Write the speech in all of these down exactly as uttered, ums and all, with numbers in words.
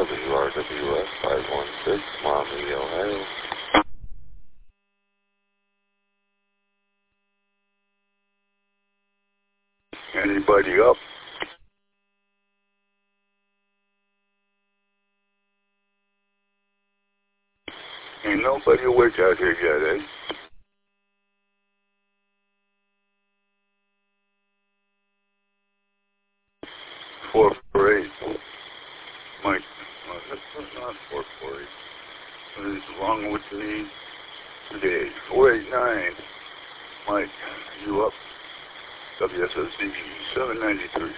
W R W S five one six, Maumee, Ohio. Anybody up? Ain't nobody awake out here yet, eh? Four four eight. Mike, no, that's not four four eight. What is wrong with me today? Four eight nine. Mike, you up? W S S D seven ninety three.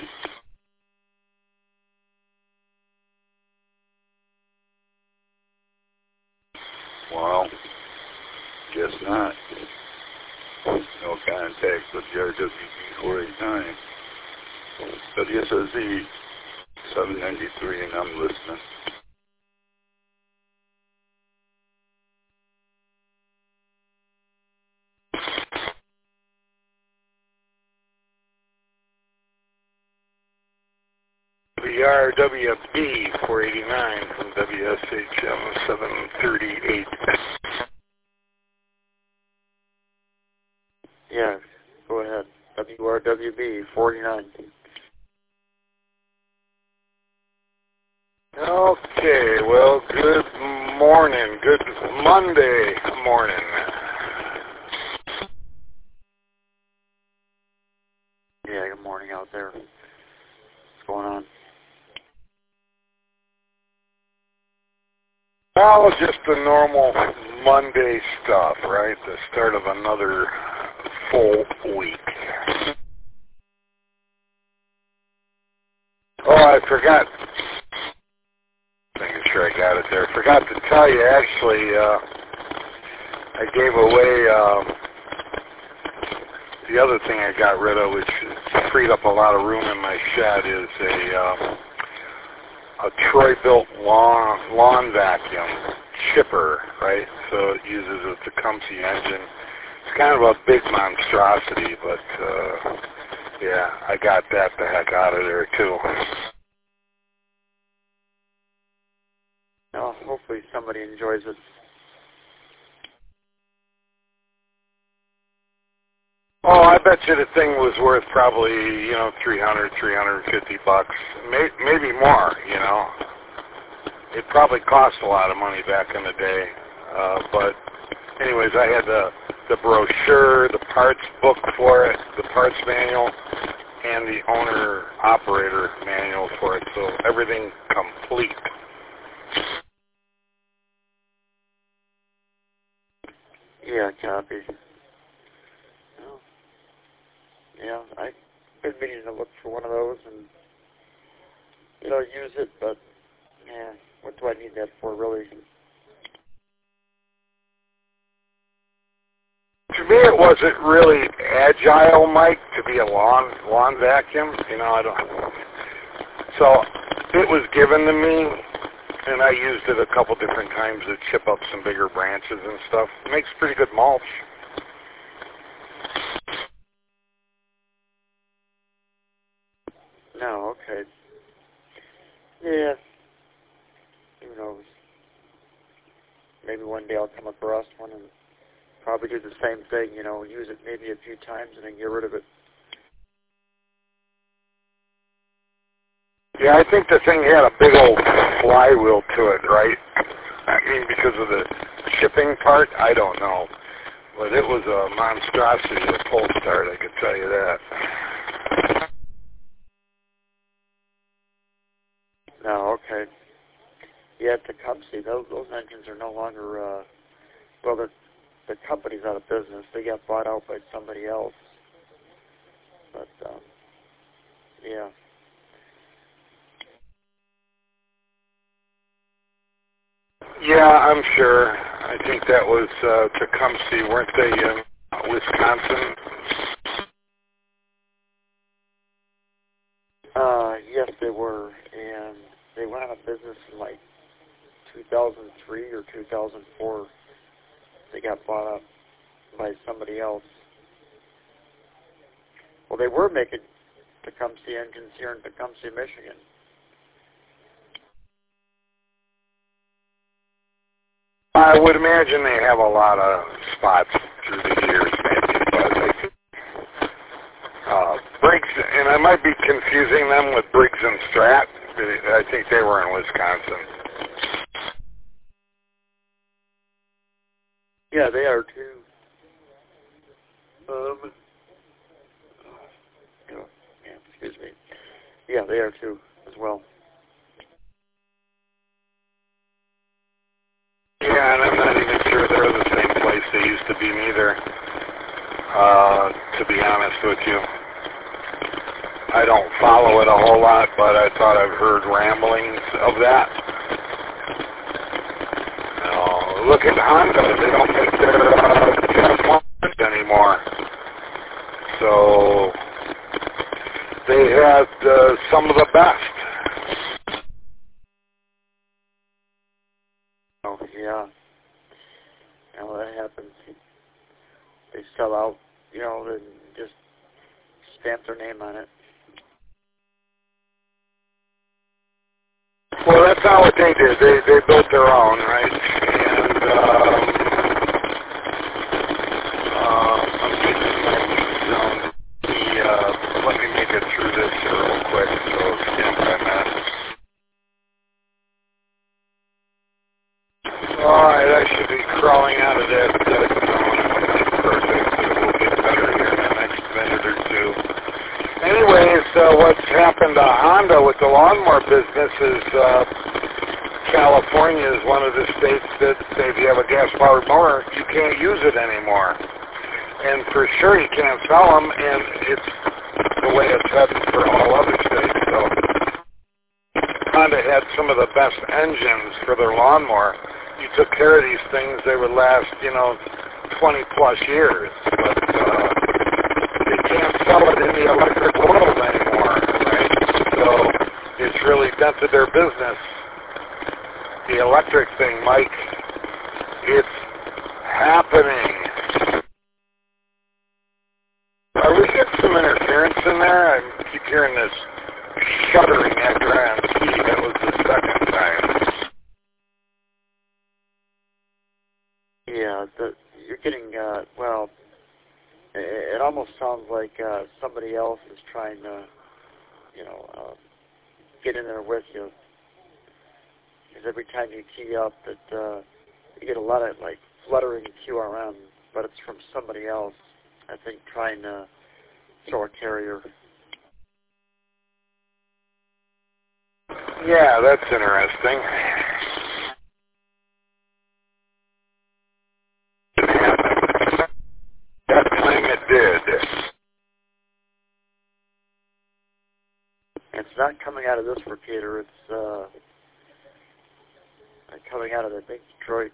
Well, guess not. No contact with the R W B four eight nine. W S S D seven ninety three, and I'm listening. W R W B four eighty-nine from W S H M seven thirty-eight. Yeah, go ahead. W R W B forty-nine. Okay, well, good morning. Good Monday morning. Yeah, good morning out there. What's going on? Well, just the normal Monday stuff, right? The start of another full week. Oh, I forgot. Making sure I got it there. Forgot to tell you, actually, uh, I gave away um, the other thing I got rid of, which freed up a lot of room in my shed, is a um, a Troy-built lawn, lawn vacuum chipper, right? So it uses a Tecumseh engine. It's kind of a big monstrosity, but uh, yeah, I got that the heck out of there too. Well, hopefully somebody enjoys it. Oh, I bet you the thing was worth probably, you know, three hundred, three hundred fifty bucks, May, maybe more, you know. It probably cost a lot of money back in the day. Uh, but anyways, I had the, the brochure, the parts book for it, the parts manual, and the owner-operator manual for it, so everything complete. Yeah, copy. Well, yeah, I've been meaning to look for one of those and, you know, use it, but, yeah, what do I need that for, really? To me, it wasn't really agile, Mike, to be a lawn lawn vacuum. You know, I don't. So it was given to me, and I used it a couple different times to chip up some bigger branches and stuff. It makes pretty good mulch. No, okay. Yeah. Who knows? Maybe one day I'll come across one and probably do the same thing, you know, use it maybe a few times and then get rid of it. Yeah, I think the thing had a big old flywheel to it, right? I mean, because of the shipping part, I don't know. But it was a monstrosity to pull start, I can tell you that. No, okay. Yeah, Tecumseh, those, those engines are no longer, uh, well, the, the company's out of business. They got bought out by somebody else. But, um, yeah. Yeah, I'm sure. I think that was uh, Tecumseh, weren't they, in Wisconsin? Uh, yes, they were. And they went out of business in like two thousand three or two thousand four. They got bought up by somebody else. Well, they were making Tecumseh engines here in Tecumseh, Michigan. I would imagine they have a lot of spots through the years, maybe, but I think, uh, Briggs, and I might be confusing them with Briggs and Strat. I think they were in Wisconsin. Yeah, they are too. Um, you know, yeah, excuse me. Yeah, they are too, as well. Yeah, and I'm not even sure they're the same place they used to be neither, uh, to be honest with you. I don't follow it a whole lot, but I thought I've heard ramblings of that. Uh, look at Honda. They don't make their uh, F one anymore. So they had uh, some of the best. Oh, yeah. You know, that happens. They sell out, you know, and just stamp their name on it. Well, that's not what they did. They they built their own, right? And um, uh, I'm getting my zone. The, uh, let me make it through this here real quick. So stand by a minute. All right, I should be crawling out of that dead zone. That's perfect. It will get better here in the next minute or two. Anyways, uh, what's happened to Honda with the lawnmower business is uh, California is one of the states that say if you have a gas-powered mower, you can't use it anymore. And for sure you can't sell them, and it's the way it's headed for all other states. So Honda had some of the best engines for their lawnmower. You took care of these things, they would last, you know, twenty plus years. But uh, they can't sell it in the electric world anymore, right? So it's really dented their business. The electric thing, Mike, it's happening. Are we getting some interference in there? I keep hearing this shuddering after I on key. That was the second time. Yeah, the, you're getting, uh, well, it, it almost sounds like uh, somebody else is trying to, you know, uh, get in there with you. Because every time you key up, it, uh, you get a lot of, like, fluttering Q R M, but it's from somebody else, I think, trying to throw a carrier. Yeah, that's interesting. That time it did. It's not coming out of this repeater, it's uh, coming out of the big Detroit.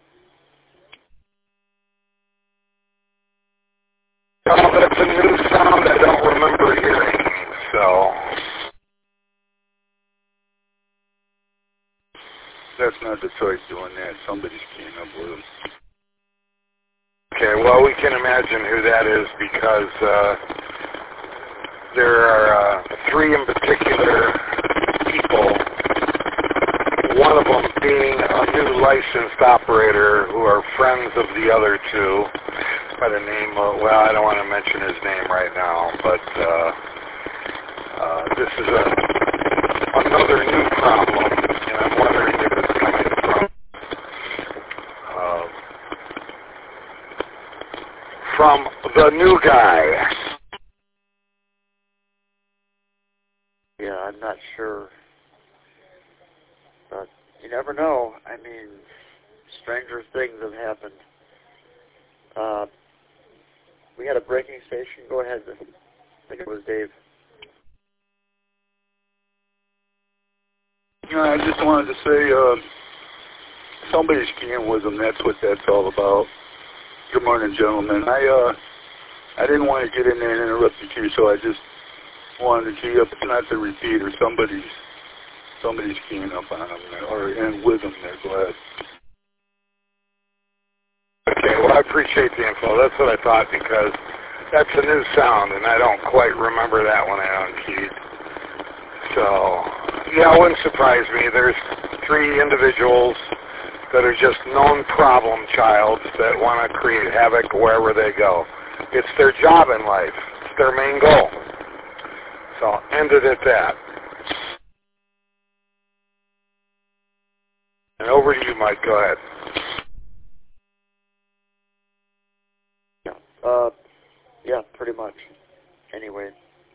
Oh, that's a new sound I don't remember hearing, so. That's not Detroit doing that. Somebody's keying up with them. Okay, well, we can imagine who that is because uh, there are uh, three in particular people, one of them being a new licensed operator who are friends of the other two by the name of, well, I don't want to mention his name right now, but uh, uh, this is a, another new problem, and I'm wondering if it's coming from uh, from the new guy. Yeah, I'm not sure. But you never know. I mean, stranger things have happened. Uh, we had a breaking station. Go ahead. I think it was Dave. No, I just wanted to say, uh, somebody's keying with them. That's what that's all about. Good morning, gentlemen. I uh, I didn't want to get in there and interrupt the queue, so I just wanted to key up. It's not the repeater. Somebody's somebody's keying up on them there, or and with them there. Go ahead. Okay, well, I appreciate the info. That's what I thought because that's a new sound, and I don't quite remember that when I unkeyed. So, yeah, it wouldn't surprise me. There's three individuals that are just known problem childs that want to create havoc wherever they go. It's their job in life. It's their main goal. So I'll end it at that. And over to you, Mike. Go ahead. Yeah, uh, yeah, pretty much. Anyway.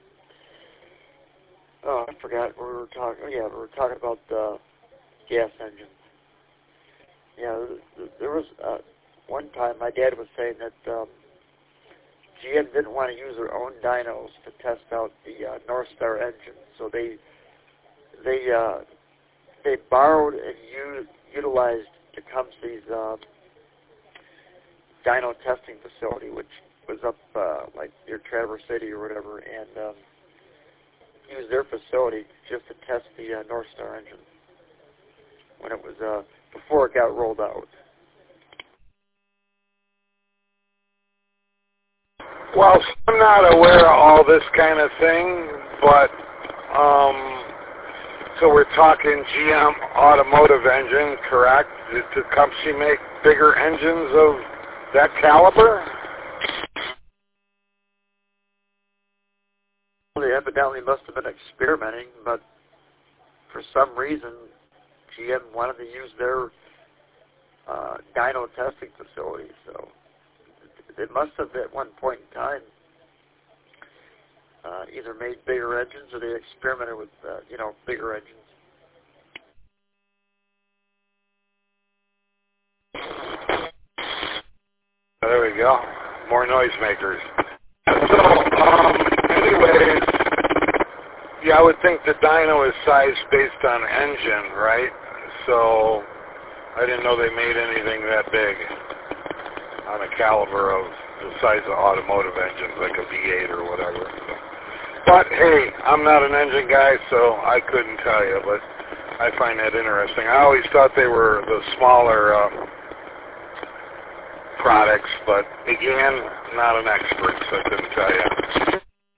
Oh, I forgot we were talking. Oh, yeah, we were talking about uh, gas engines. Yeah, there was uh, one time my dad was saying that um, G M didn't want to use their own dynos to test out the uh, North Star engine, so they they uh, they borrowed and used, utilized Tecumseh's uh, dyno testing facility, which was up uh, like near Traverse City or whatever, and um, used their facility just to test the uh, North Star engine when it was uh, before it got rolled out. Well, I'm not aware of all this kind of thing, but um, so we're talking G M automotive engine, correct? Did Tecumseh make bigger engines of that caliber? Well, they evidently must have been experimenting, but for some reason, G M wanted to use their uh, dyno testing facility, so it must have at one point in time uh, either made bigger engines or they experimented with, uh, you know, bigger engines. There we go. More noisemakers. So, um, anyways, yeah, I would think the dyno is sized based on engine, right? So I didn't know they made anything that big on a caliber of the size of automotive engines, like a V eight or whatever. But hey, I'm not an engine guy, so I couldn't tell you, but I find that interesting. I always thought they were the smaller um, products, but again, not an expert, so I couldn't tell you.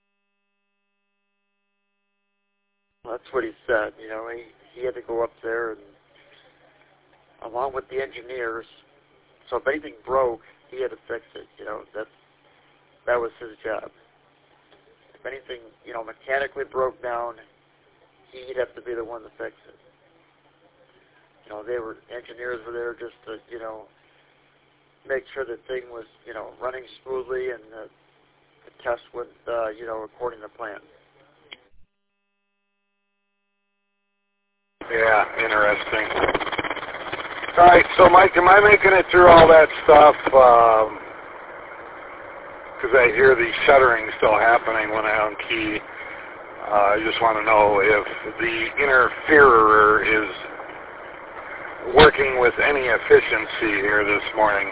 Well, that's what he said. You know, he, he had to go up there and, along with the engineers, so if anything broke, he had to fix it. You know, that's, that was his job. If anything, you know, mechanically broke down, he'd have to be the one to fix it. You know, they were, engineers were there just to, you know, make sure the thing was, you know, running smoothly and the, the test went, uh, you know, according to plan. Yeah, interesting. All right, so Mike, am I making it through all that stuff? Because um, I hear the shuttering still happening when I unkey. Uh, I just want to know if the interferer is working with any efficiency here this morning.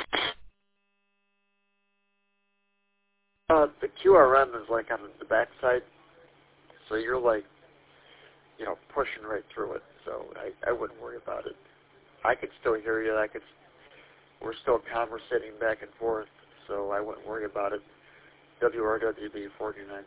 Uh, the Q R M is like on the backside, so you're like, you know, pushing right through it. So I, I wouldn't worry about it. I could still hear you. I could. We're still conversating back and forth, so I wouldn't worry about it. W R W B forty-nine.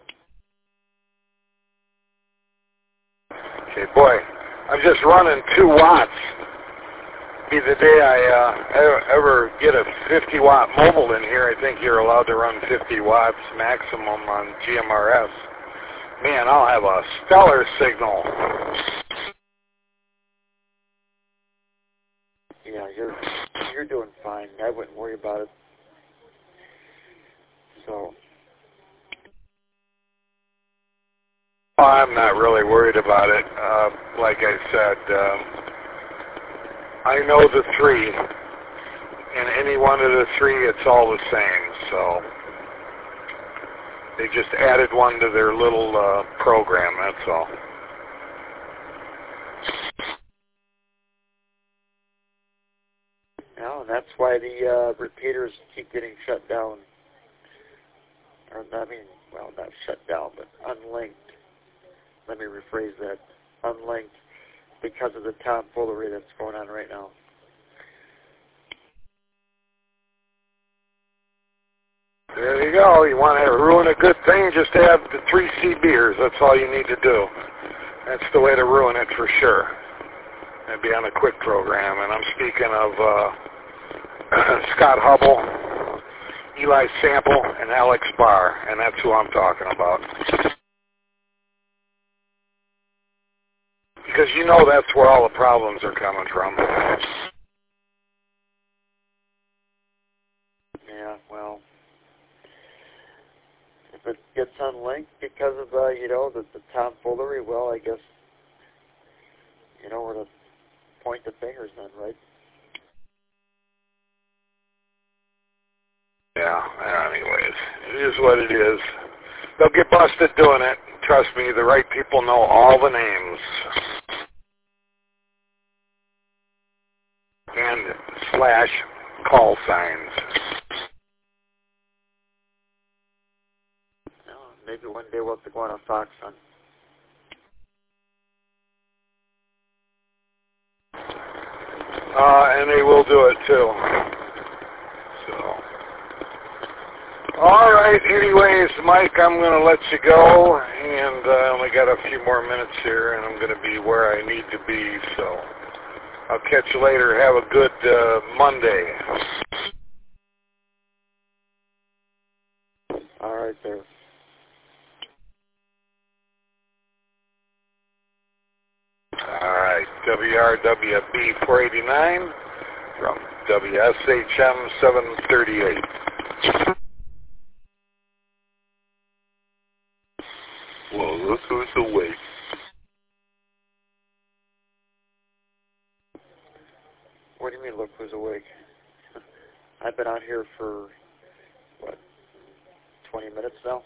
Okay, boy, I'm just running two watts. Be the day I uh, ever get a fifty watt mobile in here. I think you're allowed to run fifty watts maximum on G M R S. Man, I'll have a stellar signal. Yeah, you're you're doing fine. I wouldn't worry about it. So. Well, I'm not really worried about it. Uh, like I said, um, I know the three, and any one of the three, it's all the same. So they just added one to their little uh, program. That's all. No, and that's why the uh, repeaters keep getting shut down. Or, I mean, well, not shut down, but unlinked. Let me rephrase that. Unlinked because of the tomfoolery that's going on right now. There you go. You want to ruin a good thing, just have the three C beers. That's all you need to do. That's the way to ruin it for sure. It'd be on a quick program, and I'm speaking of uh, Scott Hubble, Eli Sample, and Alex Barr, and that's who I'm talking about. Because you know that's where all the problems are coming from. Yeah, well, if it gets unlinked because of, uh, you know, the, the tomfoolery, well, I guess, you know where to point the fingers then, right? Yeah, anyways, it is what it is. They'll get busted doing it. Trust me, the right people know all the names. And slash call signs. No, maybe one day we'll have to go on a Fox Hunt. Uh, and they will do it too. So. All right, anyways, Mike, I'm going to let you go, and I uh, only got a few more minutes here, and I'm going to be where I need to be, so I'll catch you later. Have a good uh, Monday. All right, sir. All right, W R W B four eighty-nine from W S H M seven thirty-eight. Well, look who's awake. What do you mean, look who's awake? I've been out here for, what, twenty minutes now?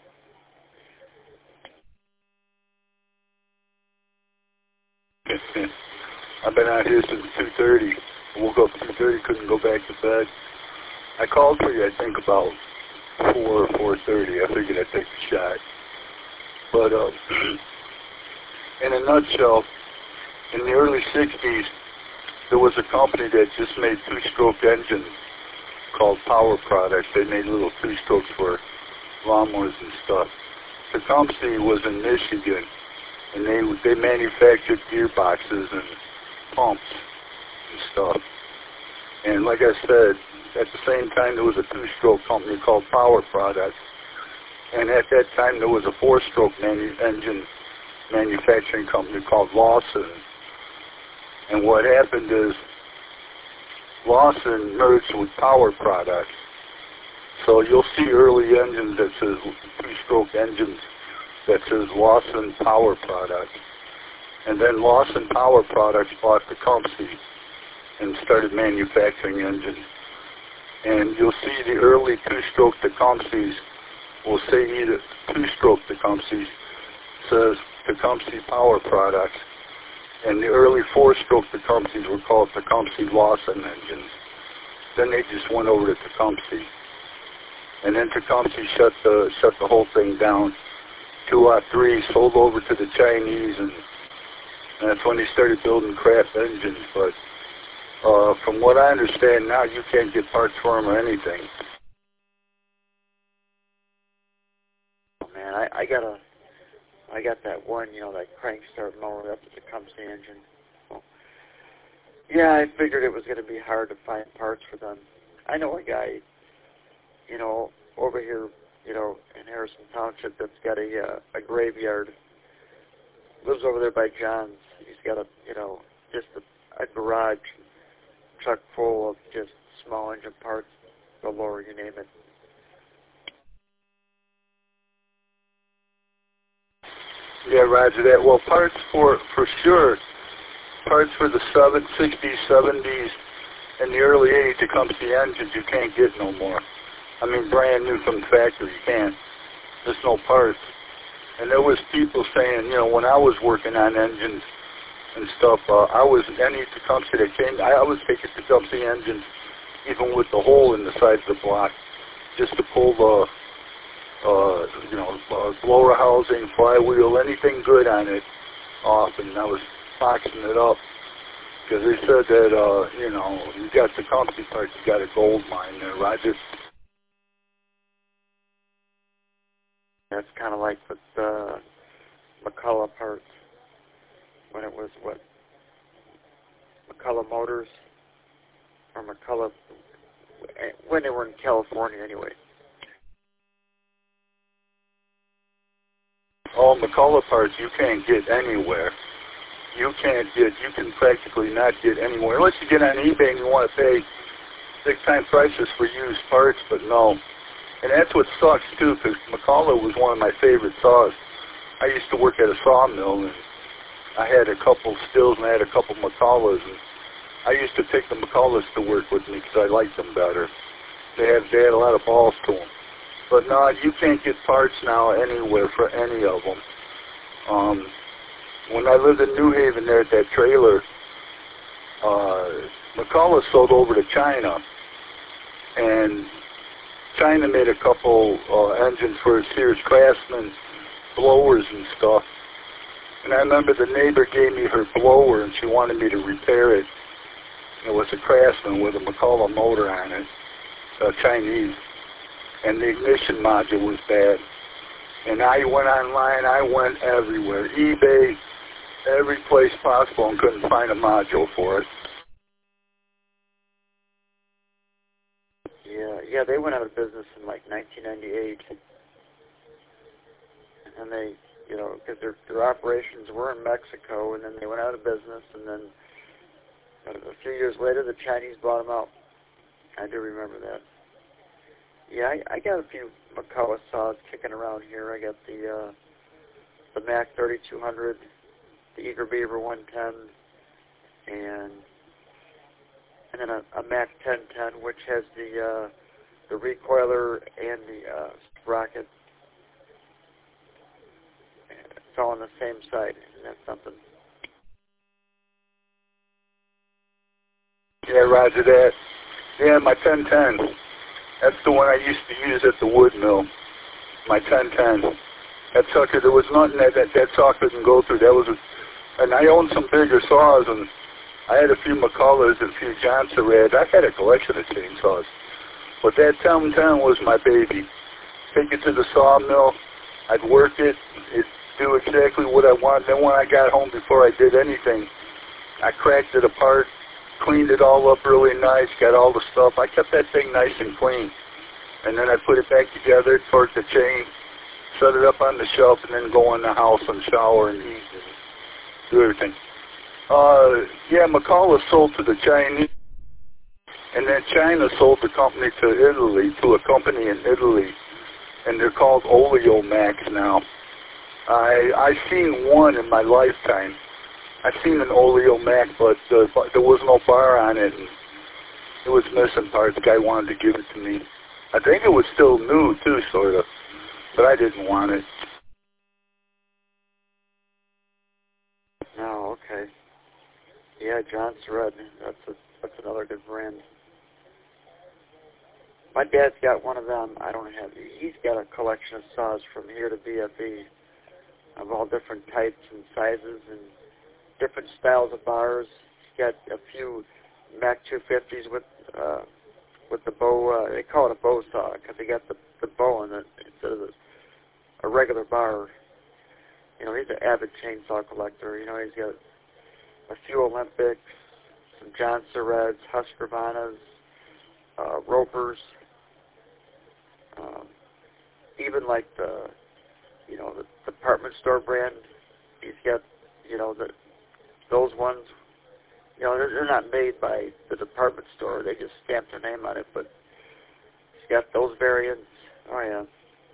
I've been out here since two thirty. Woke up two thirty, couldn't go back to bed. I called for you, I think, about four or four thirty. I figured I'd take a shot. But uh, in a nutshell, in the early sixties, there was a company that just made two-stroke engines called Power Products. They made little two-strokes for lawnmowers and stuff. Tecumseh was in Michigan, and they they manufactured gearboxes and pumps and stuff. And like I said, at the same time, there was a two-stroke company called Power Products. And at that time, there was a four-stroke manu- engine manufacturing company called Lawson. And what happened is Lawson merged with Power Products. So you'll see early engines that says two-stroke engines that says Lawson Power Products. And then Lawson Power Products bought Tecumseh and started manufacturing engines. And you'll see the early two-stroke Tecumsehs will say either two-stroke Tecumseh says Tecumseh Power Products, and the early four-stroke Tecumsehs were called Tecumseh Lawson engines. Then they just went over to Tecumseh, and then Tecumseh shut the shut the whole thing down. Two or three sold over to the Chinese, and, and that's when they started building craft engines. But uh, from what I understand now, you can't get parts for them or anything. Man, I, I got a, I got that one, you know, that crank start mower. That's a Tecumseh engine. Well, yeah, I figured it was going to be hard to find parts for them. I know a guy, you know, over here, you know, in Harrison Township that's got a uh, a graveyard. Lives over there by John's. He's got a, you know, just a, a garage truck full of just small engine parts, galore, you name it. Yeah, roger that. Well, parts for, for sure, parts for the seven, sixties, seventies, and the early eighties Tecumseh engines you can't get no more. I mean, brand new from the factory, you can't. There's no parts. And there was people saying, you know, when I was working on engines and stuff, uh, I was, any Tecumseh that came, I, I was taking Tecumseh engines, even with the hole in the side of the block, just to pull the, Uh, you know, uh, blower housing, flywheel, anything good on it off, and I was boxing it up because they said that, uh, you know, you got the company parts, you got a gold mine there, Roger. That's kind of like with uh, McCullough parts when it was, what, McCullough Motors, or McCullough, when they were in California anyway. All McCullough parts you can't get anywhere. You can't get, you can practically not get anywhere. Unless you get on eBay and you want to pay big-time prices for used parts, but no. And that's what sucks, too, because McCullough was one of my favorite saws. I used to work at a sawmill, and I had a couple Stills, and I had a couple McCulloughs, and I used to take the McCulloughs to work with me because I liked them better. They had, they had a lot of balls to them. But no, you can't get parts now anywhere for any of them. Um, when I lived in New Haven there at that trailer, uh, McCullough sold over to China, and China made a couple uh, engines for Sears Craftsman blowers and stuff. And I remember the neighbor gave me her blower, and she wanted me to repair it. It was a Craftsman with a McCullough motor on it, uh, Chinese. And the ignition module was bad. And I went online, I went everywhere, eBay, every place possible, and couldn't find a module for it. Yeah, yeah, they went out of business in like nineteen ninety-eight. And they, you know, because their, their operations were in Mexico, and then they went out of business, and then a few years later, the Chinese bought them out. I do remember that. Yeah, I, I got a few McCullough saws kicking around here. I got the uh, the Mac thirty-two hundred, the Eager Beaver one ten, and and then a, a Mac ten ten, which has the uh, the recoiler and the uh, sprocket. It's all on the same side, and that's something. Yeah, roger that. Yeah, my ten ten. That's the one I used to use at the wood mill. My ten ten. That sucker, there was nothing that that, that saw couldn't go through. That was, a, and I owned some bigger saws, and I had a few McCulloughs and a few Johnson Reds. I had a collection of chainsaws. But that ten ten was my baby. Take it to the sawmill. I'd work it. It'd do exactly what I wanted. Then when I got home, before I did anything, I cracked it apart, cleaned it all up really nice, got all the stuff. I kept that thing nice and clean. And then I put it back together, torqued the chain, set it up on the shelf, and then go in the house and shower and eat and do everything. Uh, yeah, McCullough sold to the Chinese, and then China sold the company to Italy, to a company in Italy, and they're called Oleomax now. I, I've seen one in my lifetime. I've seen an Oleomax, but uh, there was no bar on it, and it was missing parts. The guy wanted to give it to me. I think it was still new, too, sort of, but I didn't want it. Oh, okay. Yeah, John Surratt, that's a, that's another good brand. My dad's got one of them. I don't have. He's got a collection of saws from here to B F E of all different types and sizes and different styles of bars. He's got a few Mac two fifties with uh, with the bow. Uh, they call it a bow saw because they got the, the bow in it instead of a, a regular bar. You know, he's an avid chainsaw collector. You know, he's got a few Olympics, some John Surratts, Husqvarnas, uh, Ropers, um, even like the, you know, the department store brand. He's got, you know, the those ones. You know, they're, they're not made by the department store. They just stamp their name on it. But he's got those variants. Oh yeah.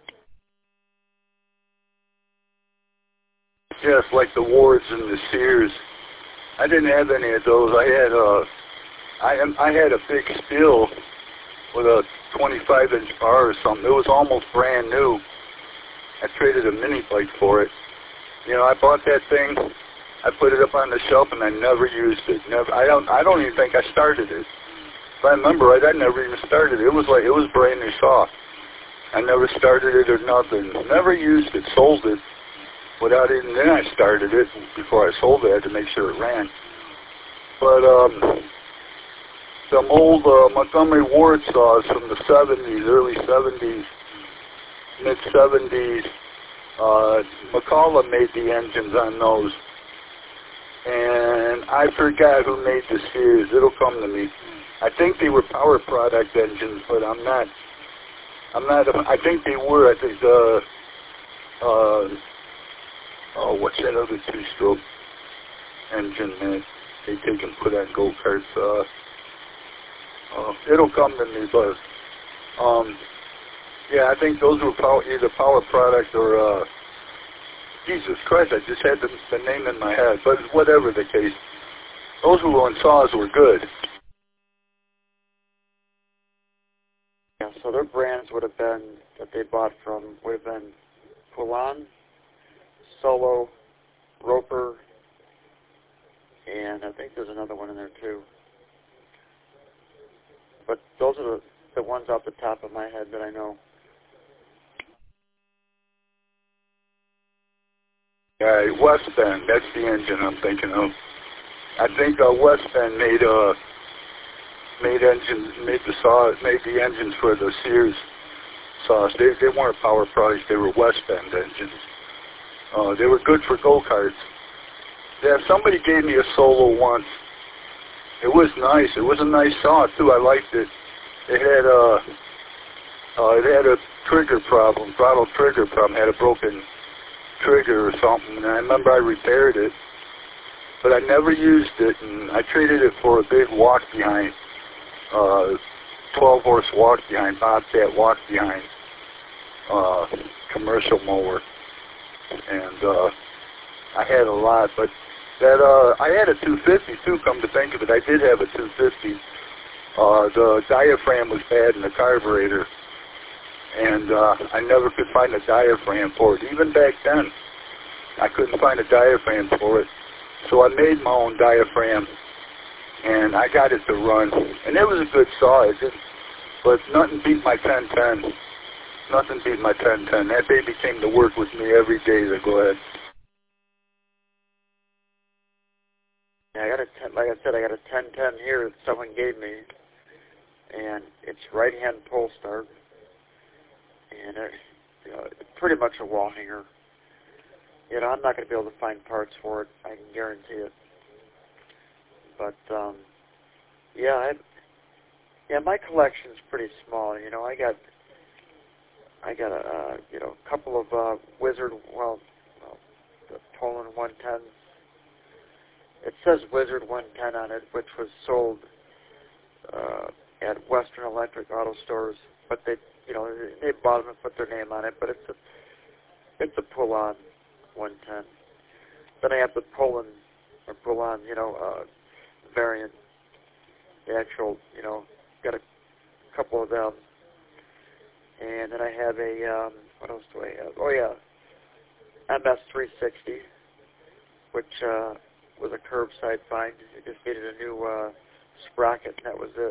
Yes, like the Wards and the Sears. I didn't have any of those. I had a, I, I had a big Stihl with a twenty-five inch bar or something. It was almost brand new. I traded a mini bike for it. You know, I bought that thing. I put it up on the shelf, and I never used it. Never. I don't. I don't even think I started it. If I remember right, I never even started it. It was like it was brand new soft. I never started it or nothing. Never used it. Sold it. Without even then, I started it before I sold it. I had to make sure it ran. But um, some old uh, Montgomery Ward saws from the seventies, early seventies, mid seventies. Uh, McCullough made the engines on those, and I forgot who made the Sears. It'll come to me. I think they were Power Product engines, but I'm not. I'm not. I think they were. I think the. Uh, oh, what's that other two-stroke engine that they take and put on go-karts? Uh, uh, it'll come to me, but um, yeah, I think those were power, either Power Product or. Uh, Jesus Christ, I just had the, the name in my head, but whatever the case, those who were on saws were good. Yeah, so their brands would have been, that they bought from, would have been Poulan, Solo, Roper, and I think there's another one in there too. But those are the, the ones off the top of my head that I know. All right, West Bend, that's the engine I'm thinking of. I think uh, West Bend made uh made engines, made the saw, made the engines for the Sears saws. They they weren't Power Products, they were West Bend engines. Uh, they were good for go-karts. Yeah, somebody gave me a Solo once. It was nice. It was a nice saw too. I liked it. It had a uh, it had a trigger problem, throttle trigger problem. It had a broken trigger or something, and I remember I repaired it, but I never used it, and I traded it for a big walk-behind, uh, twelve-horse walk-behind, Bobcat walk-behind, uh, commercial mower, and uh, I had a lot, but that, uh, I had a two fifty too, come to think of it. I did have a two fifty. Uh, the diaphragm was bad in the carburetor, and uh, I never could find a diaphragm for it. Even back then, I couldn't find a diaphragm for it. So I made my own diaphragm, and I got it to run. And it was a good saw, it did, but nothing beat my ten ten. Nothing beat my ten ten. That baby came to work with me every day to go ahead. Yeah, I got a ten, like I said, I got a ten ten here that someone gave me, and it's right-hand pull start. And it, you know, pretty much a wall hanger. You know, I'm not going to be able to find parts for it. I can guarantee it. But um, yeah, I, yeah, my collection's pretty small. You know, I got, I got a, uh, you know, a couple of uh, Wizard, well, well, the Poland one tens. It says Wizard one ten on it, which was sold uh, at Western Electric Auto Stores, but they. You know, they bought them and put their name on it, but it's a it's a Poulan one ten. Then I have the Poland or Poulan, you know, uh, variant. The actual, you know, got a couple of them, and then I have a um, what else do I have? Oh yeah, M S three sixty, which uh, was a curbside find. It just needed a new uh, sprocket, and that was it.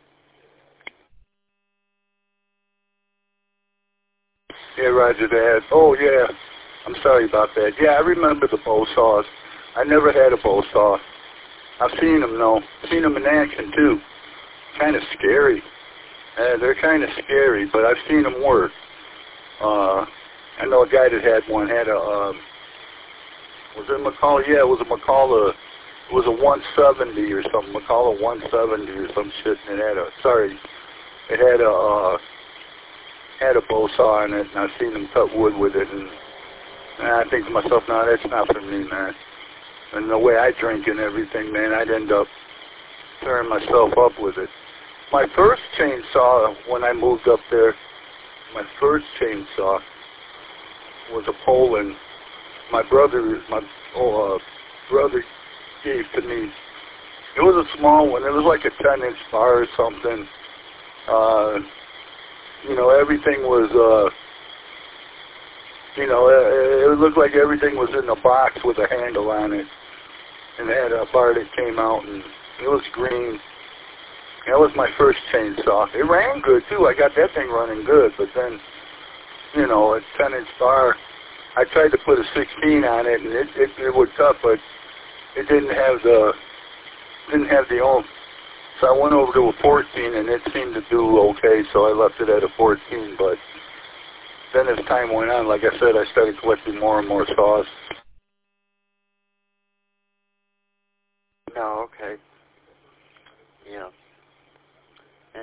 Yeah, Roger that. Oh, yeah. I'm sorry about that. Yeah, I remember the bow saws. I never had a bow saw. I've seen them, though. I've seen them in action, too. Kind of scary. Uh, they're kind of scary, but I've seen them work. Uh, I know a guy that had one, had a, um, was it a McCall? Yeah, it was a McCall, uh, it was a one seventy or something, McCall one seventy or some shit, and it had a, sorry, it had a, uh, had a bow saw in it, and I've seen them cut wood with it, and, and I think to myself, no, that's not for me, man. And the way I drink and everything, man, I'd end up tearing myself up with it. My first chainsaw, when I moved up there, my first chainsaw was a Poland. My brother, my oh, uh, brother gave to me. It was a small one. It was like a ten-inch bar or something. Uh, you know, everything was, uh, you know, it, it looked like everything was in a box with a handle on it. And it had a bar that came out, and it was green. That was my first chainsaw. It ran good, too. I got that thing running good, but then, you know, a ten-inch bar, I tried to put a sixteen on it, and it, it, it would cut, but it didn't have the, didn't have the oomph. So I went over to a fourteen, and it seemed to do okay, so I left it at a fourteen, but then as time went on, like I said, I started collecting more and more saws.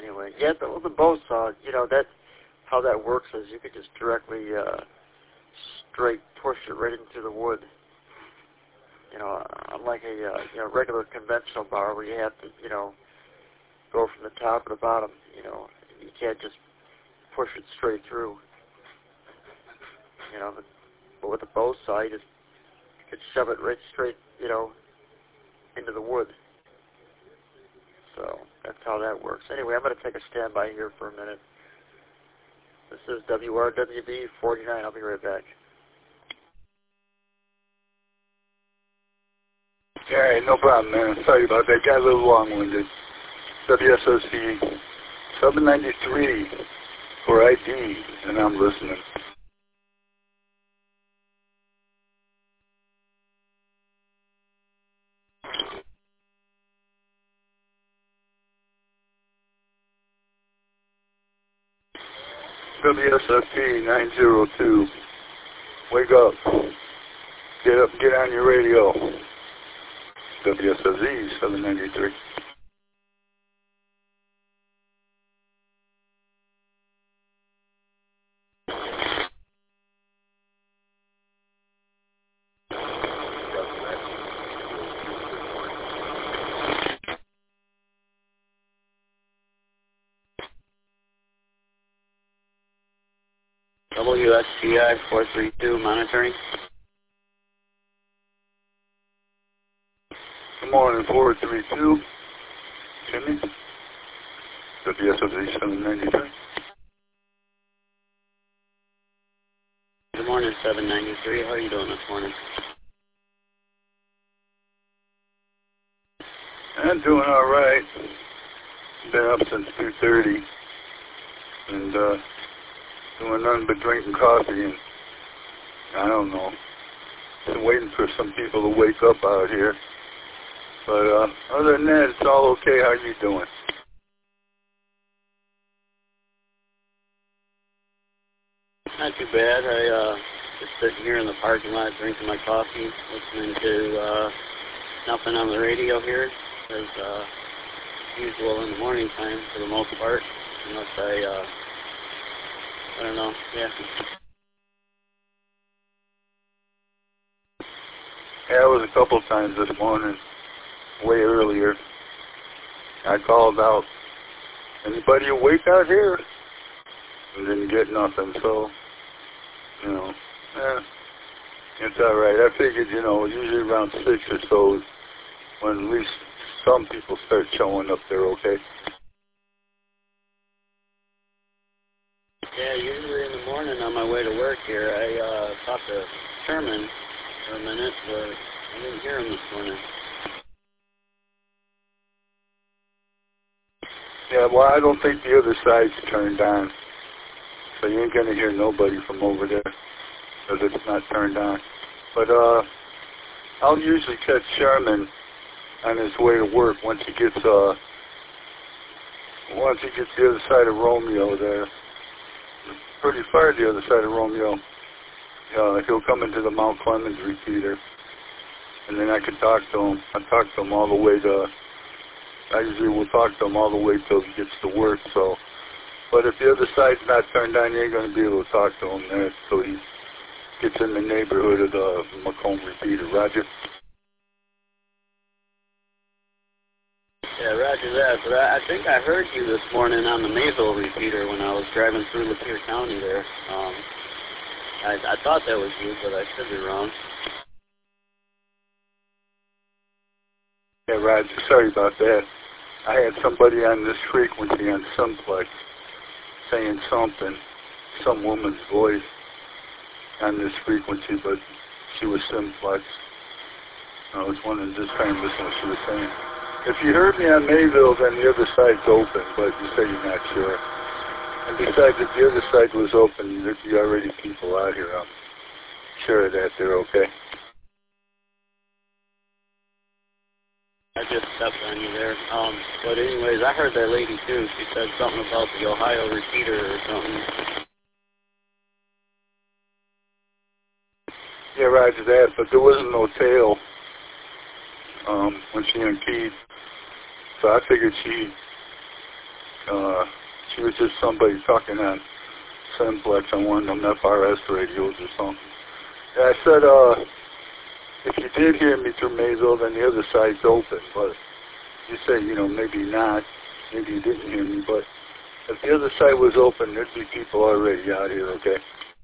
anyway, yeah, the, the bow saw, you know, that how that works is you could just directly uh, straight push it right into the wood. You know, unlike a uh, you know regular conventional bar where you have to, you know, go from the top to the bottom. You know, you can't just push it straight through. You know, but, but with the bow saw, you just you could shove it right straight, you know, into the wood. So that's how that works. Anyway, I'm going to take a standby here for a minute. This is W R W B forty-nine. I'll be right back. All right, no problem, man. Sorry about that. Got a little long-winded. W S O C seven ninety-three for I D, and I'm listening. W S O P nine zero two. Wake up. Get up, get on your radio. W S O Z seven ninety-three. W S T I four three two monitoring. Good morning, four three two. Jimmy. W S O Z seven ninety-three. Good morning, seven ninety-three. How are you doing this morning? I'm doing all right. Been up since two thirty. And, uh, doing nothing but drinking coffee, and I don't know. Been waiting for some people to wake up out here. But uh, other than that, it's all okay. How you doing? Not too bad. I uh, just sitting here in the parking lot drinking my coffee, listening to uh, nothing on the radio here, as uh, usual in the morning time for the most part, unless I, uh, I don't know, yeah. Yeah, it was a couple times this morning, way earlier. I called out, anybody awake out here? And didn't get nothing, so, you know, eh, it's all right. I figured, you know, usually around six or so, when at least some people start showing up, they're okay. Yeah, usually in the morning on my way to work here, I uh, talked to Sherman for a minute, but I didn't hear him this morning. Yeah, well, I don't think the other side's turned on. So you ain't going to hear nobody from over there because it's not turned on. But uh, I'll usually catch Sherman on his way to work once he gets uh, once he gets the other side of Romeo there. Pretty far the other side of Romeo. Uh, he'll come into the Mount Clemens repeater, and then I can talk to him. I talk to him all the way to. I usually will talk to him all the way till he gets to work. So. But if the other side's not turned on, you ain't going to be able to talk to him there until he gets in the neighborhood of the Macomb repeater. Roger? Yeah, roger that. But I, I think I heard you this morning on the Mayville repeater when I was driving through Lapeer County there. Um, I, I thought that was you, but I could be wrong. Yeah, Roger. Sorry about that. I had somebody on this frequency on Simplex saying something, some woman's voice on this frequency, but she was Simplex. I was wondering, just trying to listen to what she was saying. If you heard me on Mayville, then the other side's open, but you say you're not sure. And besides, if the other side was open, there'd be already people out here. I'm sure that they're okay. I just stepped on you there. Um, but anyways, I heard that lady too. She said something about the Ohio repeater or something. Yeah, roger that, but there wasn't no tail um, when she unkeyed. So I figured she Uh, she was just somebody talking on Simplex on one of them F R S radios or something. And I said, uh, if you did hear me through Maysville, then the other side's open. But you say, you know, maybe not. Maybe you didn't hear me. But if the other side was open, there'd be people already out here, okay?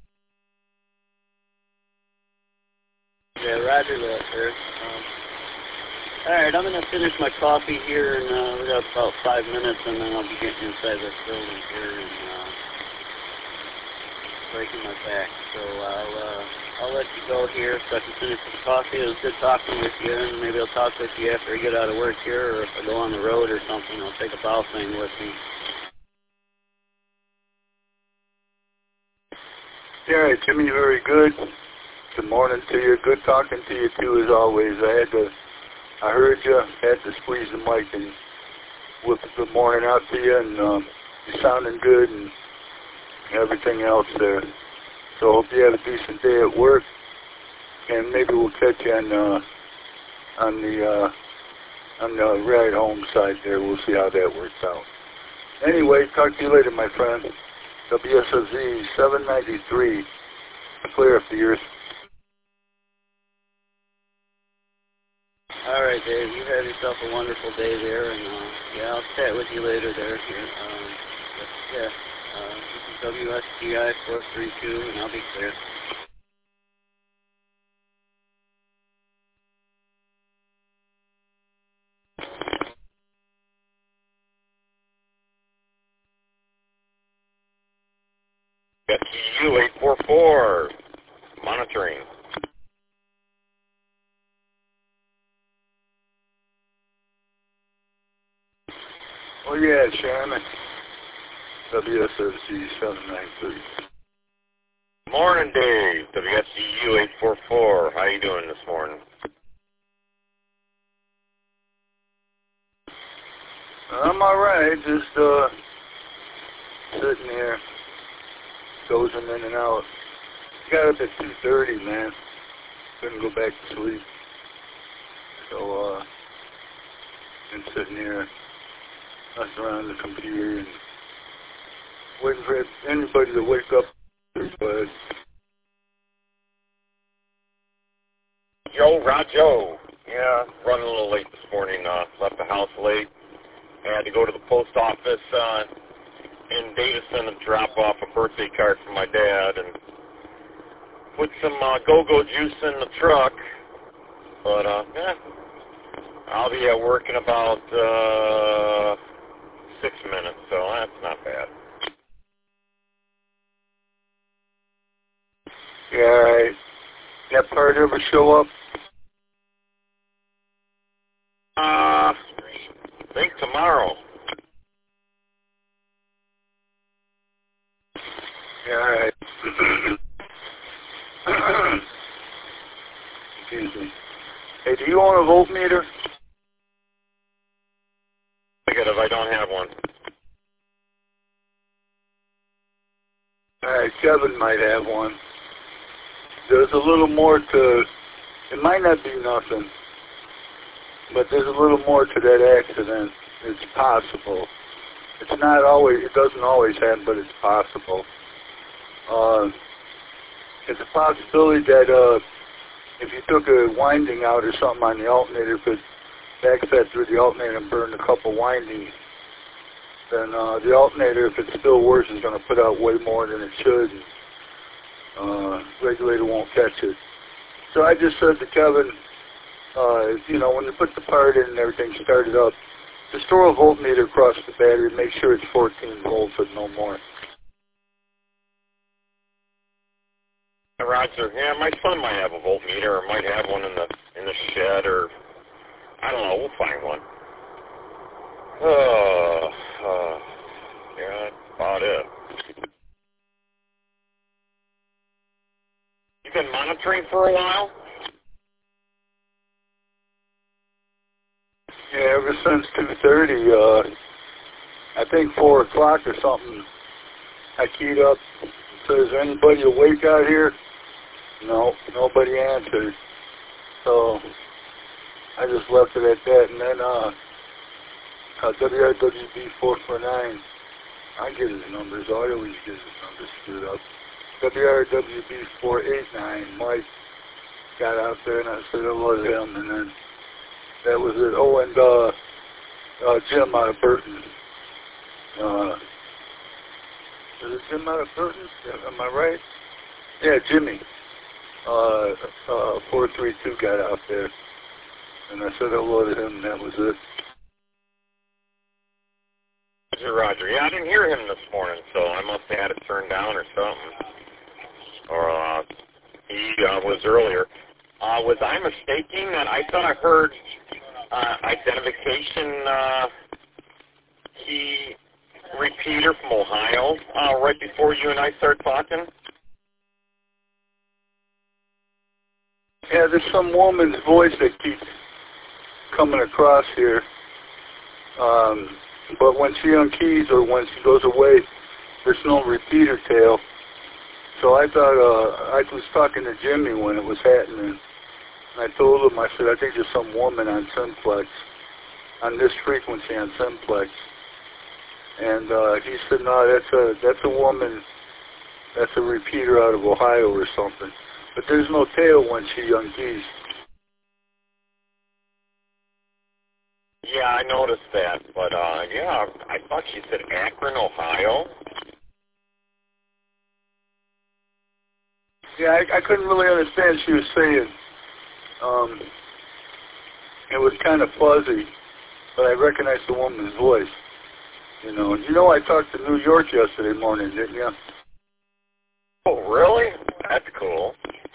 Yeah, roger that, sir. Um, all right, I'm going to finish my coffee here, and uh, we got about five minutes, and then I'll be getting inside this building here and uh, breaking my back. So I'll uh, I'll let you go here so I can finish this coffee. It was good talking with you, and maybe I'll talk with you after I get out of work here, or if I go on the road or something, I'll take a bow thing with me. Yeah, Jimmy, very good. Good morning to you. Good talking to you, too, as always. I had to, I heard you, had to squeeze the mic and whip a good morning out to you, and um, you're sounding good and everything else there. So hope you have a decent day at work, and maybe we'll catch you on, uh, on the uh, on the ride home side there. We'll see how that works out. Anyway, talk to you later, my friend. W S O Z seven ninety-three, clear up the earth. All right, Dave. You have yourself a wonderful day there, and uh, yeah, I'll chat with you later there. Here. Um, but, yeah, uh, this is W S G I four three two, and I'll be clear. S G U eight four four, monitoring. Oh yeah, Sherman. W S S G seven ninety-three. Morning, Dave. W S G U eight four four. How you doing this morning? I'm all right. Just uh, sitting here, dozing in and out. Got up at two thirty, man. Couldn't go back to sleep. So uh, been sitting here, messing around the computer and waiting for anybody to wake up. But Joe, Rojo. Yeah, running a little late this morning. Uh, left the house late. I had to go to the post office uh, in Davison and drop off a birthday card for my dad and put some uh, go-go juice in the truck. But, uh, yeah, I'll be at work in about uh, six minutes, so that's not bad. yeah, all right. That part ever show up? Uh, I think tomorrow. Yeah, all right. Excuse me. Hey, do you own a voltmeter? Negative, I don't have one. All right, Kevin might have one. There's a little more to, it might not be nothing, but there's a little more to that accident. It's possible. It's not always, it doesn't always happen, but it's possible. Uh, it's a possibility that uh, if you took a winding out or something on the alternator, could backset through the alternator and burn a couple windings, then uh, the alternator, if it still works, is going to put out way more than it should. And, uh, regulator won't catch it. So I just said to Kevin, uh, you know, when you put the part in and everything started up, just throw a voltmeter across the battery and make sure it's fourteen volts and no more. Roger. Yeah, my son might have a voltmeter or might have one in the in the shed, or I don't know. We'll find one. Uh, uh, yeah, that's about it. You've been monitoring for a while? Yeah, ever since two thirty, uh, I think four o'clock or something, I keyed up. So is there anybody awake out here? No, nobody answered. So I just left it at that. And then uh, uh, W R W B four four nine I get his numbers. I always get his numbers screwed up. W R W B four eight nine. Mike got out there, and I said hello to him, and then that was it. Oh, and uh, uh, Jim out of Burton. Uh, is it Jim out of Burton? Am I right? Yeah, Jimmy. Uh, uh, four three two got out there, and I said hello to him, and that was it. Roger, Roger. Yeah, I didn't hear him this morning, so I must have had it turned down or something. Or uh, he uh, was earlier. Uh, was I mistaken that I thought I heard uh, identification uh, key repeater from Ohio uh, right before you and I started talking? Yeah, there's some woman's voice that keeps coming across here. Um, but when she unkeys or when she goes away, there's no repeater tail. So I thought, uh, I was talking to Jimmy when it was happening. And I told him, I said, I think there's some woman on Simplex, on this frequency on Simplex. And uh, he said, no, that's a, that's a woman, that's a repeater out of Ohio or something. But there's no tail when she unkeys. Yeah, I noticed that. But, uh, yeah, I thought she said Akron, Ohio. Yeah, I, I couldn't really understand what she was saying. Um, it was kind of fuzzy, but I recognized the woman's voice. You know, you know, I talked to New York yesterday morning, didn't you? Oh, really? That's cool.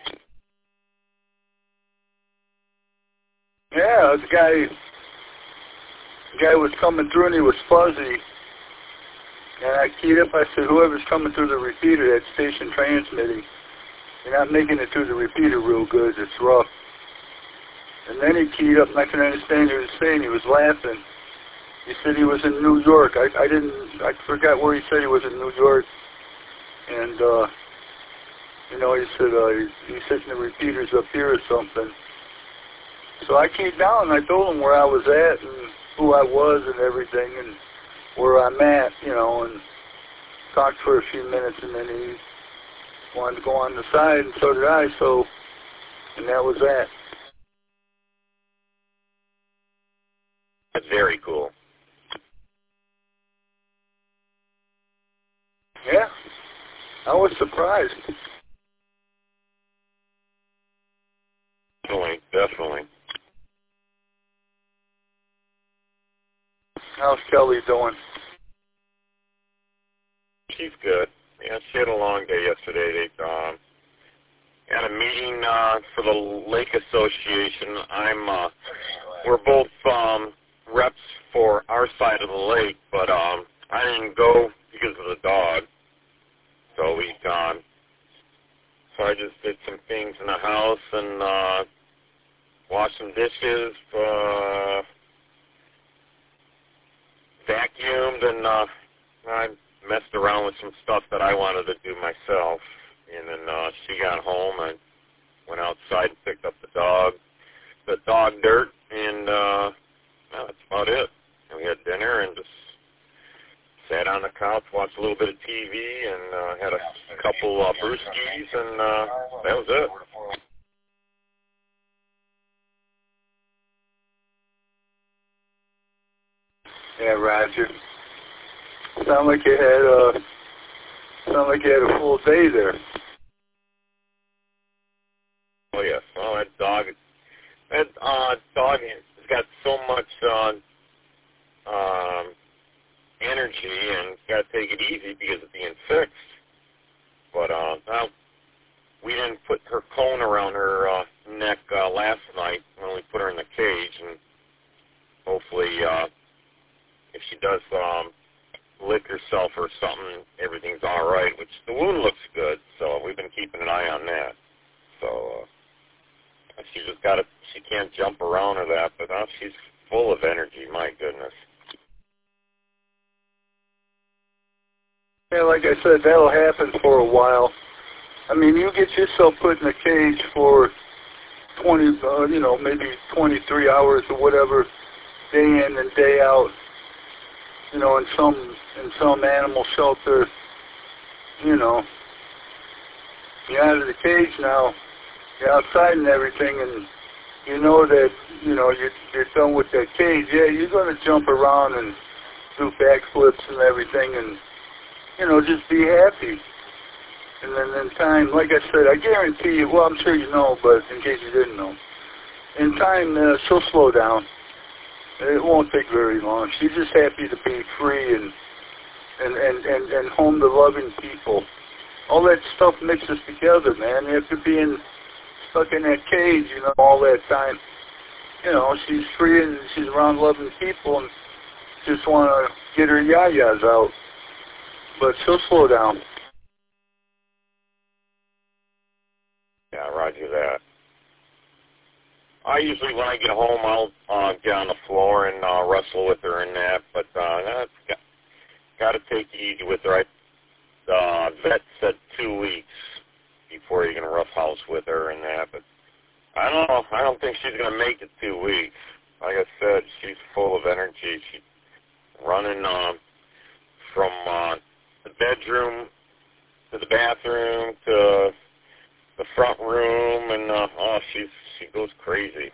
Yeah, the guy, the guy was coming through and he was fuzzy. And I keyed up, I said, whoever's coming through the repeater, that station transmitting, you're not making it through the repeater real good, it's rough. And then he keyed up and I couldn't understand what he was saying, he was laughing. He said he was in New York. I, I didn't, I forgot where he said he was in New York. And, uh, you know, he said, uh, he, he's hitting the repeaters up here or something. So I keyed down and I told him where I was at and who I was and everything and where I'm at, you know, and talked for a few minutes and then he wanted to go on the side and so did I, so, and that was that. That's very cool. Yeah, I was surprised. Definitely, definitely. How's Kelly doing? She's good. Yeah, she had a long day yesterday. They um, had a meeting uh, for the Lake Association. I'm, uh, we're both um, reps for our side of the lake, but um, I didn't go because of the dog. So we, um, so I just did some things in the house and uh, washed some dishes, uh, vacuumed, and uh, I messed around with some stuff that I wanted to do myself. And then uh, she got home and went outside and picked up the dog, the dog dirt, and uh, well, that's about it. And we had dinner and just sat on the couch, watched a little bit of T V, and uh, had a couple uh, brewskis, and uh, that was it. Yeah, Roger. Sound like you had a sound like you had a full day there. Oh yes. Well, that dog, that uh, dog has got so much uh, um, energy, and got to take it easy because of being fixed. But uh, well, we didn't put her cone around her uh, neck uh, last night when we put her in the cage, and hopefully, uh, if she does um, lick herself or something, everything's all right. Which the wound looks good, so we've been keeping an eye on that. So uh, she just got to, she can't jump around or that, but uh, she's full of energy. My goodness. Yeah, like I said, that'll happen for a while. I mean, you get yourself put in a cage for twenty, uh, you know, maybe twenty-three hours or whatever, day in and day out. you know, in some in some animal shelter, you know, you're out of the cage now, you're outside and everything, and you know that, you know, you're, you're done with that cage. Yeah, you're going to jump around and do backflips and everything, and, you know, just be happy. And then in time, like I said, I guarantee you, well, I'm sure you know, but in case you didn't know, in time, uh, she'll slow down. It won't take very long. She's just happy to be free and and, and, and, and home to loving people. All that stuff mixes together, man. After being stuck in that cage, you know, all that time, you know, she's free and she's around loving people and just want to get her yayas out. But she'll slow down. Yeah, roger that. I usually, when I get home, I'll uh, get on the floor and uh, wrestle with her and that, but uh, that's got, got to take it easy with her. I, uh, vet said two weeks before you can roughhouse with her and that, but I don't know. I don't think she's going to make it two weeks. Like I said, she's full of energy. She's running uh, from uh, the bedroom to the bathroom to the front room, and uh, oh, she's she goes crazy.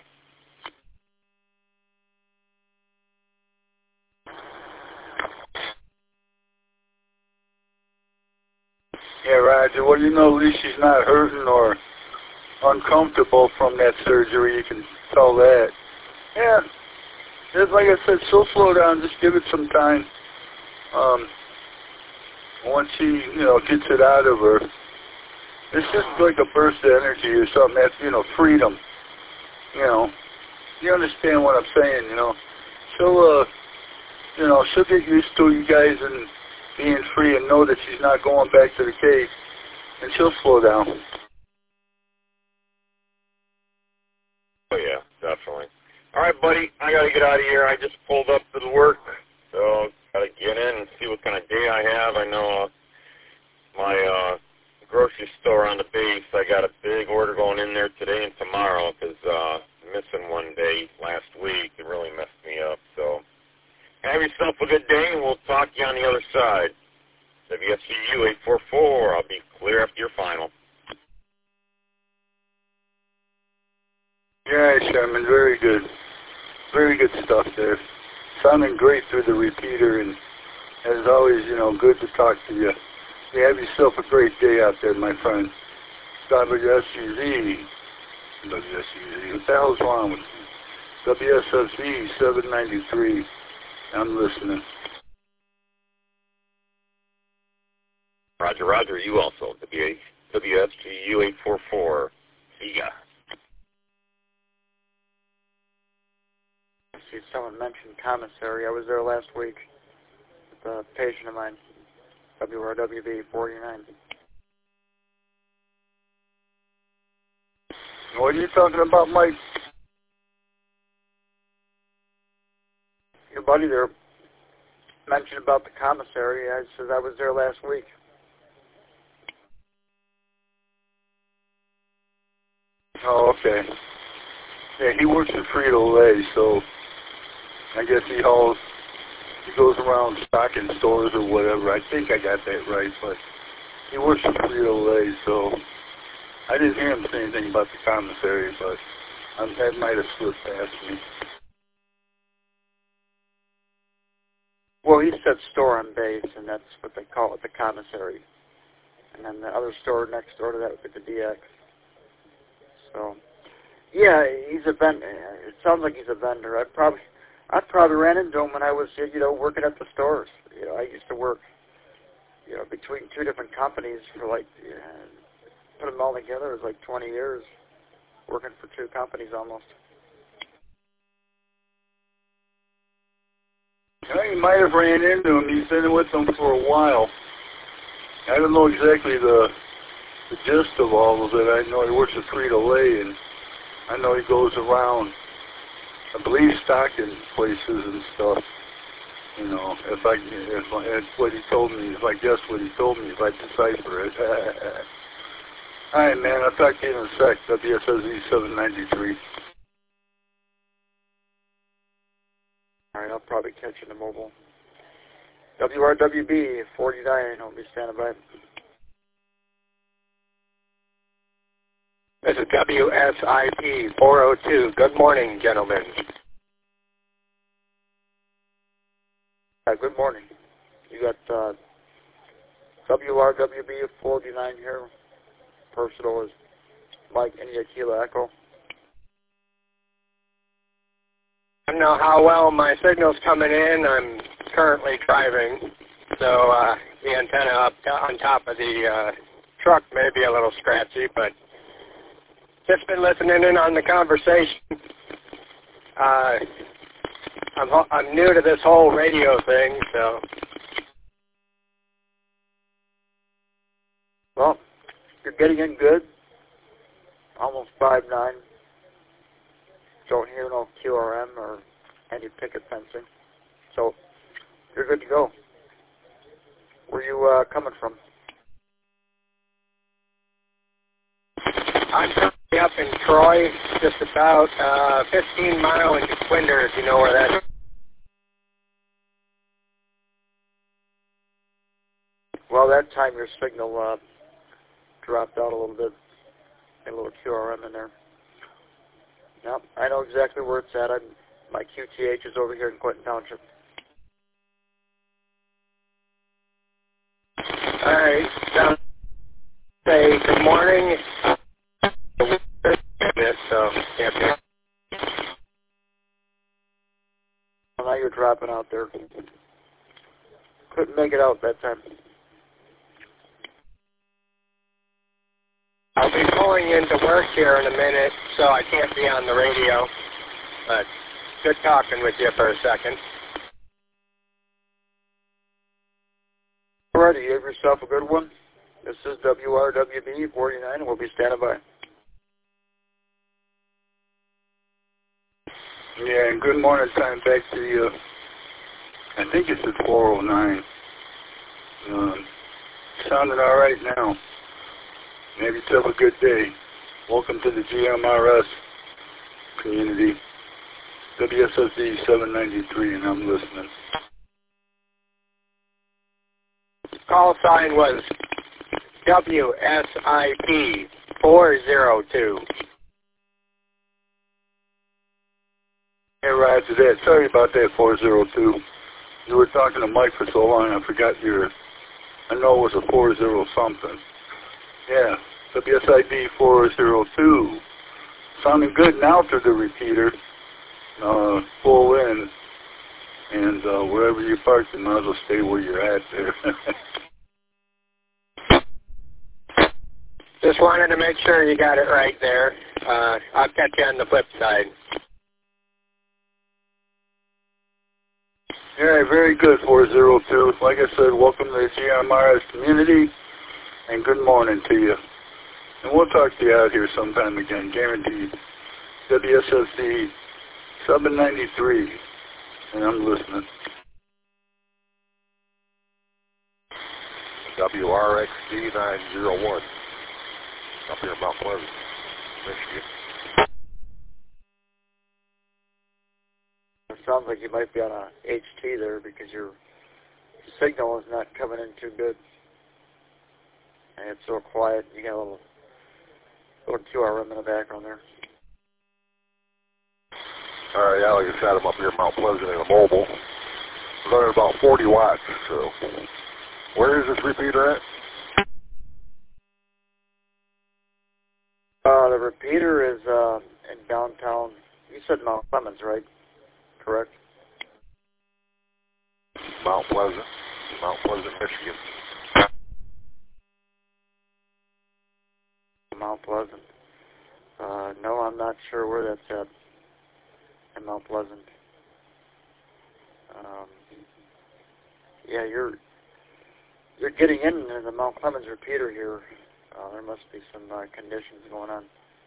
Yeah, Roger. Well, you know, at least she's not hurting or uncomfortable from that surgery. You can tell that. Yeah, just like I said, she'll slow down. Just give it some time. Um, once she, you know, gets it out of her, it's just like a burst of energy or something. That's, you know, freedom. You know, you understand what I'm saying, you know. She'll, uh, you know, she'll get used to you guys and being free and know that she's not going back to the cage, and she'll slow down. Oh, yeah, definitely. All right, buddy, I got to get out of here. I just pulled up to the work, so got to get in and see what kind of day I have. I know uh, my uh, grocery store on the base, I got a big order going in there today and tomorrow because uh, missing one day last week, it really messed me up. So have yourself a good day, and we'll talk to you on the other side. W S C U eight four four, I'll be clear after your final. Yeah, Sherman, very good. Very good stuff there. Sounding great through the repeater, and as always, you know, good to talk to you. You have yourself a great day out there, my friend. W S C Z. W S C Z. What the hell's wrong with you? W S F Z seven ninety-three. I'm listening. Roger, Roger, you also. W S G U eight four four. See ya. See, someone mentioned commissary. I was there last week with a patient of mine, W R W B forty-nine. What are you talking about, Mike? Your buddy there mentioned about the commissary. I said I was there last week. Oh, okay. Yeah, he works at Frito-Lay, so I guess he hauls, he goes around stocking stores or whatever. I think I got that right, but he works at Frito-Lay, so I didn't hear him say anything about the commissary, but um, that might have slipped past me. Well, he said store on base, and that's what they call it, the commissary. And then the other store next door to that would be the D X. So, yeah, he's a vendor. It sounds like he's a vendor. I probably, I probably ran into him when I was, you know, working at the stores. You know, I used to work, you know, between two different companies for like, uh, put them all together, it was like twenty years working for two companies almost. Yeah, you might have ran into him. He's been with them for a while. I don't know exactly the the gist of all of it. I know he works at Frito-Lay, and I know he goes around, I believe, stocking places and stuff. You know, if I, if that's what he told me, if I guess what he told me, if I decipher it. All right, man, I'll talk to you in a sec. W S S Z seven ninety-three. All right, I'll probably catch you in the mobile. W R W B forty-nine, I'll be standing by. This is W S I P four oh two. Good morning, gentlemen. Uh, good morning. You got uh, W R W B forty-nine here. Personal is Mike India Kilo Echo. I don't know how well my signal's coming in. I'm currently driving, so uh, the antenna up on top of the uh, truck may be a little scratchy, but just been listening in on the conversation. Uh, I'm, I'm new to this whole radio thing, so. Well, you're getting in good. Almost five nine. Don't hear no Q R M or any picket fencing. So, you're good to go. Where you uh, coming from? I'm currently up in Troy, just about uh, fifteen mile into Quinder, if you know where that is. Well, that time your signal uh, dropped out a little bit. A little Q R M in there. Yep, I know exactly where it's at. I'm, my Q T H is over here in Clinton Township. All right. So, say good morning. So, yeah. Well, now you're dropping out there. Couldn't make it out that time. I'll be pulling into work here in a minute, so I can't be on the radio. But good talking with you for a second. All right, you have yourself a good one. This is W R W B forty-nine, and we'll be standing by. Yeah, and good morning time back to you. I think it's at four oh nine. Um, sounding all right now. Maybe have a good day. Welcome to the G M R S community. W S S D seven ninety-three, and I'm listening. Call sign was W S I P four oh two. Hey, Roger that. Sorry about that, four oh two. You were talking to Mike for so long, I forgot your, I know it was a four oh something. Yeah, W S I D four oh two. Sounding good now through the repeater. Uh, full in. And uh, wherever you park, you might as well stay where you're at there. Just wanted to make sure you got it right there. Uh, I'll catch you on the flip side. All right, very good, four oh two. Like I said, welcome to the G M R S community, and good morning to you. And we'll talk to you out here sometime again, guaranteed. W S S D seven ninety-three, and I'm listening. W R X D nine oh one, up here in Mount Pleasant, Michigan. It sounds like you might be on a H T there because your signal is not coming in too good. And it's so quiet. You got a little, little Q R M in the background there. All right, yeah, like I said, I'm up here in Mount Pleasant in a mobile. Running about forty watts, so. Where is this repeater at? Uh, the repeater is uh, in downtown. You said Mount Clemens, right? Correct? Mount Pleasant, Mount Pleasant, Michigan. Mount Pleasant. Uh, no, I'm not sure where that's at. In Mount Pleasant. Um, yeah, you're you're getting in the Mount Clemens repeater here. Uh, there must be some uh, conditions going on.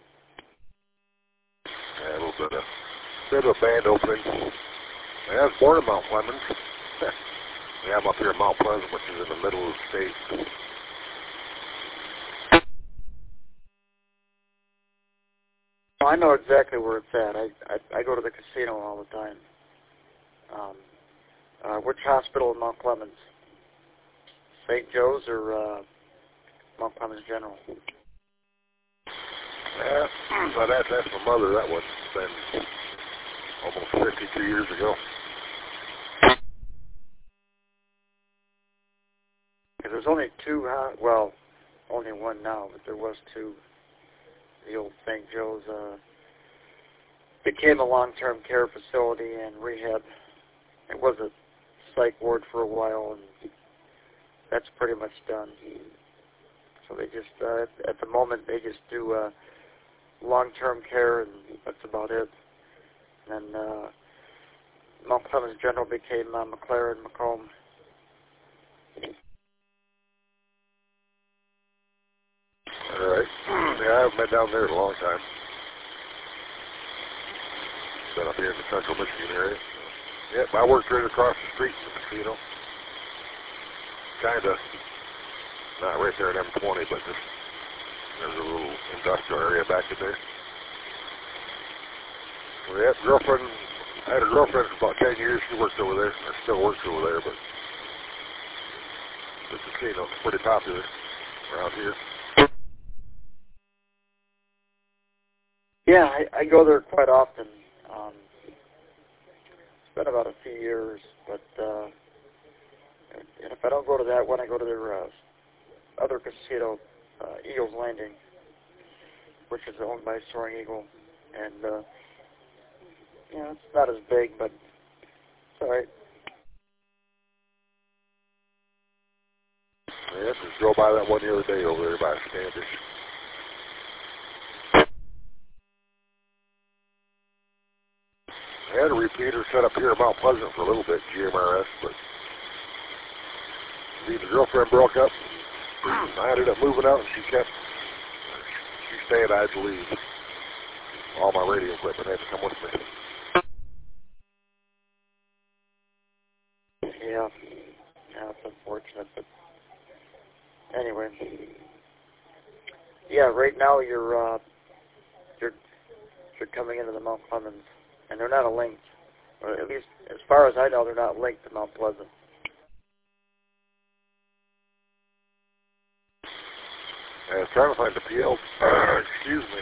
Yeah, a little bit of, bit of a band opening. Yeah, I was born in Mount Clemens. Yeah, I'm up here in Mount Pleasant, which is in the middle of the state. I know exactly where it's at. I, I I go to the casino all the time. Um, Uh, which hospital in Mount Clemens? Saint Joe's or uh, Mount Clemens General? Yeah, well, that, that's my mother. That was been almost fifty-two years ago. There's only two, uh, well, only one now, but there was two. The old Saint Joe's uh, became a long-term care facility and rehab. It was a psych ward for a while, and that's pretty much done. So they just, uh, at the moment, they just do uh, long-term care, and that's about it. And then uh, Mount Clemens General became uh, McLaren Macomb. All right. Yeah, I haven't been down there in a long time. Been up here in the central Michigan area. Yep, I worked right across the street from the casino. Kind of, not right there in M twenty, but just, there's a little industrial area back in there. Well, yeah, girlfriend, I had a girlfriend for about ten years. She worked over there, or still works over there, but the casino's pretty popular around here. Yeah, I, I go there quite often. Um, it's been about a few years, but uh, and if I don't go to that one, I go to their uh, other casino, uh, Eagles Landing, which is owned by Soaring Eagle, and uh, you know, it's not as big, but it's all right. Yeah, just drove by that one the other day over there by Standish. I had a repeater set up here in Mount Pleasant for a little bit, G M R S, but the girlfriend broke up. I ended up moving out, and she kept, she stayed, I had to leave. All my radio equipment had to come with me. Yeah, yeah, it's unfortunate, but anyway. Yeah, right now you're uh, you're you're coming into the Mount Clemens, and they're not linked, or at least as far as I know, they're not linked to Mount Pleasant. I was trying to find the P L. Excuse me.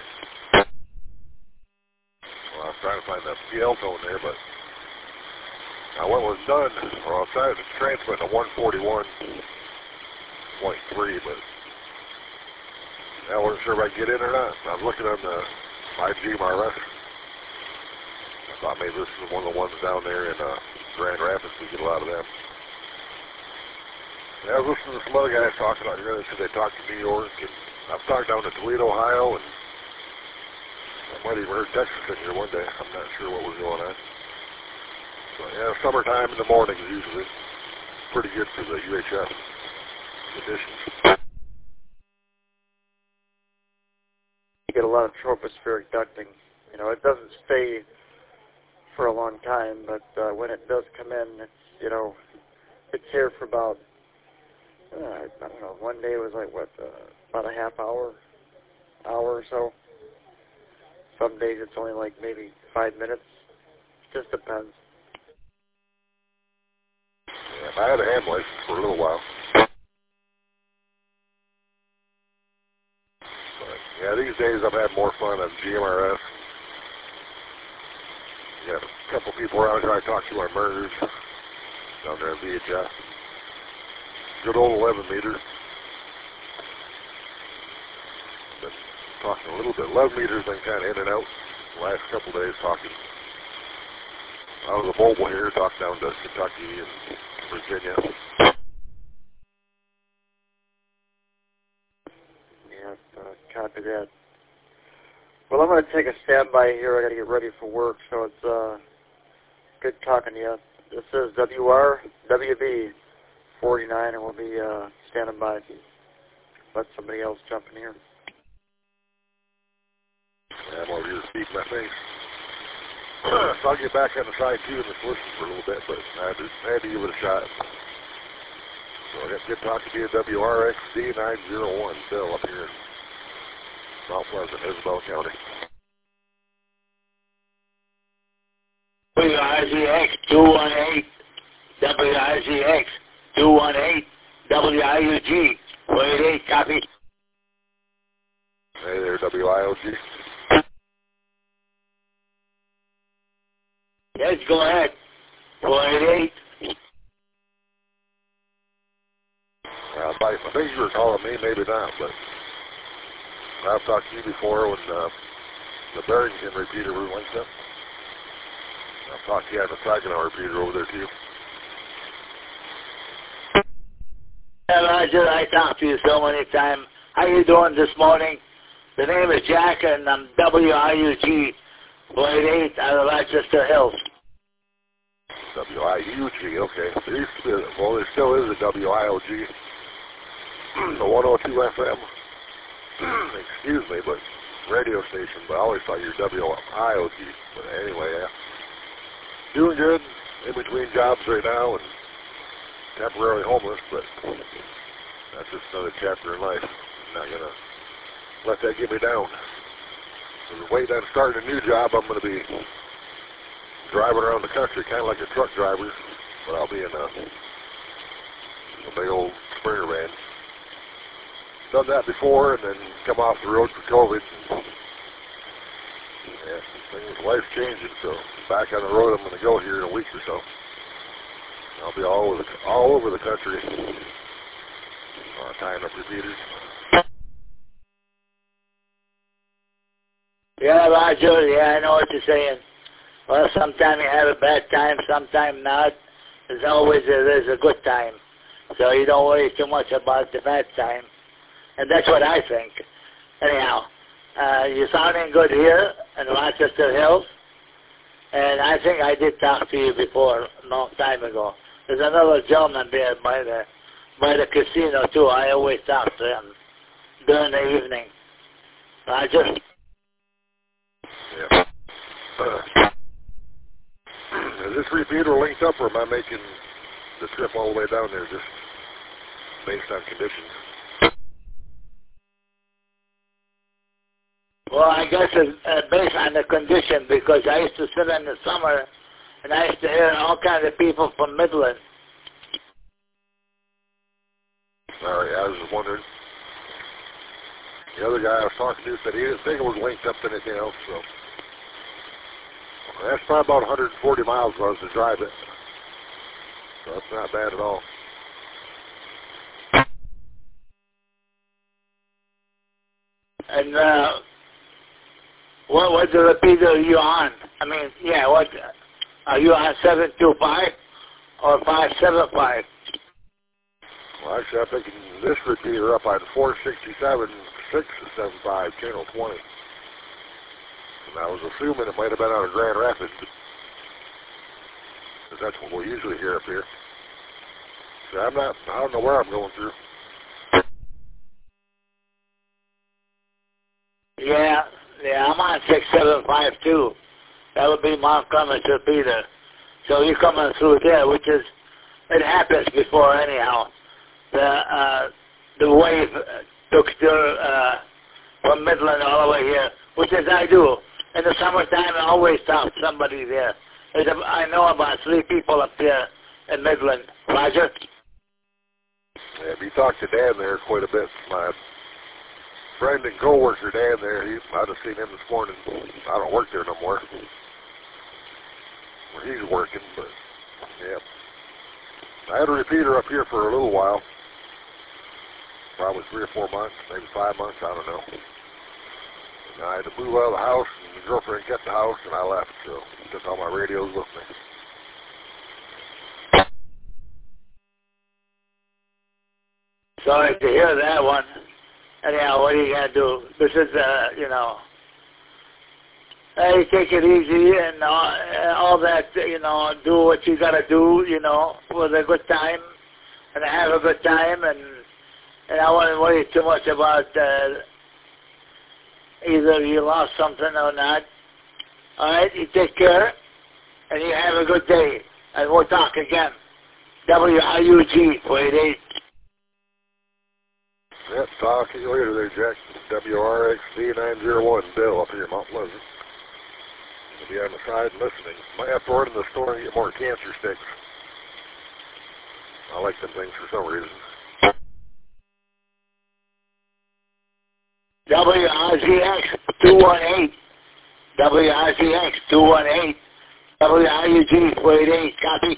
Well, I was trying to find the P L tone there, but now what was done, or I was trying to transmit to one forty-one point three, but I wasn't sure if I could get in or not. I was looking on the my G M R S. I thought maybe this was one of the ones down there in uh, Grand Rapids. We get a lot of them. And I was listening to some other guys talking out here. They said they talked to New York, and I've talked down to Toledo, Ohio, and I might even heard Texas in here one day. I'm not sure what was going on. So yeah, summertime in the morning is usually pretty good for the U H F conditions. You get a lot of tropospheric ducting. You know, it doesn't stay for a long time, but uh, when it does come in, it's, you know, it's here for about, uh, I don't know, one day was like, what, uh, about a half hour, hour or so. Some days it's only like maybe five minutes. Just depends. Yeah, I had a ham license for a little while. But yeah, these days I've had more fun on G M R S. Got a couple people around here I talked to on MERS down there at V H F. Good old eleven meter. Been talking a little bit. eleven meters been kind of in and out the last couple of days talking. I was a mobile here, talked down to Kentucky and Virginia. Yeah, uh, copy that. Well, I'm going to take a standby here. I got to get ready for work, so it's uh, good talking to you. This is W R W B forty-nine, and we'll be uh, standing by. Let somebody else jump in here. Yeah, I'm over here speaking my face. So I'll get back on the side too and just listen for a little bit, but I had to, I had to give it a shot. So I got good talking to you at W R X D nine oh one, Bill, up here in Mount Pleasant, Isabel County. W R Z X two one eight, W R Z X two one eight W I U G four eight eight, copy. Hey there, W I O G. Yes, go ahead. four eight eight. Uh, I think you were calling me, maybe not, but I've talked to you before when uh, the Barrington repeater was linked up. I've talked to you on the Saginaw repeater over there too. Yeah, Roger, I talked to you so many times. How you doing this morning? The name is Jack, and I'm W I U G four eight eight out of Rochester Hills. W I U G, okay. There used to be, well, there still is a W I O G. The one oh two F M. Excuse me, but radio station, but I always thought you were W I O G. But anyway, yeah. Doing good, in between jobs right now, and temporarily homeless, but that's just another chapter in life. I'm not going to let that get me down. So waiting on starting a new job, I'm going to be driving around the country, kind of like a truck driver, but I'll be in a, a big old Springer van. Done that before, and then come off the road for COVID. And, yeah, things, life's changing, so back on the road I'm going to go here in a week or so. I'll be all over the, all over the country, uh, tying up repeaters. Yeah, Roger, yeah, I know what you're saying. Well, sometimes you have a bad time, sometimes not. There's always a, there's a good time. So you don't worry too much about the bad time. And that's what I think. Anyhow, uh, you're sounding good here in Rochester Hills. And I think I did talk to you before, a long time ago. There's another gentleman there by the, by the casino, too. I always talk to him during the evening. Roger? Yeah. Uh, is this repeater linked up, or am I making the trip all the way down there just based on conditions? Well, I guess it's uh, based on the condition, because I used to sit in the summer, and I used to hear all kinds of people from Midland. All right, I was just wondering. The other guy I was talking to said he didn't think it was linked up to anything else, so that's probably about one hundred forty miles for us to drive it. So that's not bad at all. And uh, what what the repeater are you on? I mean, yeah, what are you on? Seven two five or five seven five? Well, actually, I'm picking this repeater up on four sixty-seven six seven five channel twenty. And I was assuming it might have been out of Grand Rapids, because that's what we usually hear up here. So I'm not, I don't know where I'm going through. Yeah, yeah, I'm on six seven five two. That would be Montgomery's repeater. So you're coming through there, which is, it happens before anyhow. The uh, the wave took to, uh, from Midland all the way here, which is I do. In the summertime, I always talk to somebody there. There's a, I know about three people up there in Midland. Roger? Yeah, we talked to Dan there quite a bit. My friend and co-worker Dan there, he, I'd have seen him this morning. I don't work there no more. Where he's working, but yeah. I had a repeater up here for a little while. Probably three or four months, maybe five months, I don't know. And I had to move out of the house, and the girlfriend kept the house, and I left, so I took all my radios with me. Sorry to hear that one. Anyhow, what are you going to do? This is, uh, you know, hey, take it easy and all, all that, you know, do what you got to do, you know, with a good time, and have a good time, and, and I wouldn't worry too much about uh, either you lost something or not. All right, you take care, and you have a good day, and we'll talk again. W I U G four eight eight. Yep, talk to you later there, Jack. W R X V nine zero one, Bill, up here in Mount Pleasant. You'll be on the side listening. Might have to run in the store and get more cancer sticks. I like them things for some reason. W R Z X two one eight. W R Z X two one eight. W R U G four eight eight. Copy.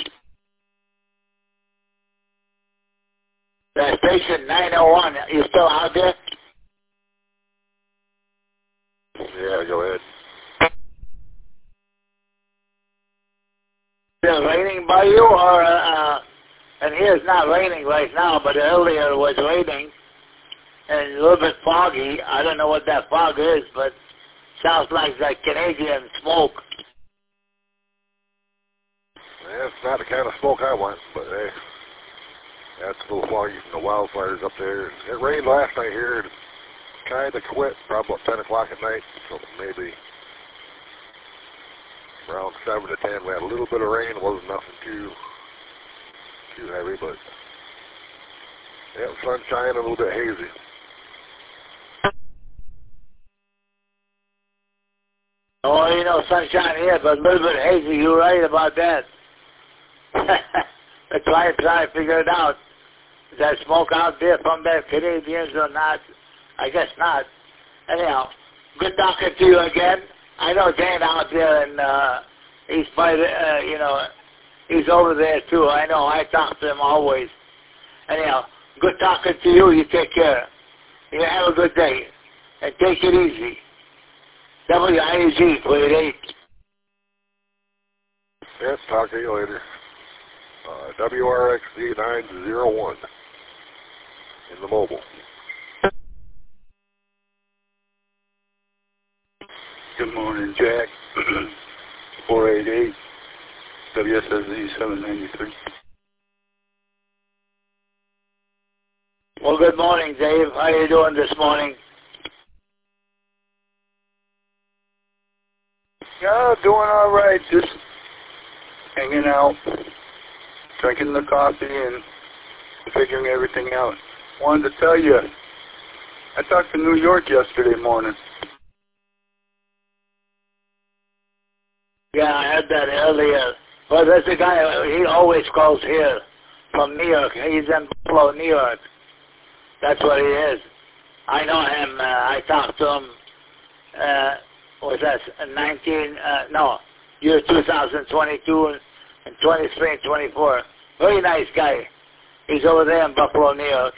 The station nine oh one. You still out there? Yeah, go ahead. Is it raining by you, or uh, and here it's not raining right now, but earlier it was raining and a little bit foggy. I don't know what that fog is, but sounds like that Canadian smoke. Yeah, it's not the kind of smoke I want, but hey, that's a little foggy from the wildfires up there. It rained last night here. It kind of quit probably about ten o'clock at night, so maybe around seven to ten we had a little bit of rain. It wasn't nothing too too heavy, but yeah, sunshine, a little bit hazy. Oh, you know, sunshine here, but a little bit hazy. You're right about that. That's why I try to figure it out. Is that smoke out there from the Canadians or not? I guess not. Anyhow, good talking to you again. I know Dan out there, and uh, he's by the, uh, you know, he's over there too. I know. I talk to him always. Anyhow, good talking to you. You take care. You have a good day, and take it easy. W I U G four eight eight. Yes, talk to you later. Uh, W R X Z nine oh one in the mobile. Good morning, Jack. four eight eight, W S S Z seven ninety-three. Well, good morning, Dave. How are you doing this morning? Yeah, doing all right. Just hanging out, drinking the coffee, and figuring everything out. Wanted to tell you, I talked to New York yesterday morning. Yeah, I heard that earlier. Well, there's a guy, he always calls here from New York. He's in Buffalo, New York. That's what he is. I know him. Uh, I talked to him, uh, was that nineteen, uh, no, year two thousand twenty-two and twenty-three and twenty-four. Very nice guy. He's over there in Buffalo, New York.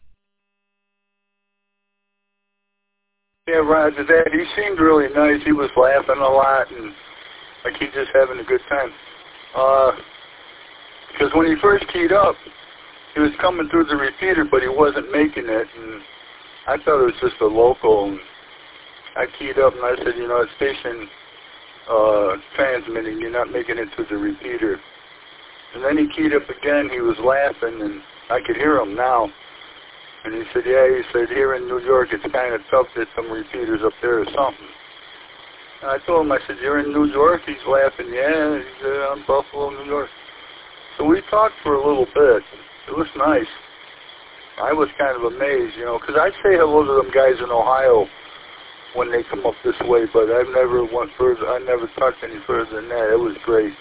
Yeah, Roger that. He seemed really nice. He was laughing a lot and like he's just having a good time. Uh, because when he first keyed up, he was coming through the repeater, but he wasn't making it. And I thought it was just a local. And I keyed up and I said, you know, it's station uh, transmitting. You're not making it through the repeater. And then he keyed up again. He was laughing, and I could hear him now. And he said, yeah, he said, here in New York, it's kind of tough. There's some repeaters up there or something. And I told him, I said, you're in New York? He's laughing, yeah, he's uh, in Buffalo, New York. So we talked for a little bit. It was nice. I was kind of amazed, you know, because I'd say hello to them guys in Ohio when they come up this way, but I've never went further. I never talked any further than that. It was great.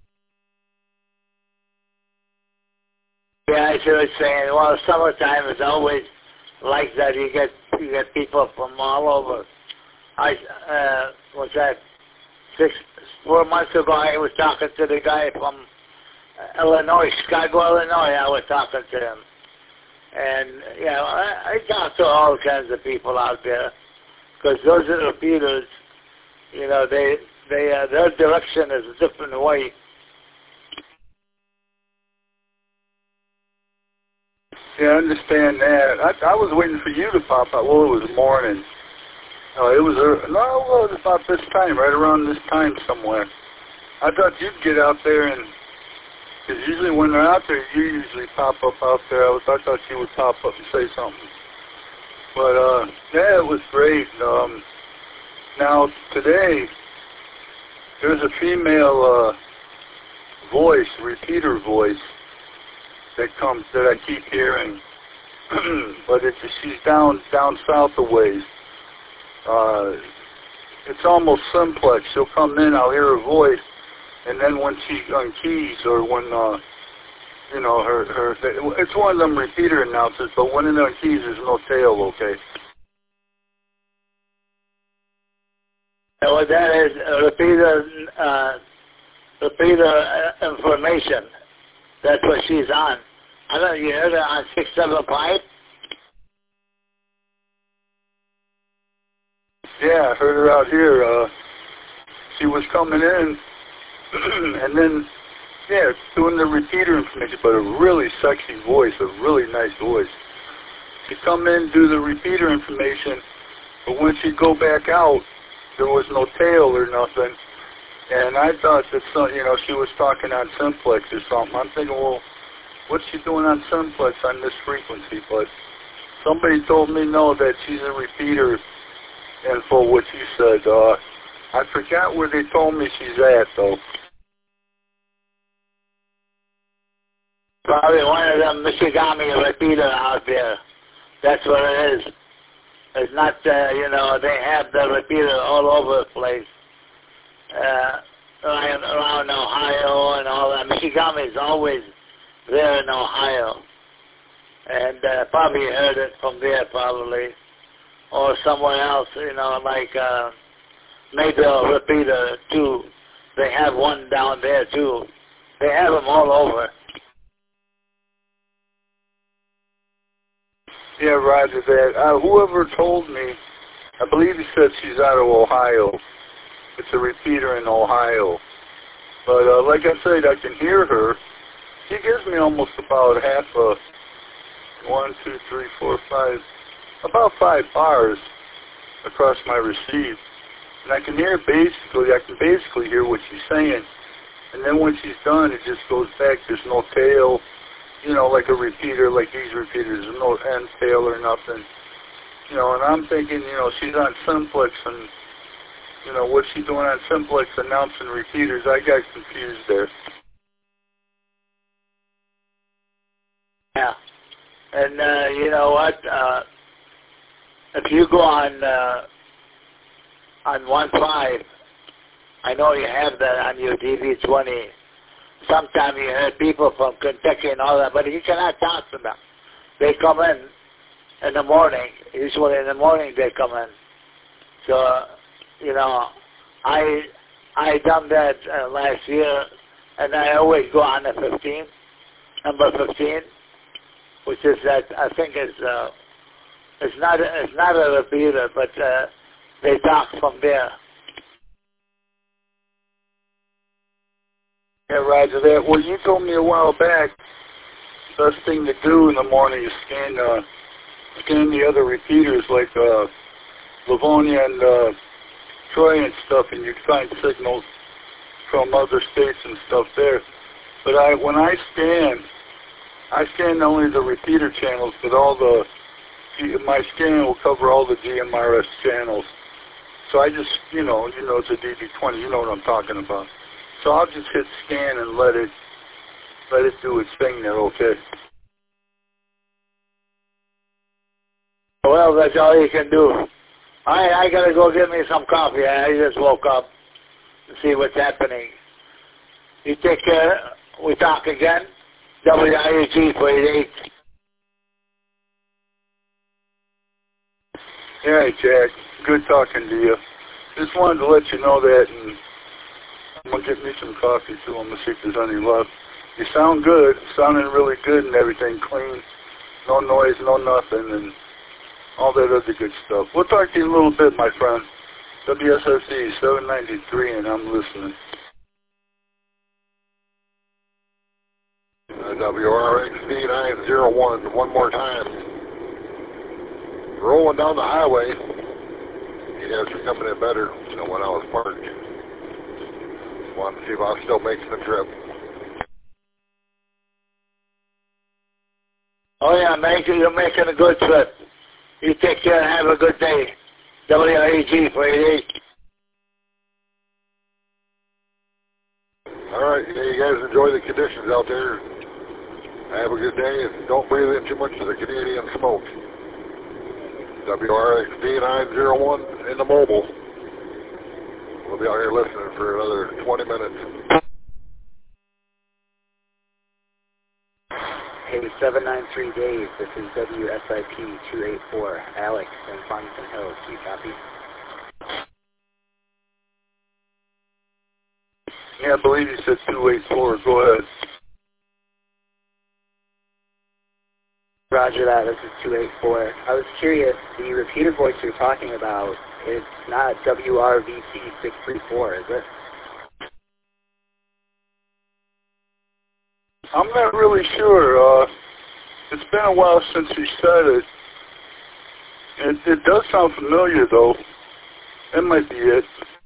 Yeah, I see what you're saying. Well, summertime is always like that. You get you get people from all over. I uh, was that six four months ago. I was talking to the guy from Illinois, Chicago, Illinois. I was talking to him, and you know, I, I talk to all kinds of people out there because those are the repeaters. You know, they they uh, their direction is a different way. Yeah, I understand that. I, I was waiting for you to pop out. Well, it was morning. Uh, it was uh, no, well, it was about this time, right around this time somewhere. I thought you'd get out there, and because usually when they're out there, you usually pop up out there. I, was, I thought you would pop up and say something. But uh, yeah, it was great. Um, now today, there's a female uh, voice, repeater voice, that comes that I keep hearing, but it's she's down down south a ways. Uh, it's almost simplex. She'll come in, I'll hear her voice, and then when she unkeys or when uh, you know, her, her, it's one of them repeater announcers, but one of their keys is no tail, okay? Well, that is uh, repeater, uh, repeater uh, information. That's what she's on. I don't know, you heard her on six seven five? Yeah, I heard her out here. Uh, she was coming in, and then, yeah, doing the repeater information, but a really sexy voice, a really nice voice. She'd come in, do the repeater information, but when she'd go back out, there was no tail or nothing. And I thought that, some, you know, she was talking on simplex or something. I'm thinking, well, what's she doing on simplex on this frequency? But somebody told me, no, that she's a repeater info, what she said. Uh, I forgot where they told me she's at, though. Probably one of them Michigami repeater out there. That's what it is. It's not, uh, you know, they have the repeater all over the place. Uh, around, around Ohio and all that. Michigami is always there in Ohio. And uh, probably heard it from there, probably. Or somewhere else, you know, like uh, maybe a repeater, too. They have one down there, too. They have them all over. Yeah, Roger that. Uh, whoever told me, I believe he said she's out of Ohio. It's a repeater in Ohio. But uh, like I said, I can hear her. She gives me almost about half a, one, two, three, four, five, about five bars across my receive. And I can hear basically, I can basically hear what she's saying. And then when she's done, it just goes back. There's no tail. You know, like a repeater, like these repeaters, there's no end tail or nothing. You know, and I'm thinking, you know, she's on simplex, and, you know, what's she doing on simplex announcing repeaters? I got confused there. Yeah. And, uh, you know what, uh, if you go on, uh, on one five, I know you have that on your D V twenty. Sometimes you hear people from Kentucky and all that, but you cannot talk to them. They come in in the morning. Usually in the morning they come in. So, uh, you know, I I done that uh, last year, and I always go on the fifteen, number fifteen, which is that I think is uh, it's not it's not a repeater, but uh, they talk from there. Yeah, Roger that. Well, you told me a while back, best thing to do in the morning is scan uh, scan the other repeaters like uh, Livonia and uh, Troy and stuff, and you'd find signals from other states and stuff there. But I, when I scan, I scan not only the repeater channels, but all the, my scan will cover all the G M R S channels. So I just, you know, you know it's a D D twenty, you know what I'm talking about. So I'll just hit scan and let it let it do its thing there, okay? Well, that's all you can do. I I gotta go get me some coffee. I just woke up to see what's happening. You take care. We talk again. W I A G four eighty-eight. Yeah, Jack. Good talking to you. Just wanted to let you know that, and I'm going to get me some coffee, too. I'm going to see if there's any left. You sound good. Sounding really good and everything. Clean. No noise, no nothing, and all that other good stuff. We'll talk to you in a little bit, my friend. W S S E seven ninety-three, and I'm listening. Uh, W R X D nine zero one, one more time. Rolling down the highway. You guys are coming in better, you know, when I was parked. Wanted to see if I was still making the trip. Oh yeah, make it, you're making a good trip. You take care and have a good day. W I A G four eighty-eight. All right, yeah, you guys enjoy the conditions out there. Have a good day, and don't breathe in too much of the Canadian smoke. W R X D nine zero one in the mobile. We'll be out here listening for another twenty minutes. seven nine three Dave, this is W S I P two eight four, Alex in Farmington Hills. Do you copy? Yeah, I believe you said two eight four. Go ahead. Roger that, this is two eight four. I was curious, the repeater voice you're talking about, it's not W R V T six three four, is it? I'm not really sure. Uh, it's been a while since you said it. It, it does sound familiar, though. That might be it.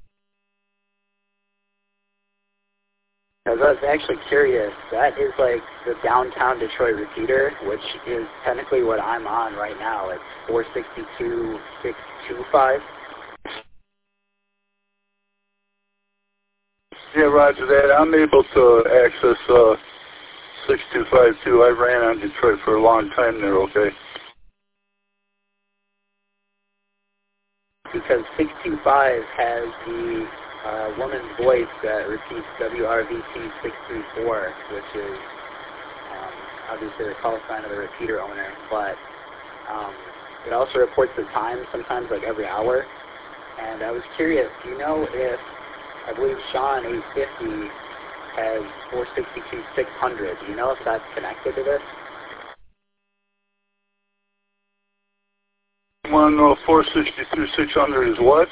Because I was actually curious, that is like the downtown Detroit repeater, which is technically what I'm on right now. It's four sixty-two six twenty-five. Yeah, roger that. I'm able to access uh, six two five two. I ran on Detroit for a long time there, okay? Because six two five has the uh, woman's voice that repeats W R V T six three four, which is um, obviously the call sign of the repeater owner, but um, it also reports the time, sometimes like every hour. And I was curious, do you know if, I believe Sean eight fifty has four sixty-two six hundred. Do you know if that's connected to this? You want to know four sixty-two six hundred is what?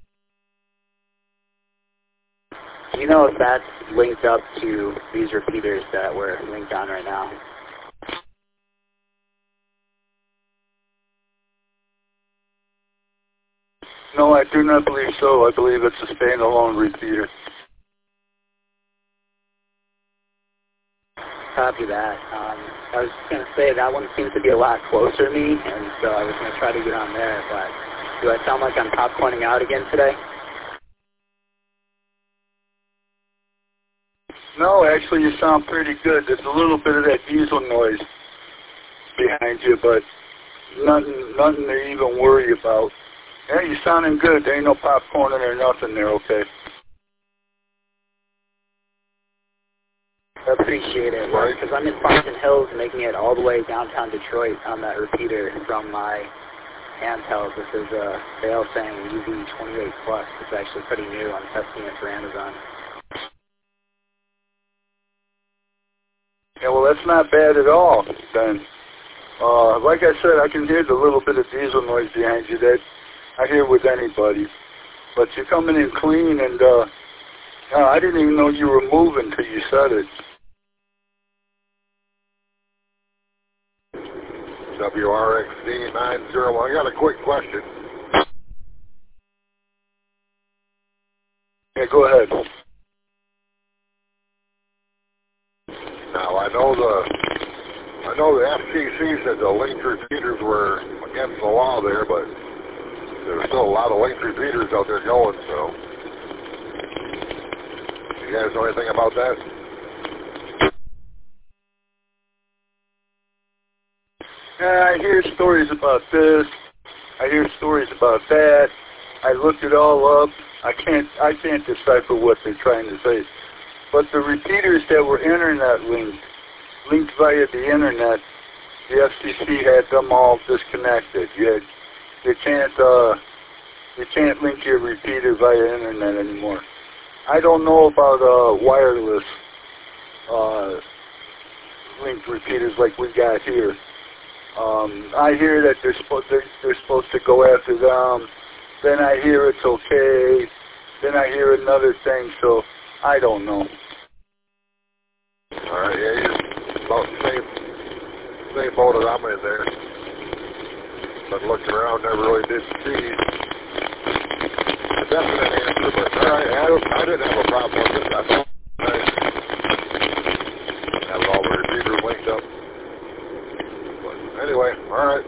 Do you know if that's linked up to these repeaters that we're linked on right now? No, I do not believe so. I believe it's a standalone repeater. Copy that. Um, I was just going to say that one seems to be a lot closer to me, and so I was going to try to get on there, but do I sound like I'm top-pointing out again today? No, actually you sound pretty good. There's a little bit of that diesel noise behind you, but nothing, nothing to even worry about. Yeah, you're sounding good. There ain't no popcorn or nothing there, okay? I appreciate it, right? Because I'm in Farmington Hills, making it all the way downtown Detroit on that repeater from my handheld. This is a sale saying U V twenty-eight plus. It's actually pretty new. I'm testing it for Amazon. Yeah, well, that's not bad at all, then. Uh, like I said, I can hear the little bit of diesel noise behind you that I hear with anybody. But you're coming in clean, and uh, no, I didn't even know you were moving till you said it. W R X D nine zero one. I got a quick question. Yeah, go ahead. Now I know the I know the F C C said the linked repeaters were against the law there, but there's still a lot of linked repeaters out there going. So, you guys know anything about that? I hear stories about this. I hear stories about that. I looked it all up. I can't. I can't decipher what they're trying to say. But the repeaters that were internet linked, linked via the internet, the F C C had them all disconnected. You had, you can't. Uh, you can't link your repeater via internet anymore. I don't know about uh, wireless uh, linked repeaters like we got here. Um, I hear that they're supposed they're, they're supposed to go after them. Then I hear it's okay. Then I hear another thing. So I don't know. All right, yeah, you're about the same same boat that I'm in there. But looking around, never really did see a definite answer. But all right, I, don't, I didn't have a problem with it. I thought I have all the receivers linked up. Anyway, all right.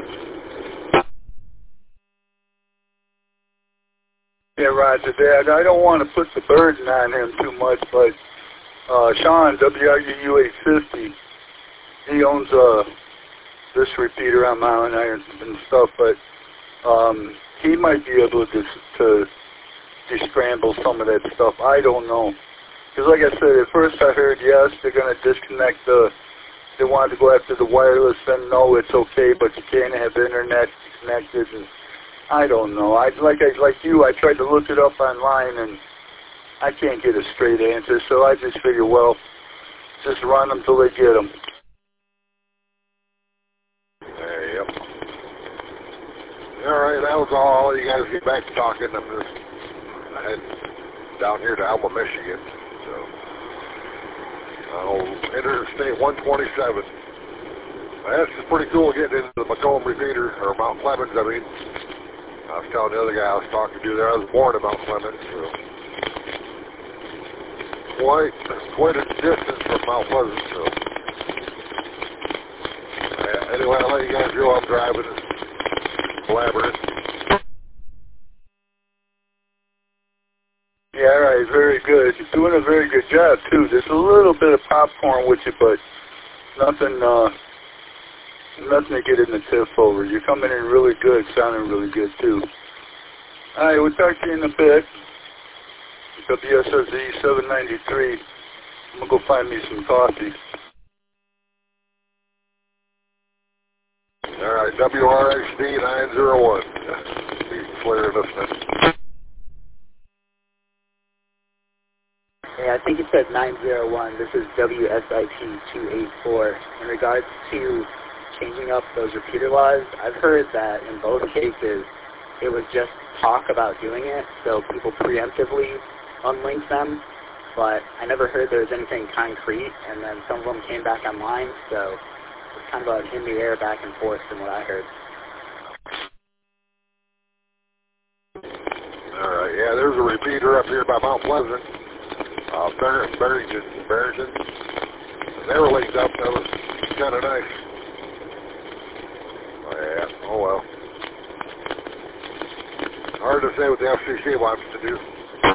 Yeah, Roger that. I don't want to put the burden on him too much, but uh, Sean, W R U U eight fifty, he owns uh, this repeater on Mountain Iron and stuff, but um, he might be able to, to descramble some of that stuff. I don't know. Because like I said, at first I heard, yes, they're going to disconnect the they wanted to go after the wireless, then no, it's okay, but you can't have internet connected. And I don't know. I like I like you. I tried to look it up online, and I can't get a straight answer. So I just figure, well, just run them till they get them. There, yep. All right, that was all. You guys get back to talking. I'm just heading down here to Alma, Michigan. So, I'll Interstate one twenty-seven. That's pretty cool getting into the Macomb repeater, or Mount Clemens, I mean. I was telling the other guy I was talking to there, I was born in Mount Clemens, so. Quite, quite a distance from Mount Pleasant, so. Uh, anyway, I'll let you guys go. I'm driving and blabbering. Yeah, all right, very good. You're doing a very good job, too. There's a little bit of popcorn with you, but nothing, uh, nothing to get in the tiff over. You're coming in really good, sounding really good, too. All right, we'll talk to you in a bit. W S S Z seven ninety-three. I'm going to go find me some coffee. All right, W R X D nine oh one. Steve Flair listening. Hey, I think it said nine oh one. This is W S I P two eighty-four. In regards to changing up those repeater laws, I've heard that in both cases it was just talk about doing it, so people preemptively unlink them, but I never heard there was anything concrete, and then some of them came back online, so it's kind of in the air back and forth from what I heard. All right, yeah, there's a repeater up here by Mount Pleasant. Uh, Bar Barrington, Barrington. And they were linked up. That was kind of nice. Oh, yeah. Oh, well. Hard to say what the F C C wants to do.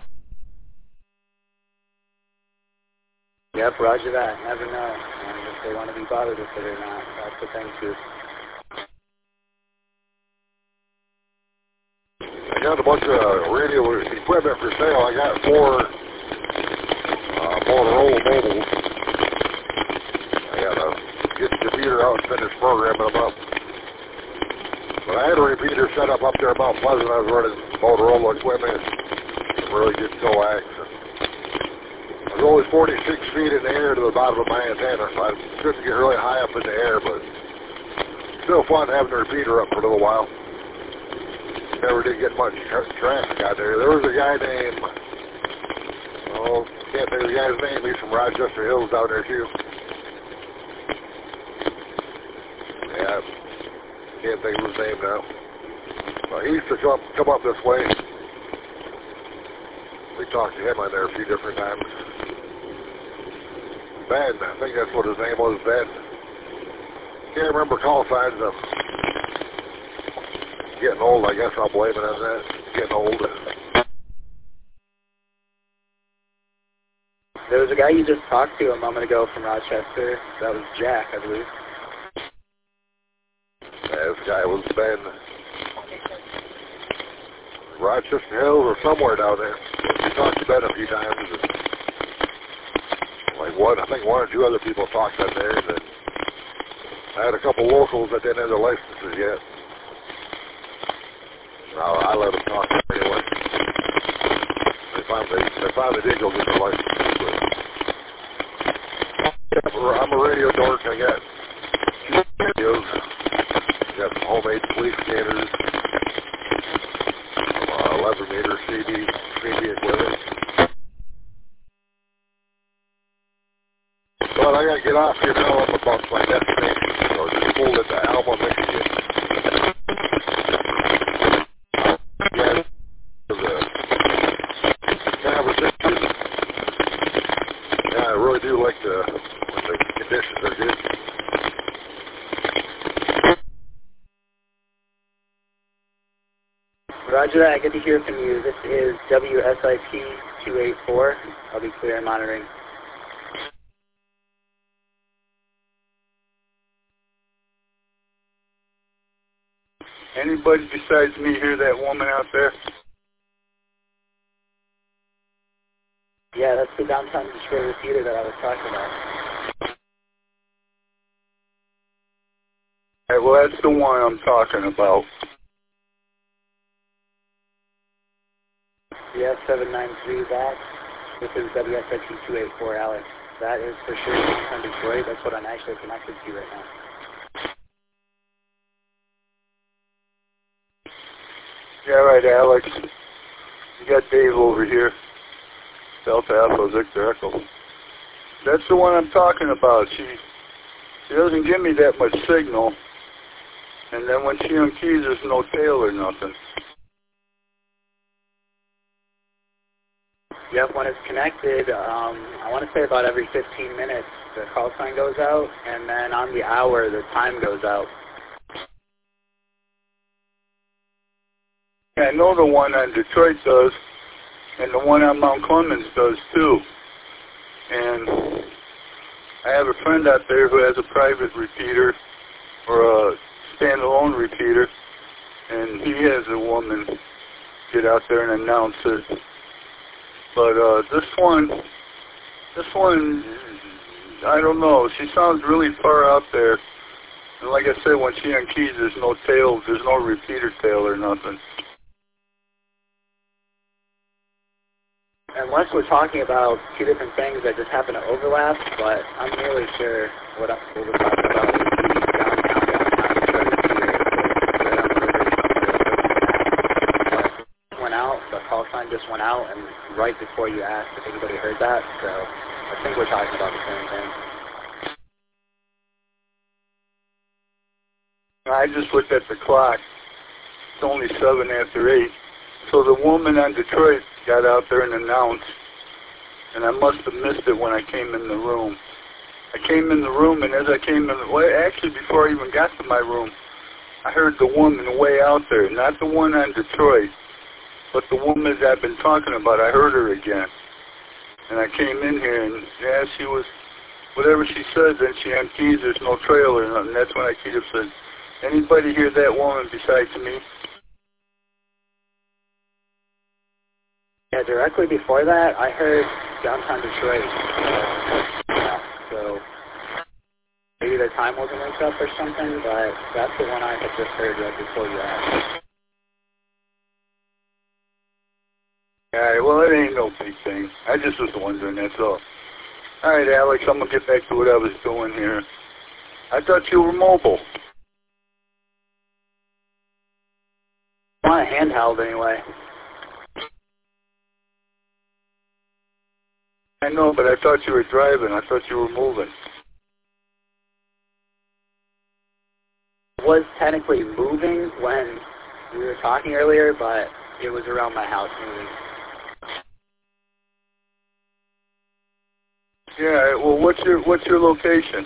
Yep, roger that. Never know. And if they want to be bothered with it or not, that's the thing, too. I got a bunch of radio equipment for sale. I got four uh, Motorola mobiles. I got to get the computer out and finish programming them up. But I had a repeater set up up there about Pleasant. I was running Motorola equipment. Really good coax. I was only forty-six feet in the air to the bottom of my antenna, so I couldn't get really high up in the air, but still fun having the repeater up for a little while. Never did get much tra traffic out there. There was a guy named, oh, can't think of the guy's name. He's from Rochester Hills down there too. Yeah, can't think of his name now. But he used to come, come up this way. We talked to him on there a few different times. Ben, I think that's what his name was, Ben. Can't remember call signs. I'm getting old, I guess I'll blame it on that. Getting old. There was a guy you just talked to a moment ago from Rochester. That was Jack, I believe. Yeah, this guy was Ben. Rochester Hills or somewhere down there. We talked to Ben a few times. And like one, I think one or two other people talked on there. And I had a couple locals that didn't have their licenses yet. No, I let them talk anyway. They finally, they finally did go get their licenses. But I'm a radio dork. I got two radios. Got some homemade police scanners. eleven meter C D, C D equipment. But I gotta get off here now. I'm about my destination. So I just pulled into Alma, Michigan. Yeah, the conversation. Yeah, I really do like the, the conditions are good. Roger that. Good to hear from you. This is W S I P two eighty-four. I'll be clear and monitoring. Anybody besides me hear that woman out there? Yeah, that's the downtown Detroit repeater that I was talking about. All right, well, that's the one I'm talking about. Yes, seven nine three back. This is W S X E two eight four, Alex. That is for sure from Detroit. That's what I'm actually connected to right now. Yeah, right, Alex. You got Dave over here. Delta Alpha Victor Echo. That's the one I'm talking about. She, she doesn't give me that much signal. And then when she unkeys, there's no tail or nothing. Yep, when it's connected, um, I want to say about every fifteen minutes, the call sign goes out, and then on the hour, the time goes out. Yeah, I know the one on Detroit does, and the one on Mount Clemens does too. And I have a friend out there who has a private repeater, or a standalone repeater, and he has a woman get out there and announce it. But uh, this one, this one, I don't know. She sounds really far out there. And like I said, when she unkeys, there's no tail, there's no repeater tail or nothing. Unless we're talking about two different things that just happen to overlap, but I'm nearly sure what, I, what we're talking about is the downtown, downtown Detroit repeater. Right on the river. It went out, the call sign just went out, and right before you asked if anybody heard that, so I think we're talking about the same thing. I just looked at the clock. It's only seven after eight. So the woman on Detroit got out there and announced, and I must have missed it when I came in the room. I came in the room, and as I came in, well, actually before I even got to my room, I heard the woman way out there, not the one on Detroit, but the woman that I've been talking about. I heard her again. And I came in here, and yeah, she was, whatever she said, then she unkeys, there's no trail or nothing. That's when I keyed up and said, anybody hear that woman besides me? Yeah, directly before that, I heard downtown Detroit. Yeah, so maybe the time wasn't linked up or something, but that's the one I had just heard right before you asked. Alright, well, it ain't no big thing. I just was wondering, that's all. Alright, Alex, I'm going to get back to what I was doing here. I thought you were mobile. I want a handheld anyway. I know, but I thought you were driving. I thought you were moving. I was technically moving when we were talking earlier, but it was around my house moving. Yeah, well, what's your what's your location?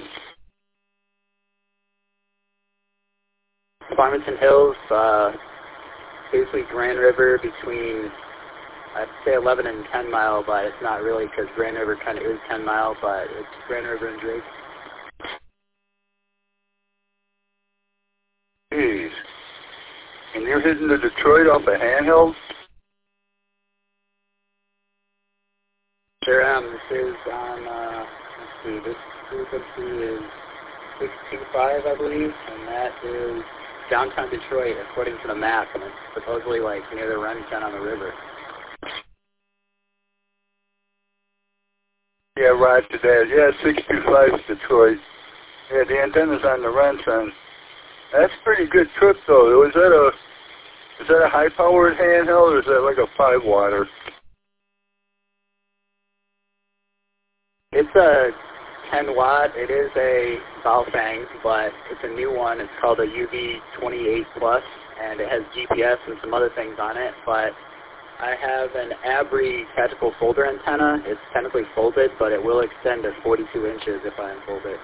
Farmington Hills, uh, basically Grand River between, I'd say eleven and ten mile, but it's not really because Grand River kind of is ten mile, but it's Grand River and Drake. Jeez. And you're heading to Detroit off a handheld? Sure am. This is on, uh, let's see, this frequency is six two five, I believe, and that is downtown Detroit, according to the map, and it's supposedly like near the Renton on the river. Yeah, right to that. Yeah, six two five is Detroit. Yeah, the antenna's on the Renton. That's a pretty good trip, though. Is that a is that a high-powered handheld, or is that like a five-watter? It's a ten watt. It is a Baofeng, but it's a new one. It's called a U V twenty-eight plus, and it has G P S and some other things on it. But I have an Abri tactical folder antenna. It's technically folded, but it will extend to forty-two inches if I unfold it.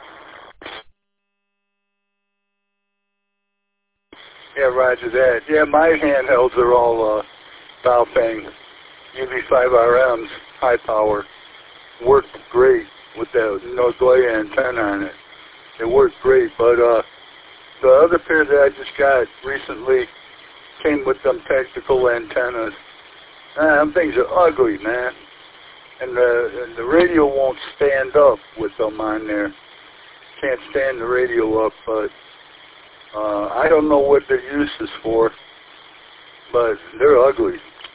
Yeah, roger that. Yeah, my handhelds are all uh, Baofeng U V five R Ms, high power. Worked great with the Nogoya antenna on it. It worked great, but uh, the other pair that I just got recently came with them tactical antennas. Uh, them things are ugly, man. And the, and the radio won't stand up with them on there. Can't stand the radio up, but Uh, I don't know what their use is for, but they're ugly.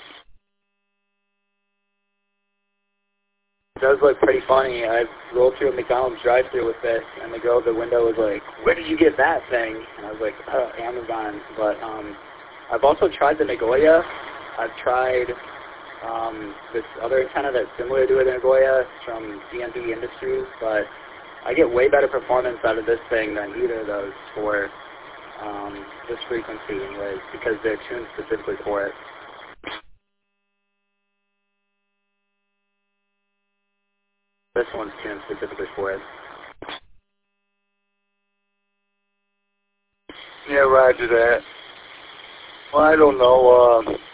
It does look pretty funny. I rolled through a McDonald's drive-thru with this, and the girl at the window was like, "Where did you get that thing?" And I was like, uh, "Amazon." But um, I've also tried the Nagoya. I've tried um, this other antenna that's similar to a Nagoya from D and B Industries, but I get way better performance out of this thing than either of those for um, this frequency anyways, because they're tuned specifically for it. This one's tuned specifically for it. Yeah, roger that. Well, I don't know. Uh,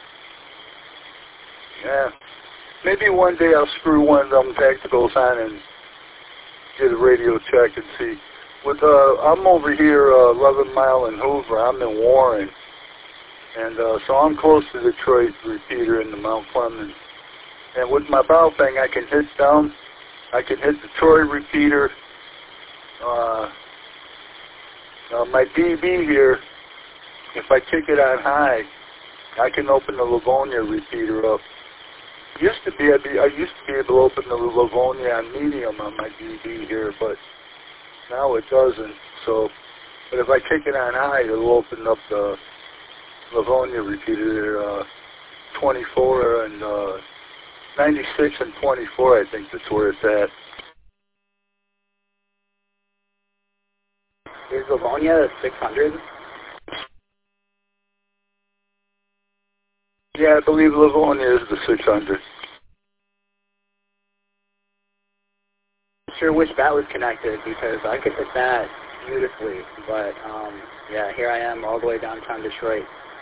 yeah, maybe one day I'll screw one of them tacticals on and get a radio check and see. With uh, I'm over here, uh, eleven Mile in Hoover. I'm in Warren, and uh, so I'm close to Detroit repeater in the Mount Clemens. And with my bow thing, I can hit down. I can hit the Troy repeater. Uh, uh, my D B here, if I kick it on high, I can open the Livonia repeater up. Used to be, I'd be, I used to be able to open the Livonia on medium on my D B here, but now it doesn't. So, but if I kick it on high, it'll open up the Livonia repeater, uh, twenty-four and uh, ninety-six and twenty-four. I think that's where it's at. Is Livonia six hundred? Yeah, I believe Livonia is the six hundred. I'm sure wish that was connected because I could hit that beautifully. But um, yeah, here I am all the way downtown Detroit.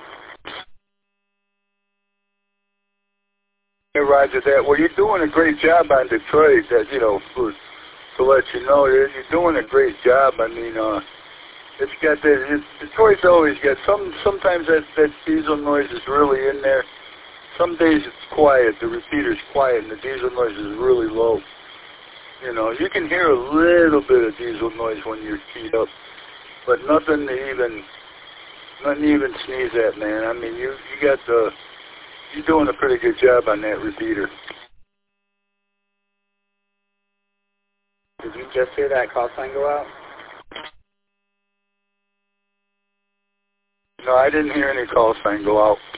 Hey, Roger that. Well, you're doing a great job on Detroit. That you know, for, to let you know, you're, you're doing a great job. I mean, uh, it's got that. It, Detroit's always got some. Sometimes that that diesel noise is really in there. Some days it's quiet. The repeater's quiet, and the diesel noise is really low. You know, you can hear a little bit of diesel noise when you're keyed up, but nothing to even, nothing to even sneeze at, man. I mean, you you got the. You're doing a pretty good job on that repeater. Did you just hear that call sign go out? No, I didn't hear any call sign go out.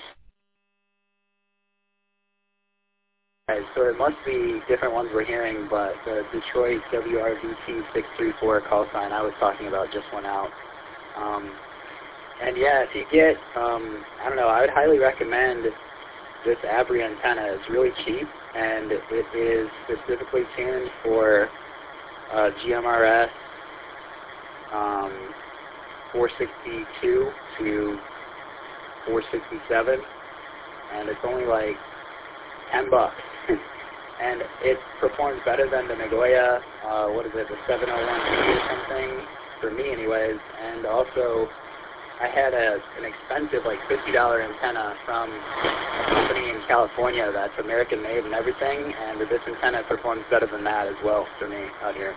Okay, so it must be different ones we're hearing, but the Detroit W R V T six three four call sign I was talking about just went out. Um, and yeah, if you get, um, I don't know, I would highly recommend this Abri antenna. It's really cheap, and it is specifically tuned for uh, G M R S um, four sixty-two to four sixty-seven, and it's only like ten bucks. And it performs better than the Nagoya, uh, what is it, the seven oh one P or something, for me anyways. And also, I had a, an expensive, like fifty dollar antenna from a company in California that's American-made and everything, and this antenna performs better than that as well for me out here.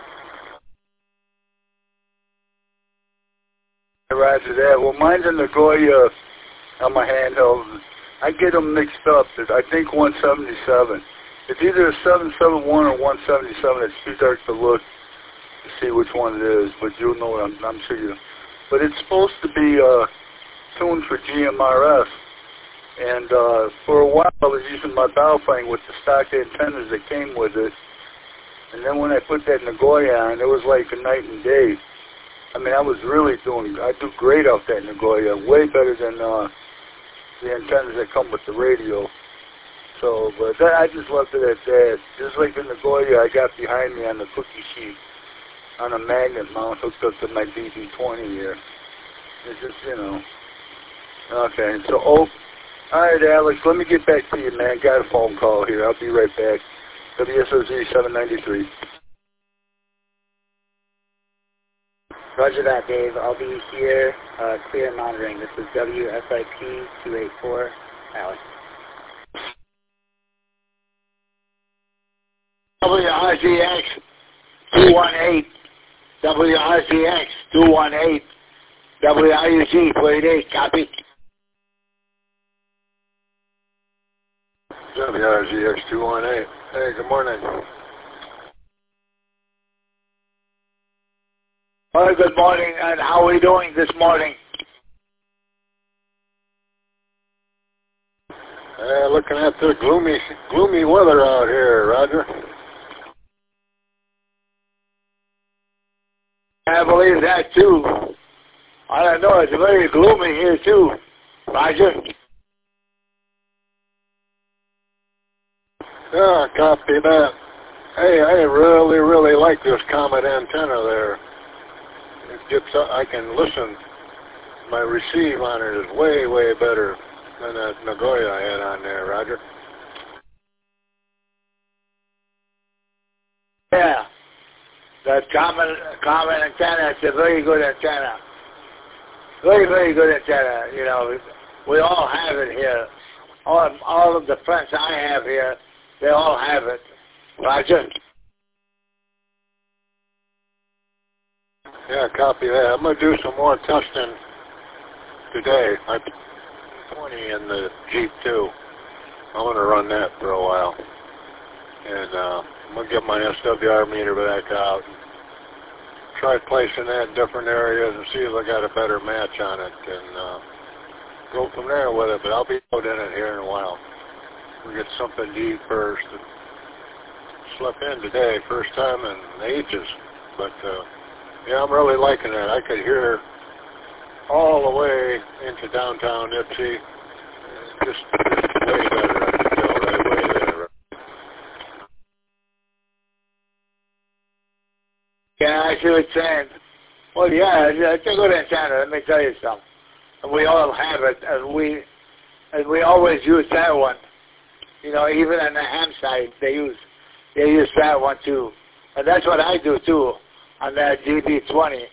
Roger that. Well, mine's a Nagoya on my handheld. I get them mixed up. I think one seventy-seven. It's either a seven seventy-one or one seventy-seven. It's too dark to look to see which one it is, but you'll know what I'm, I'm sure you. But it's supposed to be uh, tuned for G M R S. And uh, for a while I was using my bow thing with the stock antennas that came with it. And then when I put that Nagoya on, it was like a night and day. I mean, I was really doing, I do great off that Nagoya, way better than uh, the antennas that come with the radio. So, but that, I just left it at that. Just like the Nagoya I got behind me on the cookie sheet on a magnet mount hooked up to my D B twenty here. It's just, you know. Okay, so, oh, all right, Alex, let me get back to you, man. Got a phone call here. I'll be right back. W S O Z seven ninety-three. Roger that, Dave. I'll be here, uh, clear monitoring. This is W S I P two eighty-four, Alex. W R Z X two one eight, W R Z X two one eight, W R U G forty-eight, copy. W R G X two one eight. Hey, good morning. Well, good morning, and how are we doing this morning? Uh, looking at the gloomy, gloomy weather out here, Roger. I believe that too. I don't know, it's very gloomy here too, Roger. Yeah, copy that. Hey, I really, really like this Comet antenna there. It gets, I can listen. My receive on it is way, way better than that Nagoya I had on there, Roger. Yeah, that common, common antenna, it's a very good antenna. Very, very good antenna, you know. We all have it here. All, all of the friends I have here, they all have it. Roger? Yeah, copy that. I'm going to do some more testing today. I'm twenty in the Jeep too. I'm going to run that for a while. And uh, I'm going to get my S W R meter back out. Try placing that in different areas and see if I got a better match on it. And uh, go from there with it. But I'll be out in it here in a while. We'll get something to eat first. And slept in today, first time in ages. But uh, yeah, I'm really liking it. I could hear all the way into downtown Ipsy. Just, just way better. I can tell right away there. Yeah, I see what you're saying. Well, yeah, it's a good antenna. Let me tell you something. And we all have it, and we and we always use that one. You know, even on the ham side, they use they use that one too, and that's what I do too on that D B twenty.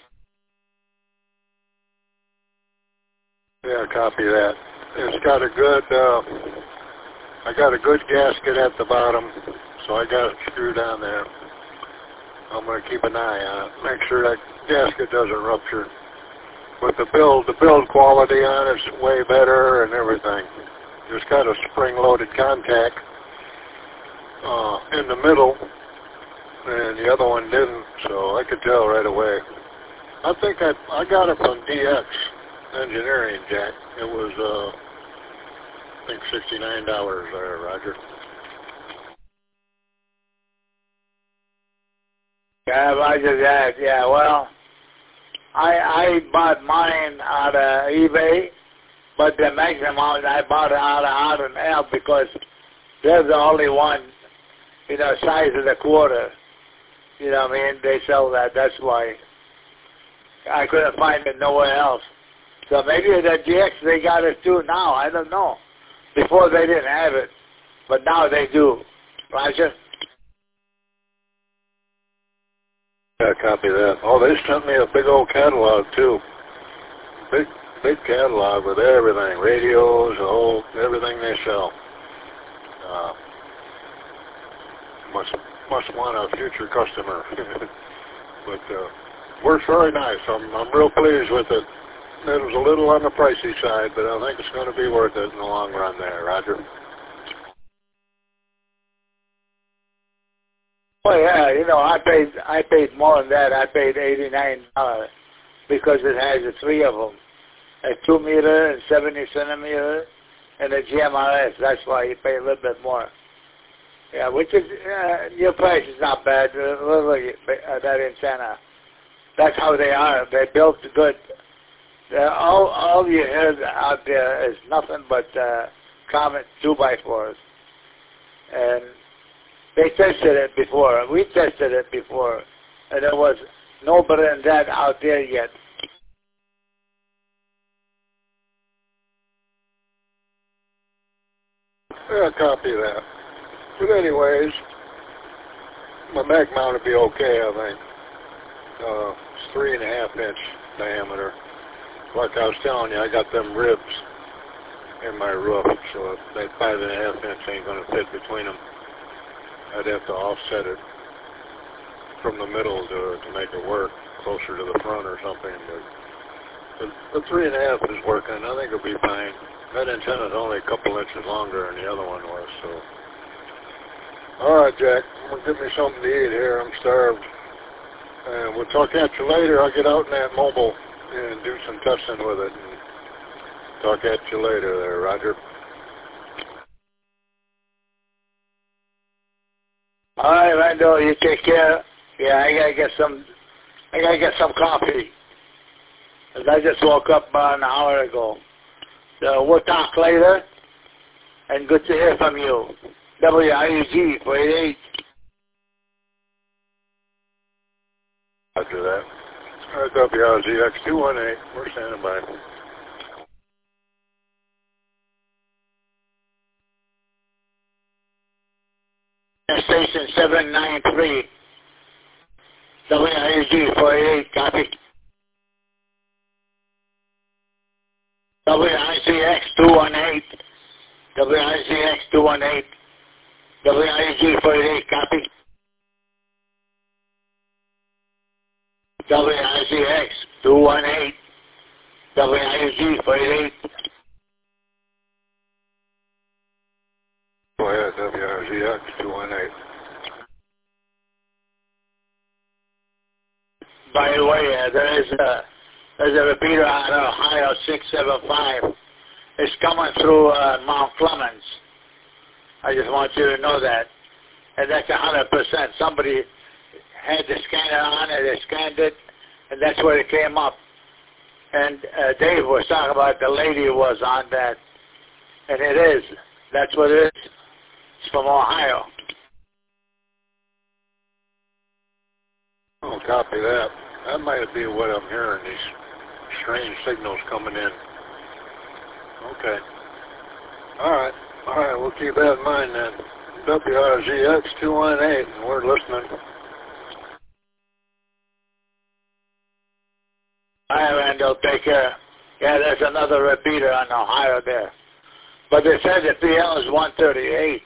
Yeah, copy that. It's got a good, uh, I got a good gasket at the bottom, so I got it screwed on there. I'm going to keep an eye on it, make sure that gasket doesn't rupture. But the build, the build quality on it's way better and everything. Just got a spring-loaded contact uh, in the middle, and the other one didn't, so I could tell right away. I think I I got it from D X Engineering, Jack. It was, uh, I think, sixty-nine dollars there, Roger. Yeah, Roger that. Yeah, well, I I bought mine out of eBay, but the maximum I bought it out of R and L because they're the only one, you know, size of the quarter. You know what I mean? They sell that. That's why I couldn't find it nowhere else. So maybe the G X, they got it too now. I don't know. Before they didn't have it, but now they do. Roger? Yeah, copy that. Oh, they sent me a big old catalog too. Big, big catalog with everything, radios, the whole, everything they sell. Uh, must must want a future customer. But uh, works very nice. I'm I'm real pleased with it. It was a little on the pricey side, but I think it's going to be worth it in the long run there, Roger. Well, yeah, you know, I paid I paid more than that. I paid eighty-nine dollars because it has the three of them, a two meter and seventy centimeter, and a G M R S. That's why you pay a little bit more. Yeah, which is uh, your price is not bad. Uh, look at that antenna. That's how they are. They built good. Uh, all all you hear out there is nothing but uh, Comet two by fours, and they tested it before. We tested it before, and there was no better than that out there yet. Yeah, copy that. But anyways, my mag mount would be okay, I think. Uh, it's three and a half inch diameter. Like I was telling you, I got them ribs in my roof, so that five and a half inch ain't going to fit between them. I'd have to offset it from the middle to to make it work closer to the front or something. But The, the three and a half is working. I think it'll be fine. That antenna's only a couple inches longer than the other one was, so. All right, Jack. I'm going to get me something to eat here. I'm starved. And we'll talk at you later. I'll get out in that mobile and do some testing with it. And talk at you later there, Roger. All right, Randall, you take care. Yeah, I gotta get some. I gotta get some coffee. 'Cause I just woke up about an hour ago. So we'll talk later. And good to hear from you. W I U G four eighty-eight. After that. All right, W R Z X two one eight. We're standing by. Station seven nine three. W I U G four eighty-eight, copy. W I Z X two one eight. W I Z X two one eight. W I U G four eighty-eight, copy. W I Z X two one eight. W I U G four eighty-eight. Go ahead, W R Z X two one eight. By the way, uh, there is a, there's a repeater out of Ohio six seven five. It's coming through uh, Mount Clemens. I just want you to know that. And that's one hundred percent. Somebody had the scanner on it, they scanned it, and that's where it came up. And uh, Dave was talking about the lady who was on that. And it is. That's what it is. It's from Ohio. Oh, copy that. That might be what I'm hearing, these strange signals coming in. Okay. All right. All right, we'll keep that in mind then. W R Z X two one eight, and we're listening. All right, Randall, take care. Yeah, there's another repeater on Ohio there. But they said the P L is one thirty-eight.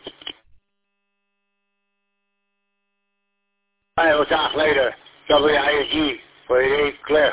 All right, we'll talk later. W I U G four eighty-eight, clear.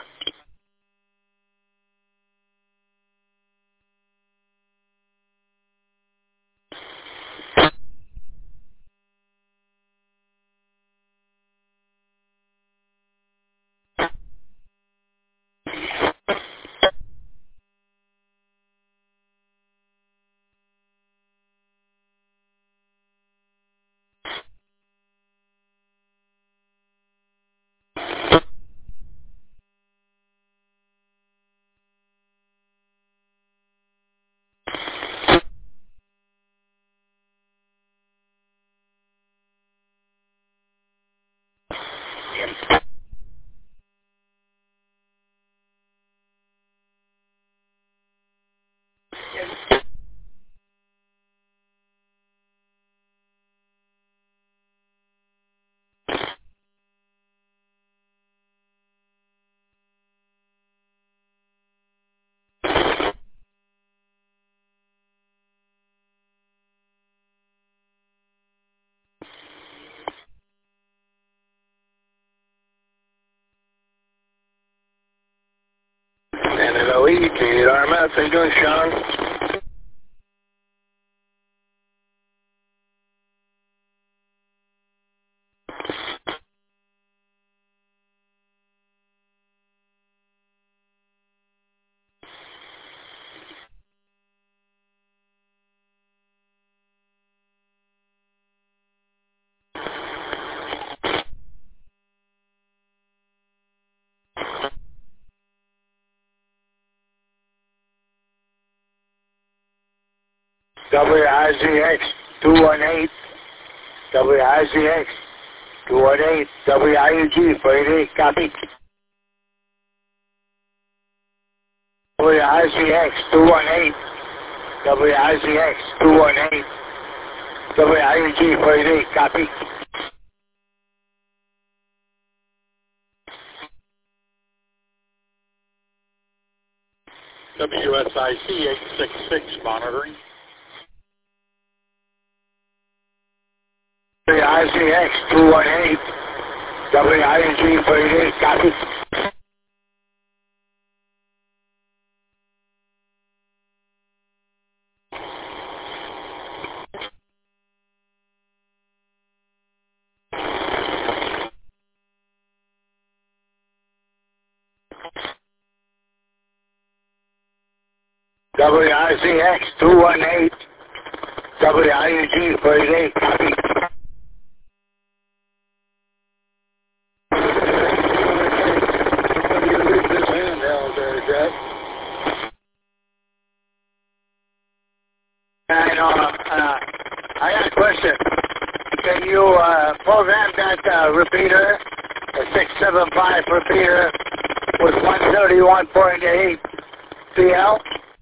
And an O E, K eight R M S. How you doing, Sean? W I Z X two one eight. W I Z X two one eight. W I U G four eighty-eight, copy. W I Z X two one eight. W I Z X two one eight. W I U G four eighty-eight, copy. W S I C eight six six monitoring. W I Z X two one eight. W I U G four eighty-eight, copy. W R C X two one eight, W I U G forty-eight, copy. I know, uh, I got a question. Can you uh, program that uh, repeater, the six seven five repeater with one thirty-one point eight P L?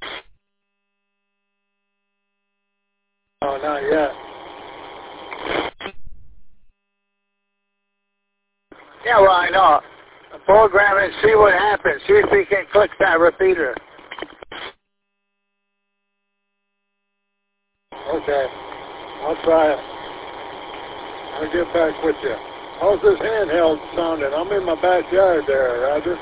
Oh, not yet. Yeah, well, I know. Program it, see what happens. See if we can click that repeater. Okay. I'll try it. I'll get back with you. How's this handheld sounding? I'm in my backyard there, Roger.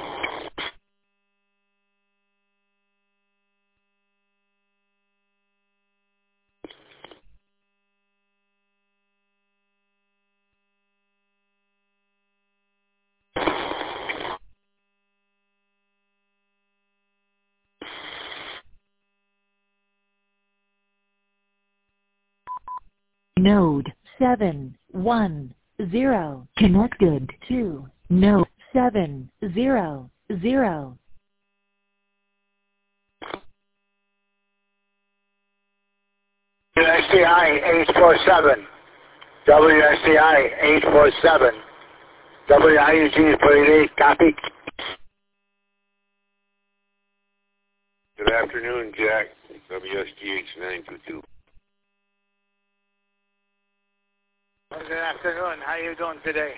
Node seven one zero connected to node seven zero zero. W S C I eight four seven, W S C I eight four seven, W I U G forty-eight, copy. Good afternoon, Jack. W S G H nine two two. Well, good afternoon. How are you doing today?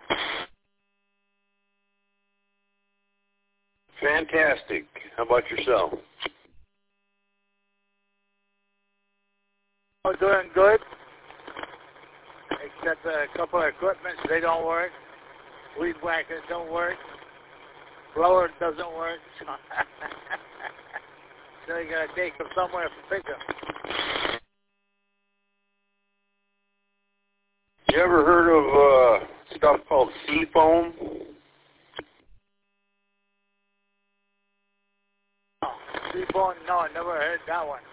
Fantastic. How about yourself? Oh, doing good. Except a couple of equipments, they don't work. Weed whackers don't work. Blower doesn't work. So you gotta take them somewhere to fix them. You ever heard of uh, stuff called Seafoam? No, Seafoam, no, I never heard that one.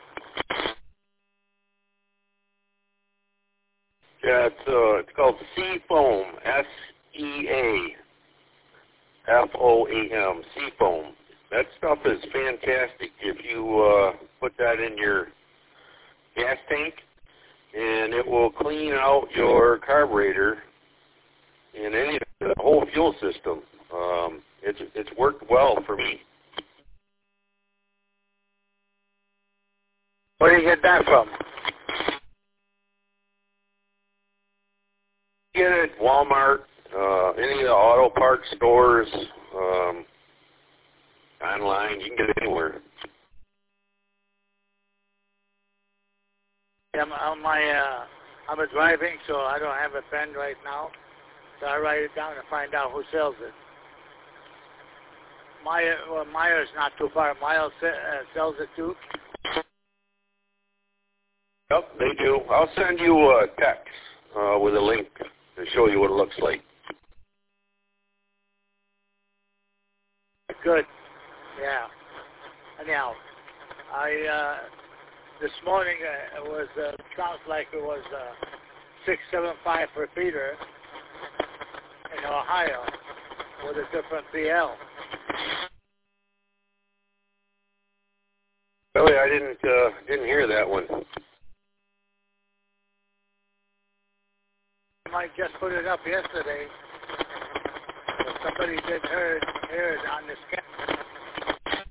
Yeah, it's, uh, it's called Seafoam, S E A F O A M, Seafoam. That stuff is fantastic if you uh, put that in your gas tank, and it will clean out your carburetor and any the whole fuel system. Um, it's it's worked well for me. Where do you get that from? Get it at Walmart, uh, any of the auto parts stores, um, online. You can get it anywhere. Yeah, I'm on my, uh, I'm a driving, so I don't have a pen right now. So I write it down and find out who sells it. Meyer, well, Meyer's not too far. Meyer uh, sells it too. Yep, they do. I'll send you a text uh, with a link to show you what it looks like. Good. Yeah. Anyhow, I uh, this morning uh, it was uh, sounds like it was uh, six seven five repeater in Ohio with a different P L. Really, I didn't uh, didn't hear that one. I just put it up yesterday. But somebody did hear it, hear it on this camera.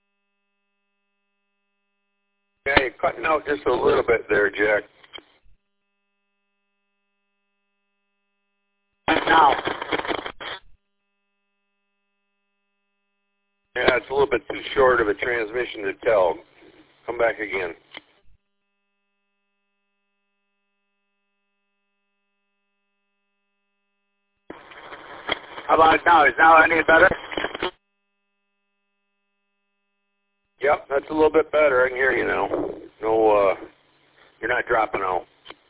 Yeah, you're cutting out just a little bit there, Jack. Now. Yeah, it's a little bit too short of a transmission to tell. Come back again. How about now? Is now any better? Yep, that's a little bit better. I can hear you now. No, uh, you're not dropping out.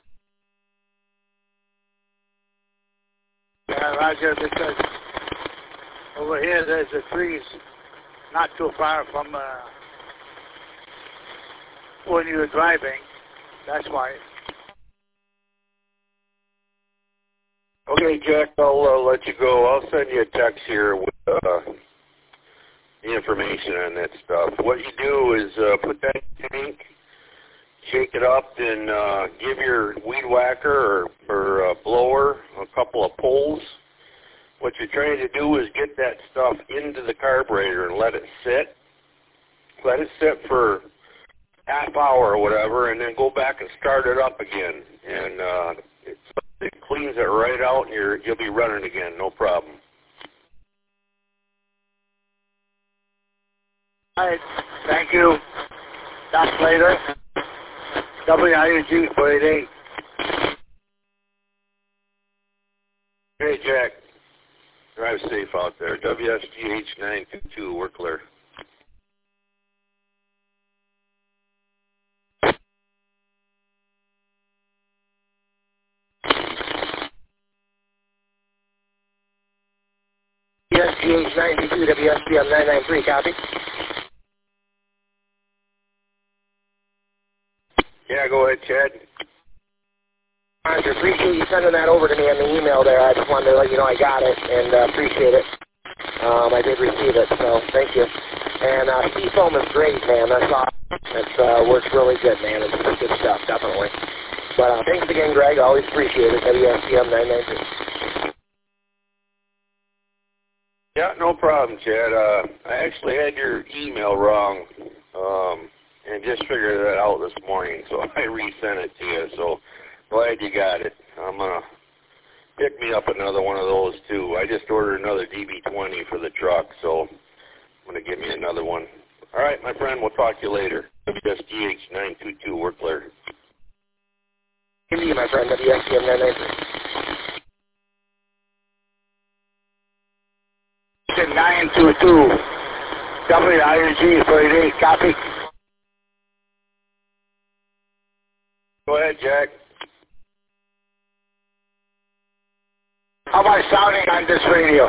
Yeah, Roger, because over here there's the trees not too far from uh, when you were driving. That's why. Okay, Jack, I'll uh, let you go. I'll send you a text here with uh, the information on that stuff. What you do is uh, put that in the tank, shake it up, and uh, give your weed whacker or, or uh, blower a couple of pulls. What you're trying to do is get that stuff into the carburetor and let it sit. Let it sit for half hour or whatever, and then go back and start it up again. And uh, it's, it cleans it right out, and you're, you'll be running again, no problem. All right, thank you. Talk later. W I U G four eighty-eight. Hey, Jack. Drive safe out there. W S G H nine two two, we're clear. W S G H nine two two, W S B M nine nine three, copy. Yeah, go ahead, Chad. I appreciate you sending that over to me on the email there. I just wanted to let you know I got it and uh, appreciate it. Um, I did receive it, so thank you. And uh, Seafoam is great, man. That's awesome. It uh, works really good, man. It's good stuff, definitely. But uh, thanks again, Greg. Always appreciate it. W S B M nine nine three. Yeah, no problem, Chad. Uh, I actually had your email wrong um, and just figured that out this morning, so I resent it to you. So glad you got it. I'm going to pick me up another one of those, too. I just ordered another D B twenty for the truck, so I'm going to give me another one. All right, my friend, we'll talk to you later. W S G H nine two two, we're clear. Indeed, my friend, W S G M nine nine three. nine two two, W I U G four eighty-eight, copy. Go ahead, Jack. How am I sounding on this radio?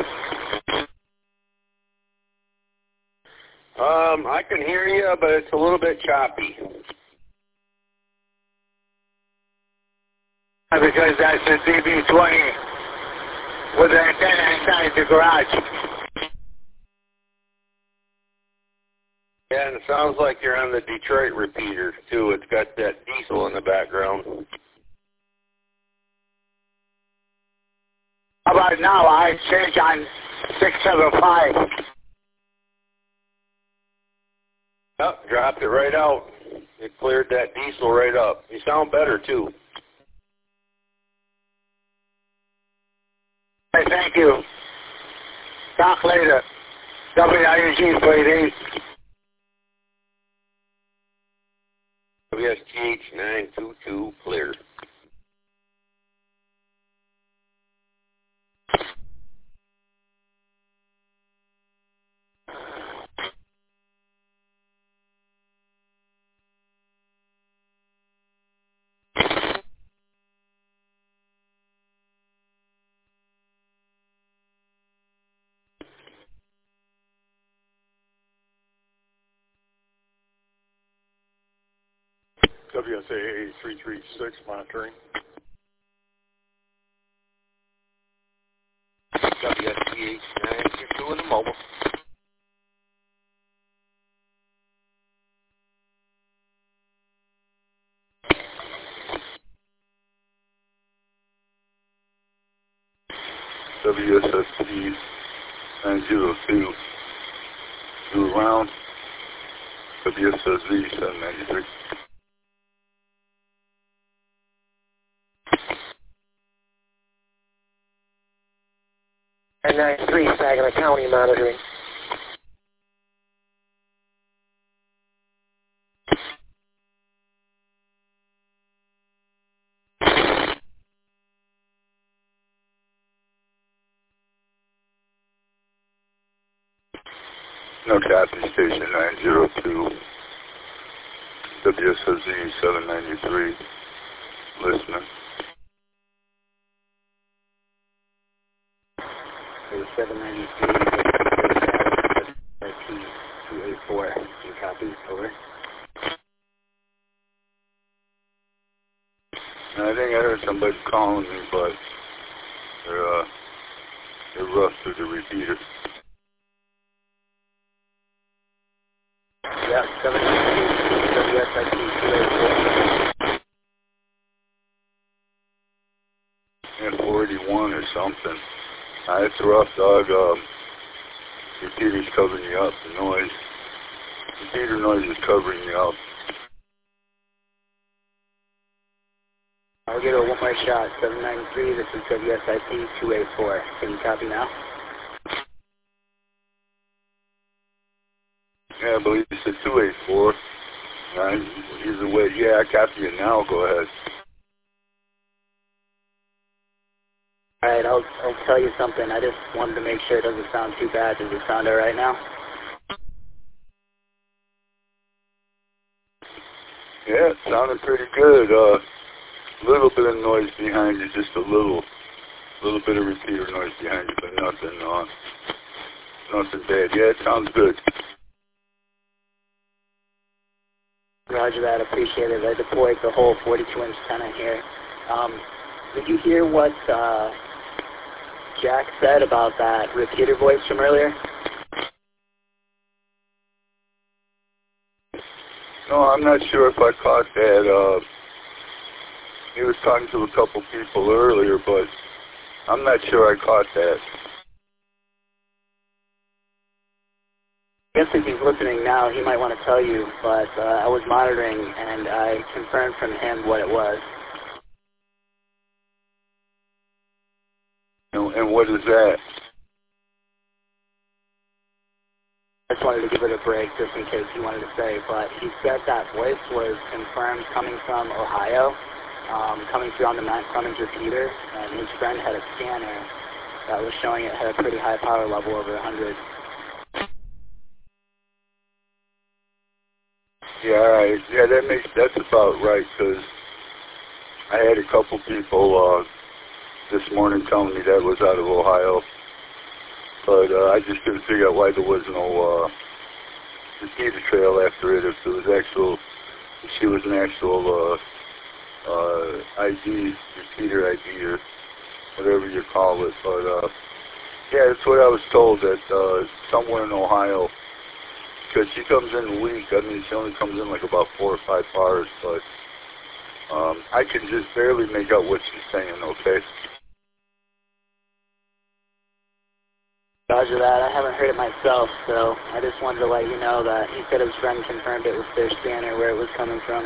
Um, I can hear you, but it's a little bit choppy. Because that's the D B twenty with the antenna inside the garage. Yeah, and it sounds like you're on the Detroit repeater, too. It's got that diesel in the background. How about now? I change on six seven five. Yep, dropped it right out. It cleared that diesel right up. You sound better, too. Hey, thank you. Talk later. W I U G four eighty-eight. W S G H nine two two, clear. W S A three three six monitoring. W S G H nine two two in the mobile. W S S T nine zero two, two round. W S S V seven ninety-three. nine nine three, Saginaw County monitoring. No copy, station nine zero two. W S S V seven ninety-three. Listening. seven ninety-three, T two eight four. You copy? Over. And I think I heard somebody calling me, but they're, uh, they're rough through the repeater. Yeah, seven nine W S I P two eight four. Yeah, four eighty-one or something. Uh, it's a rough, dog. Um, repeater's covering you up. The noise, repeater noise is covering you up. I'll give it one more shot. seven nine three, this is W S I P two eight four. Can you copy now? Yeah, I believe it's a two eight four. Uh, either way, yeah, I copy it now. Go ahead. All right, I'll, I'll tell you something. I just wanted to make sure it doesn't sound too bad. Does it sound all right now? Yeah, it sounded pretty good. Uh, a little bit of noise behind you, just a little, little bit of repeater noise behind you, but nothing, uh, nothing bad. Yeah, it sounds good. Roger that. Appreciate it. I deployed the whole forty-two inch antenna here. Um, did you hear what uh, Jack said about that repeater voice from earlier? No, I'm not sure if I caught that. Uh, he was talking to a couple people earlier, but I'm not sure I caught that. I guess if he's listening now, he might want to tell you, but uh, I was monitoring and I confirmed from him what it was. And, and what is that? I just wanted to give it a break just in case he wanted to say, but he said that voice was confirmed coming from Ohio, um, coming through on the Mount Clemens repeater, and his friend had a scanner that was showing it had a pretty high power level, over one hundred. Yeah, all right. Yeah, that makes, that's about right, because I had a couple people uh, this morning telling me that was out of Ohio, but uh, I just couldn't figure out why there was no uh, repeater trail after it, if there was actual, if she was an actual uh, uh, I D, repeater I D, or whatever you call it, but uh, yeah, that's what I was told, that uh, somewhere in Ohio, because she comes in weak. I mean, she only comes in like about four or five bars, but um, I can just barely make out what she's saying, okay? Roger that. I haven't heard it myself, so I just wanted to let you know that he said his friend confirmed it was their scanner where it was coming from.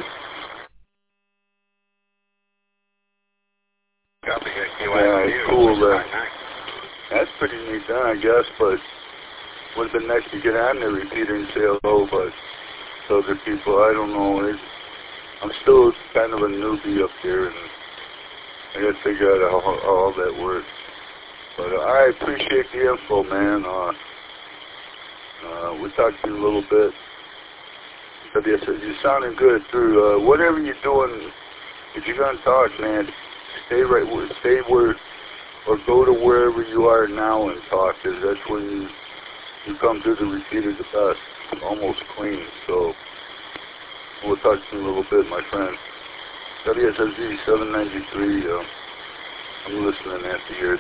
Yeah, it's cool. Uh, that's pretty neat then, I guess, but would have been nice to get on the repeater and say hello, but to other people, I don't know. It's, I'm still kind of a newbie up here, and I got to figure out how, how all that works. But uh, I appreciate the info, man. Uh, uh, we'll talk to you in a little bit. But yes, you sounding good through. Uh, whatever you're doing, if you're going to talk, man, stay right where, stay where, or go to wherever you are now and talk, because that's when you You come through the repeater the best, almost clean. So we'll talk to you in a little bit, my friend. W S S Z seven ninety-three. Uh, I'm listening after yours.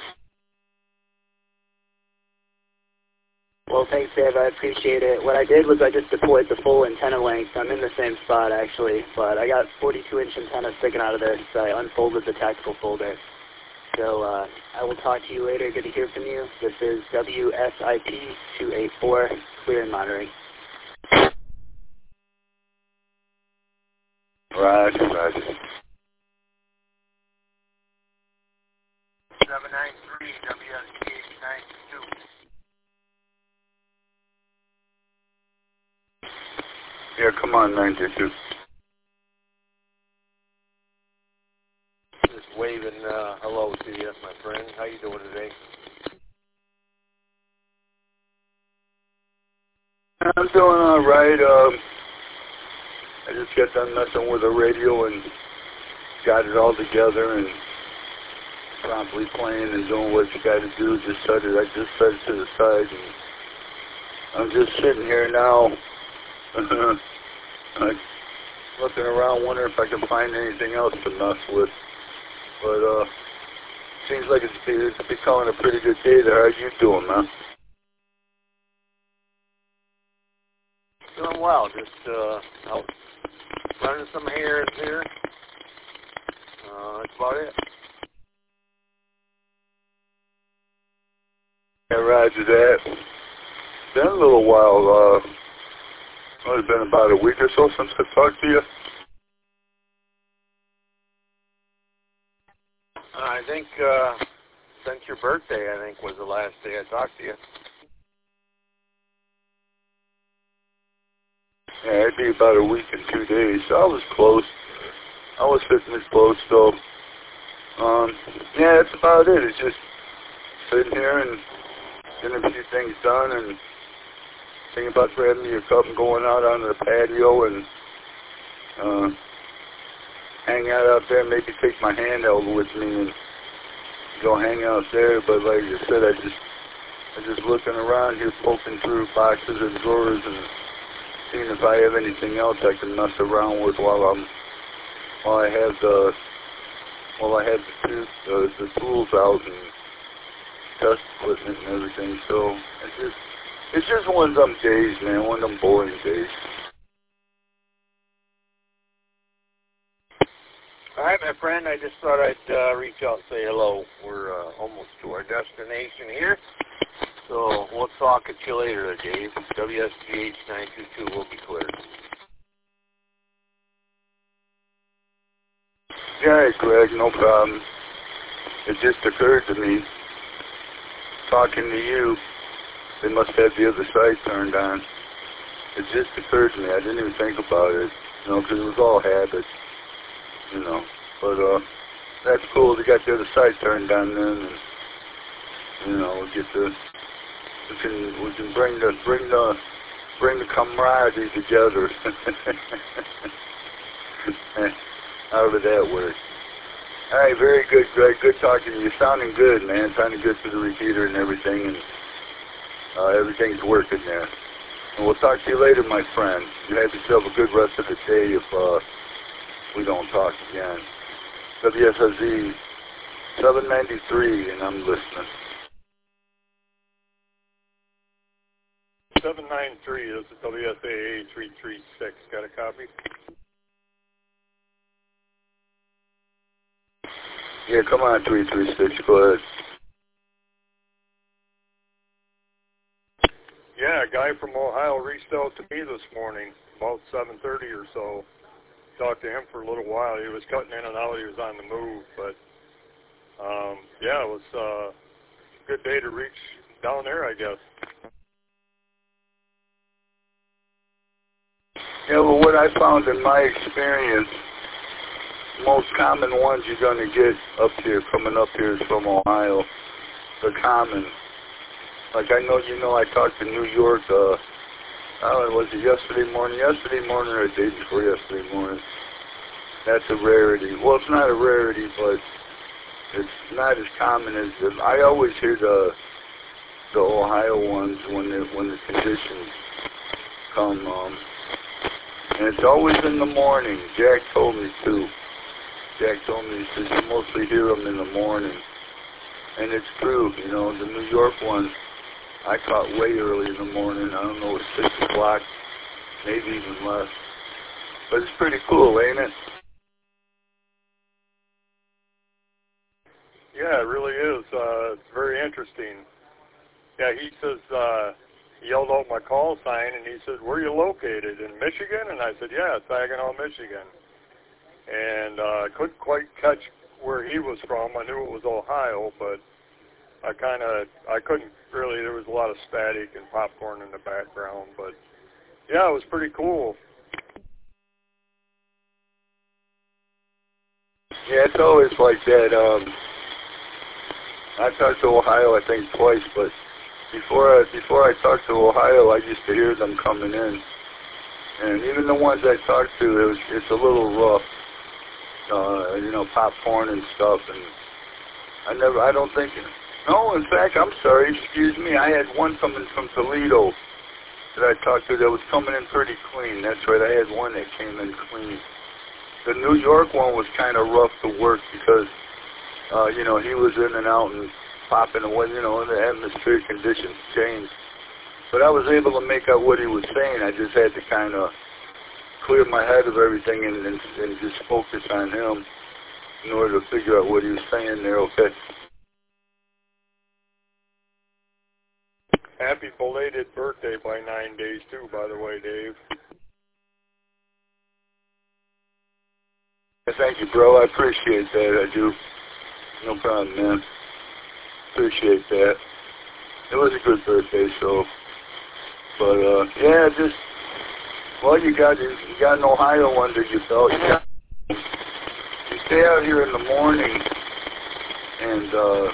Well, thanks, Dave. I appreciate it. What I did was I just deployed the full antenna length. I'm in the same spot, actually, but I got forty-two inch antenna sticking out of this. So I unfolded the tactical folder. So uh, I will talk to you later. Good to hear from you. This is W S I P two eight four, clear and monitoring. Roger, roger. seven nine three W S P eight nine two. Yeah, come on, ninety-two. Just waving uh, hello to you, my friend. How you doing today? I'm doing all right. Um, I just got done messing with the radio and got it all together and promptly playing and doing what you got to do. Just set it. I just set it to the side, and I'm just sitting here now. I looking around, wondering if I can find anything else to mess with. But uh, seems like it's, it's becoming a pretty good day there. How you doing, man? Doing well. Just uh, out running some errands here. Uh, that's about it. Yeah, roger that. Been a little while. Uh, well, it's been about a week or so since I talked to you. I think uh, since your birthday, I think was the last day I talked to you. Yeah, it'd be about a week and two days. So I was close. I was sitting this close, so um, yeah, that's about it. It's just sitting here and getting a few things done and thinking about grabbing me a cup and going out onto the patio and uh, hang out out there. Maybe take my handheld with me and go hang out there. But like I said, I just I'm just looking around here, poking through boxes and drawers and seeing if I have anything else I can mess around with while I'm while I have the while I have the tools, uh, the tools out and test equipment and everything. So it's just it's just one of them days, man. One of them boring days. All right, my friend. I just thought I'd uh, reach out and say hello. We're uh, almost to our destination here. So we'll talk at you later, Dave. W S G H nine two two will be cleared. Yeah, Greg, no problem. It just occurred to me, talking to you, they must have the other side turned on. It just occurred to me. I didn't even think about it, you know, because it was all habit, you know. But uh, that's cool. They got the other side turned on then, and you know, we get the we can we can bring the bring the bring the camaraderie together. How did that work? All right, very good, Greg. Good talking to you. Sounding good, man. Sounding good through the repeater and everything, and uh, everything's working there. And we'll talk to you later, my friend. You have yourself a good rest of the day if uh, we don't talk again. W S I Z seven ninety-three, and I'm listening. seven nine three, this is W S A A three three six. Got a copy? Yeah, come on, three three six, go ahead. Yeah, a guy from Ohio reached out to me this morning, about seven thirty or so. Talked to him for a little while. He was cutting in and out. He was on the move. But, um, yeah, it was uh, a good day to reach down there, I guess. Yeah, well, what I found in my experience, most common ones you're going to get up here, coming up here is from Ohio. The common. Like I know, you know, I talked to New York, uh, I don't know, was it yesterday morning? Yesterday morning or the day before yesterday morning. That's a rarity. Well, it's not a rarity, but it's not as common as, I always hear the the Ohio ones when the, when the conditions come, um, and it's always in the morning. Jack told me too. Jack told me, he says, you mostly hear them in the morning. And it's true, you know, the New York one, I caught way early in the morning. I don't know, it's six o'clock, maybe even less. But it's pretty cool, ain't it? Yeah, it really is. Uh, it's very interesting. Yeah, he says, uh, he yelled out my call sign, and he said, where are you located, in Michigan? And I said, yeah, Saginaw, Michigan. And uh, I couldn't quite catch where he was from. I knew it was Ohio, but I kind of, I couldn't really, there was a lot of static and popcorn in the background. But, yeah, it was pretty cool. Yeah, it's always like that. Um, I talked to Ohio, I think, twice, but before I, before I talked to Ohio, I used to hear them coming in. And even the ones I talked to, it was, it's a little rough. Uh, you know, popcorn and stuff, and I never, I don't think, no, in fact, I'm sorry, excuse me, I had one coming from Toledo that I talked to that was coming in pretty clean. That's right, I had one that came in clean. The New York one was kind of rough to work because, uh, you know, he was in and out and popping away, you know, the atmospheric conditions changed. But I was able to make out what he was saying. I just had to kind of clear my head of everything and, and, and just focus on him in order to figure out what he was saying there, okay? Happy belated birthday by nine days, too, by the way, Dave. Thank you, bro. I appreciate that. I do. No problem, man. Appreciate that. It was a good birthday, so. But, uh, yeah, just, well, you got, you got an Ohio under your belt. You, got, you stay out here in the morning, and, uh,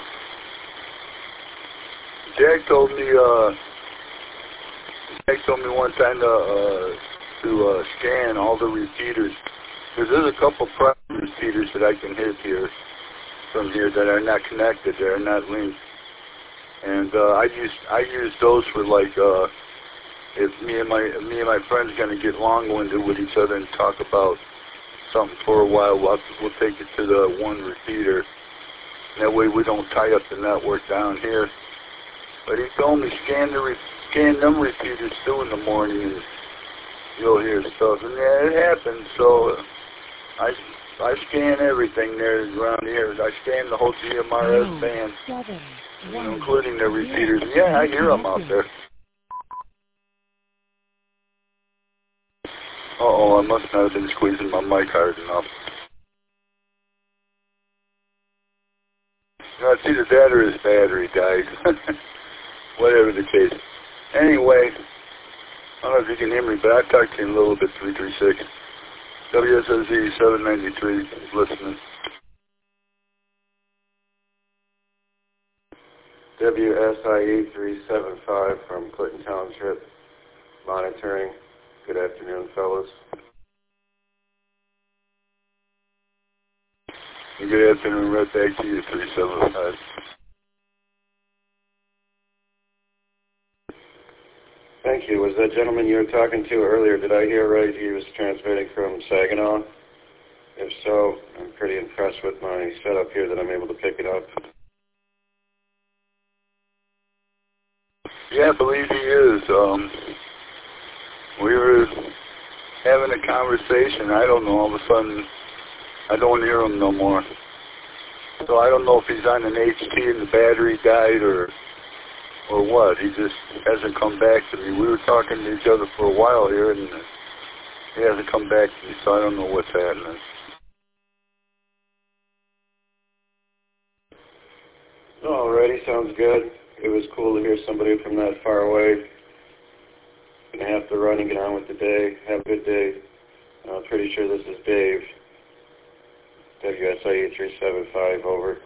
Jack told me, uh, Jack told me one time to, uh, to, uh, scan all the repeaters. Because there's a couple private repeaters that I can hit here, from here, that are not connected, that are not linked. And, uh, I use, I use those for, like, uh, if me and my me and my friends are going to get long-winded with each other and talk about something for a while, we'll, we'll take it to the one repeater. That way we don't tie up the network down here. But he told me scan the re scan them repeaters too in the morning, and you'll hear stuff. And yeah, it happens. So I I scan everything there around here. I scan the whole G M R S band, seven, you know, including the repeaters. And yeah, I hear them out there. Uh-oh, I must not have been squeezing my mic hard enough. No, it's either that or his battery died. Whatever the case. Anyway, I don't know if you can hear me, but I'll talk to you in a little bit, three three six. W S S Z seven ninety-three, listening. W S I E three seven five from Clinton Township, monitoring. Good afternoon, fellas. Good afternoon, right back to you, three seven five. Thank you. Was that gentleman you were talking to earlier, did I hear right, he was transmitting from Saginaw? If so, I'm pretty impressed with my setup here that I'm able to pick it up. Yeah, I believe he is. Um, we were having a conversation. I don't know. All of a sudden, I don't hear him no more. So I don't know if he's on an H T and the battery died or or what. He just hasn't come back to me. We were talking to each other for a while here, and he hasn't come back to me, so I don't know what's happening. Alrighty, sounds good. It was cool to hear somebody from that far away. Gonna have to run and get on with the day. Have a good day. I'm pretty sure this is Dave. W S I E three seven five, over.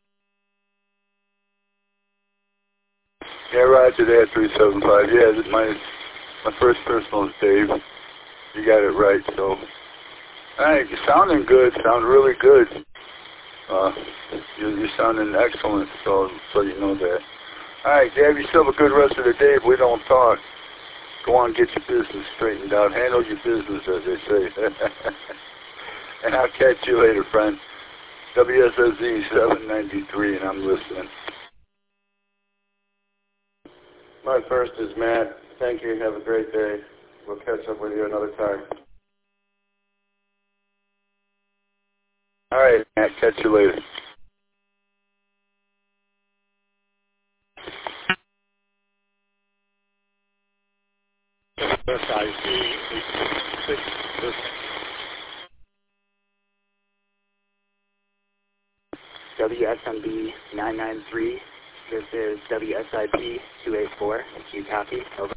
Yeah, roger that, three seven five. Yeah, my my first personal is Dave. You got it right, so. Alright, you're sounding good. Sound really good. Uh, you're, you're sounding excellent, so so you know that. Alright, have yourself a good rest of the day if we don't talk. Go on and get your business straightened out. Handle your business, as they say. And I'll catch you later, friend. W S S Z seven ninety-three, and I'm listening. My first is Matt. Thank you. Have a great day. We'll catch up with you another time. All right, Matt. Catch you later. S I C eight six. W S M B nine nine three. This is W S I P two eight four. Do you copy? Over.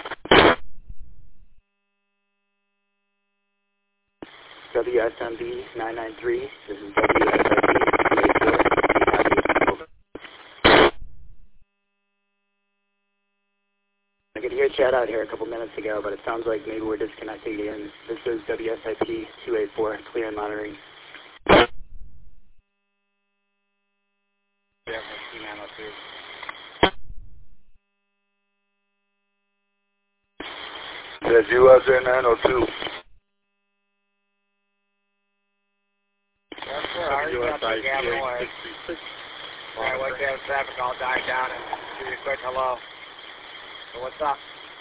W S M B nine nine three. This is W S I P two eight four. Do you copy? Over. I could hear chat out here a couple minutes ago, but it sounds like maybe we're disconnecting again. This is W S I P two eight four, clear and monitoring. that you out there, nine oh two? Yes, sir. I already got the Gavin away. Alright, wait till the traffic all died down and give you a quick hello. So what's up?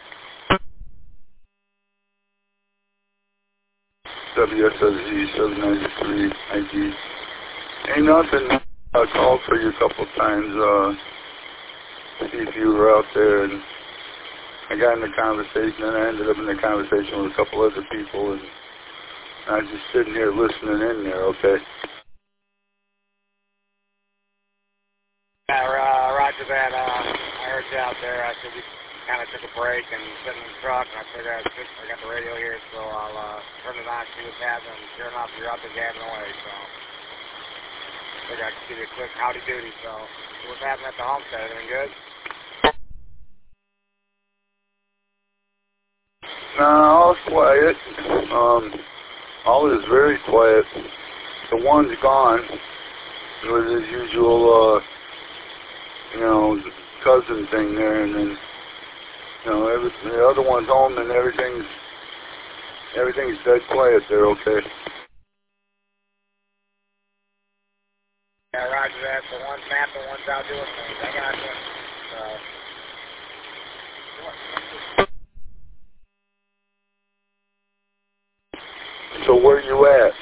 W S S Z seven ninety-three I D. Ain't nothing. I called for you a couple times, uh, to see if you were out there, and I got in a conversation, and I ended up in a conversation with a couple other people, and I was just sitting here listening in there, okay? Yeah, uh, roger that. Uh, I heard you out there. I said we kind of took a break and sitting in the truck, and I figured I, just, I got the radio here, so I'll uh, turn it on, see what's happening. Sure enough, you're out there gabbing away, so I figured I'd give you a quick howdy doody. So what's happening at the homestead? Everything good? No, all's quiet. Um, all is very quiet. The one's gone with his usual, uh, you know, cousin thing there, and then, you know, every, the other one's home, and everything's, everything's dead quiet there, okay? Yeah, roger that. The one's napping, one's out doing things. I got you. So. So where you at?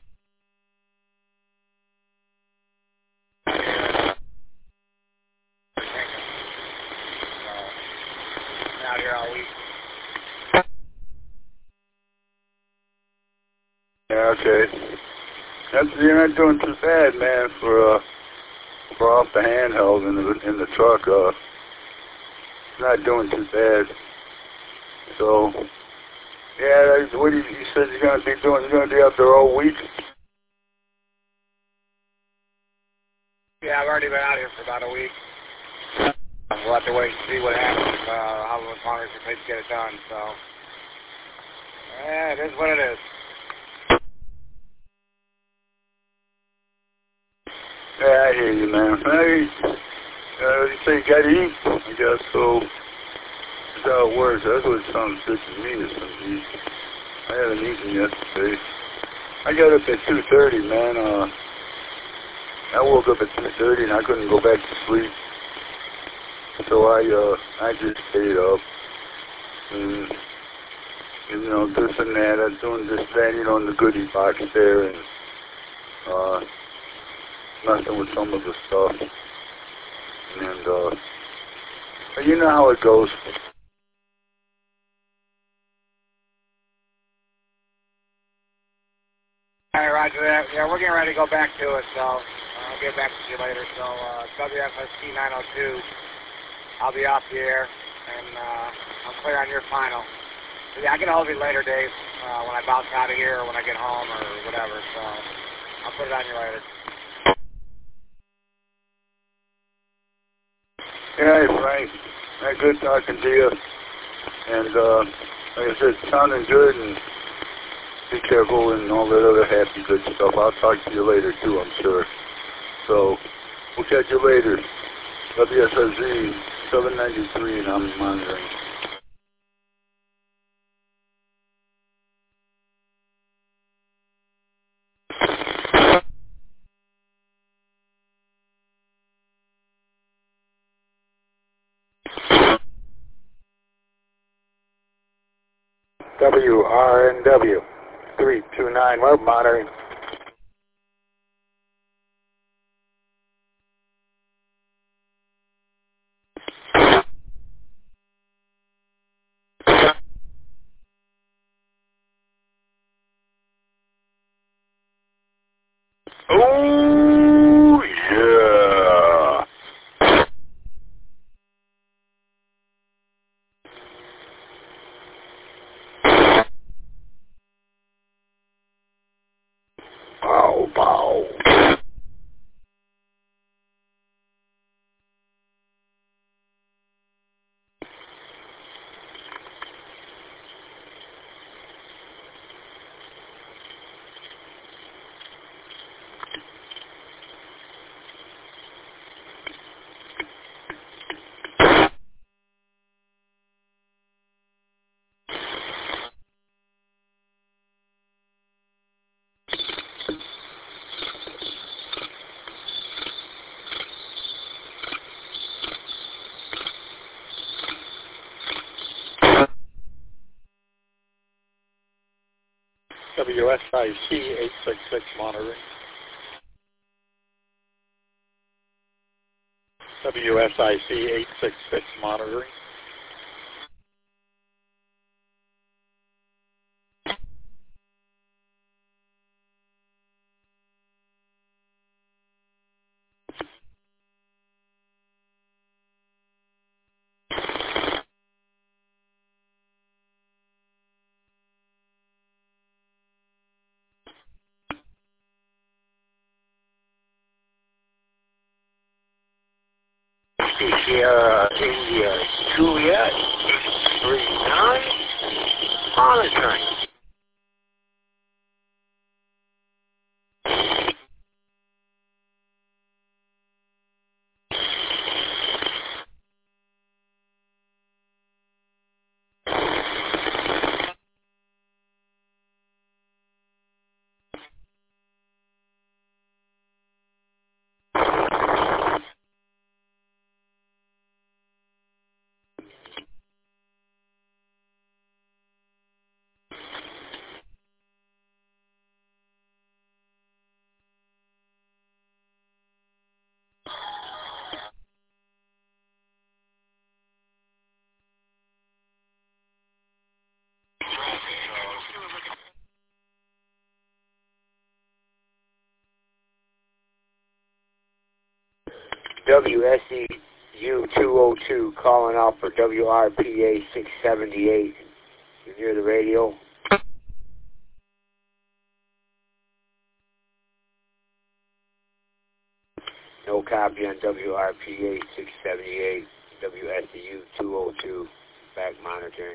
Out here all week. Yeah, okay. That's, you're not doing too bad, man, for uh, for off the handheld in the in the truck. Uh, not doing too bad. So, yeah, what you, you said you're gonna be doing? You're gonna be out there all week? Yeah, I've already been out here for about a week. We'll have to wait and see what happens, uh, how much longer it takes to get it done, so. Yeah, it is what it is. Yeah, I hear you, man. Hey, uh, you say you gotta eat, I guess, so that's how it works. That's what it sounds good to me, is some eat. I haven't eaten yesterday. I got up at two thirty, man. Uh, I woke up at two thirty and I couldn't go back to sleep. So I, uh, I just stayed up, and, you know, this and that, I was doing this, that, you know, in the goodie box there, and, uh, messing with some of the stuff, and, uh, but you know how it goes. All right, roger that. Yeah, we're getting ready to go back to it, so I'll get back to you later. So, uh, W F S T nine oh two. I'll be off the air, and uh, I'll clear on your final. So yeah, I get a hold of you later, Dave, uh, when I bounce out of here or when I get home or whatever. So I'll put it on you later. Yeah, hey, Frank. Hey, good talking to you. And uh, like I said, sounding good, and be careful and all that other happy good stuff. I'll talk to you later, too, I'm sure. So we'll catch you later. W S S Z seven ninety-three, and I'm monitoring. W R N W three two nine, we're monitoring. Oh, yeah. Bow, bow. W S I C eight six six monitoring. W S I C eight six six monitoring. Sierra India Juliet three nine monitoring. W S E U two oh two calling out for W R P A six seventy-eight. You hear the radio? No copy on W R P A six seventy-eight. W S E U two oh two back monitoring.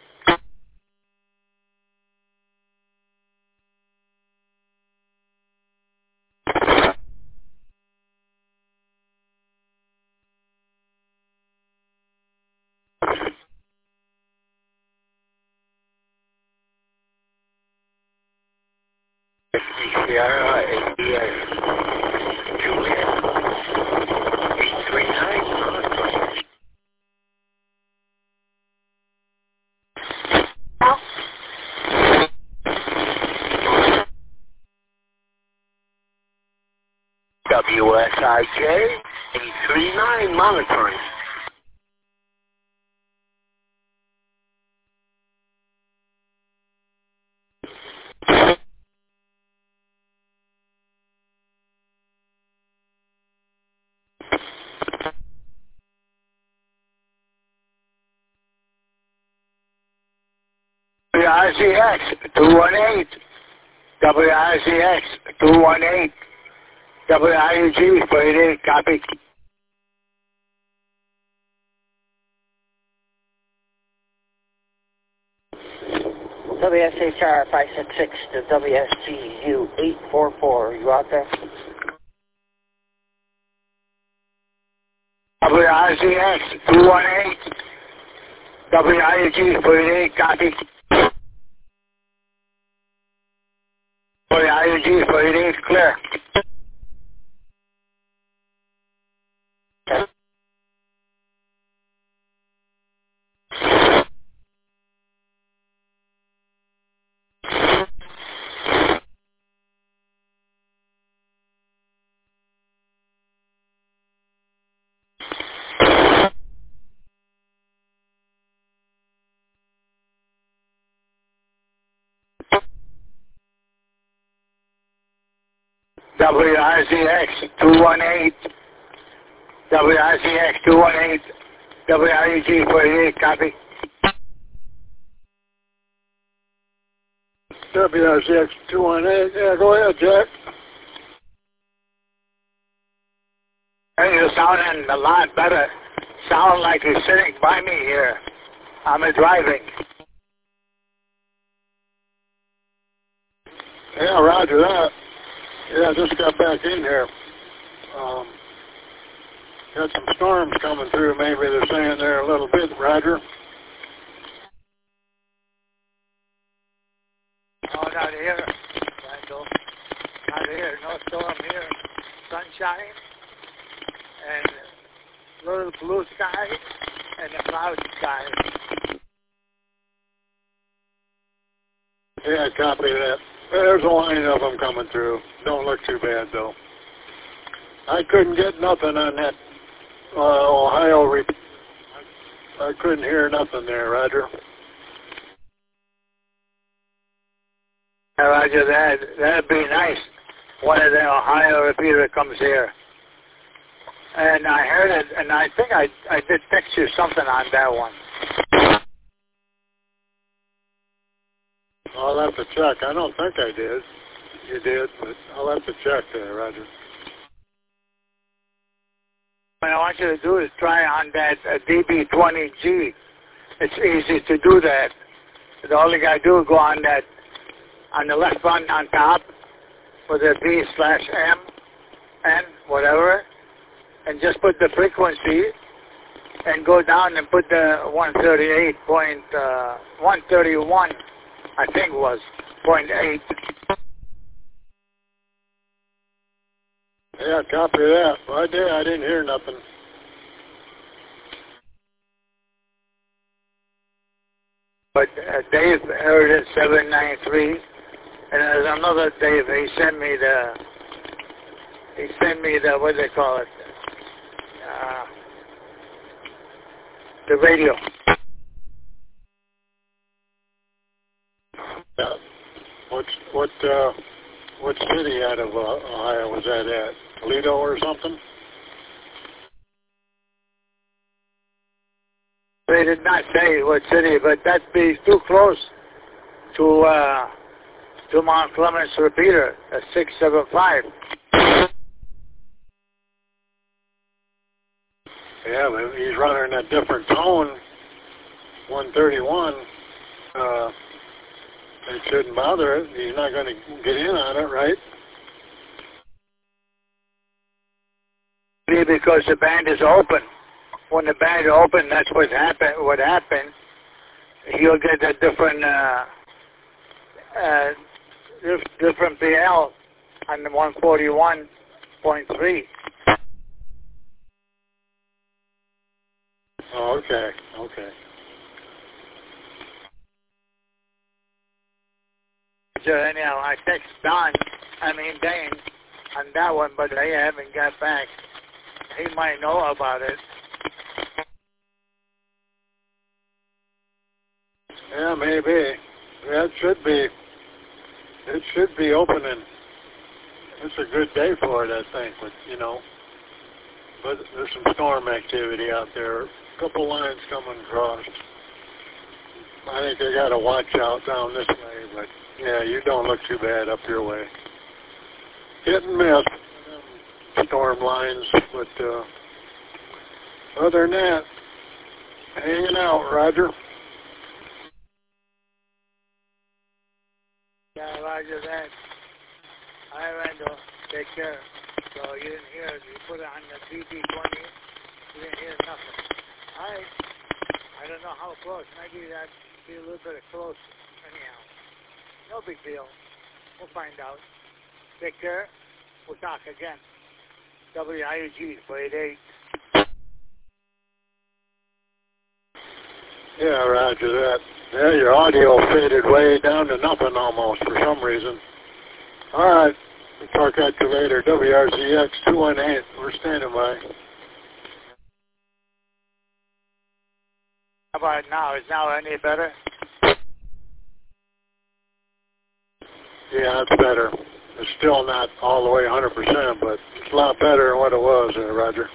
Sierra India Juliet eight three nine. W S I J eight three nine monitoring. W I Z X two one eight. W I Z X two one eight. W I U G forty-eight, copy. W S H R five six six to W S G U eight four four. You out there? W I Z X two one eight. W I U G forty-eight, copy. W I U G forty-eight, clear. W I Z X two one eight. W I Z X two one eight. W I U G forty-eight, copy. W I Z X two one eight. Yeah, go ahead, Jack. Hey, you're sounding a lot better. Sound like you're sitting by me here. I'm driving. Yeah, roger that. Yeah, I just got back in here. Um, got some storms coming through. Maybe they're saying there a little bit, Roger. No, not here, Randall. Not here. No storm here. Sunshine and a little blue sky and a cloudy sky. Yeah, copy that. There's a line of them coming through. Don't look too bad, though. I couldn't get nothing on that uh, Ohio re- I couldn't hear nothing there, Roger. Yeah, Roger, that, that'd be nice. One of the Ohio repeater comes here. And I heard it, and I think I, I did text you something on that one. I'll have to check. I don't think I did. You did, but I'll have to check there, Roger. What I want you to do is try on that uh, D B twenty G. It's easy to do that. The only got to do is go on that, on the left one on top, with a B slash M, N, whatever, and just put the frequency, and go down and put the one thirty-eight point, uh, one thirty-one, I think it was, point eight. Yeah, copy that. Well, I did. I didn't hear nothing. But uh, Dave heard it seven nine three, and there's another Dave. He sent me the. He sent me the what do they call it? Uh, the radio. Yeah. What what uh, what city out of uh, Ohio was that at? Toledo or something? They did not say what city, but that'd be too close to uh, to Mount Clemens repeater, a six seven five. Yeah, but he's running a different tone, one thirty-one. Uh, it shouldn't bother it. He's not going to get in on it, right? Because the band is open. When the band is open, that's what happen. What happened? He'll get a different, uh, uh, different P L on the one forty-one point three. Oh, okay, okay. So anyhow, I text Don, I mean Dane, on that one, but they haven't got back. He might know about it. Yeah, maybe. That should be. It should be opening. It's a good day for it, I think. But you know, but there's some storm activity out there. A couple lines coming across. I think they got to watch out down this way. But yeah, you don't look too bad up your way. Hit and miss. Storm lines, but uh, other than that, hanging out, Roger. Yeah, Roger that. Hi, Randall. Take care. So you didn't hear it. You put it on the B B twenty. You didn't hear nothing. All right. I don't know how close. Maybe that'd be a little bit close. Anyhow, no big deal. We'll find out. Take care. We'll talk again. W I U G four eighty-eight. Yeah, Roger that. Yeah, your audio faded way down to nothing almost for some reason. All right. We'll talk at you later. W R Z X two one eight. We're standing by. How about now? Is now any better? Yeah, it's better. It's still not all the way one hundred percent, but it's a lot better than what it was there, Roger.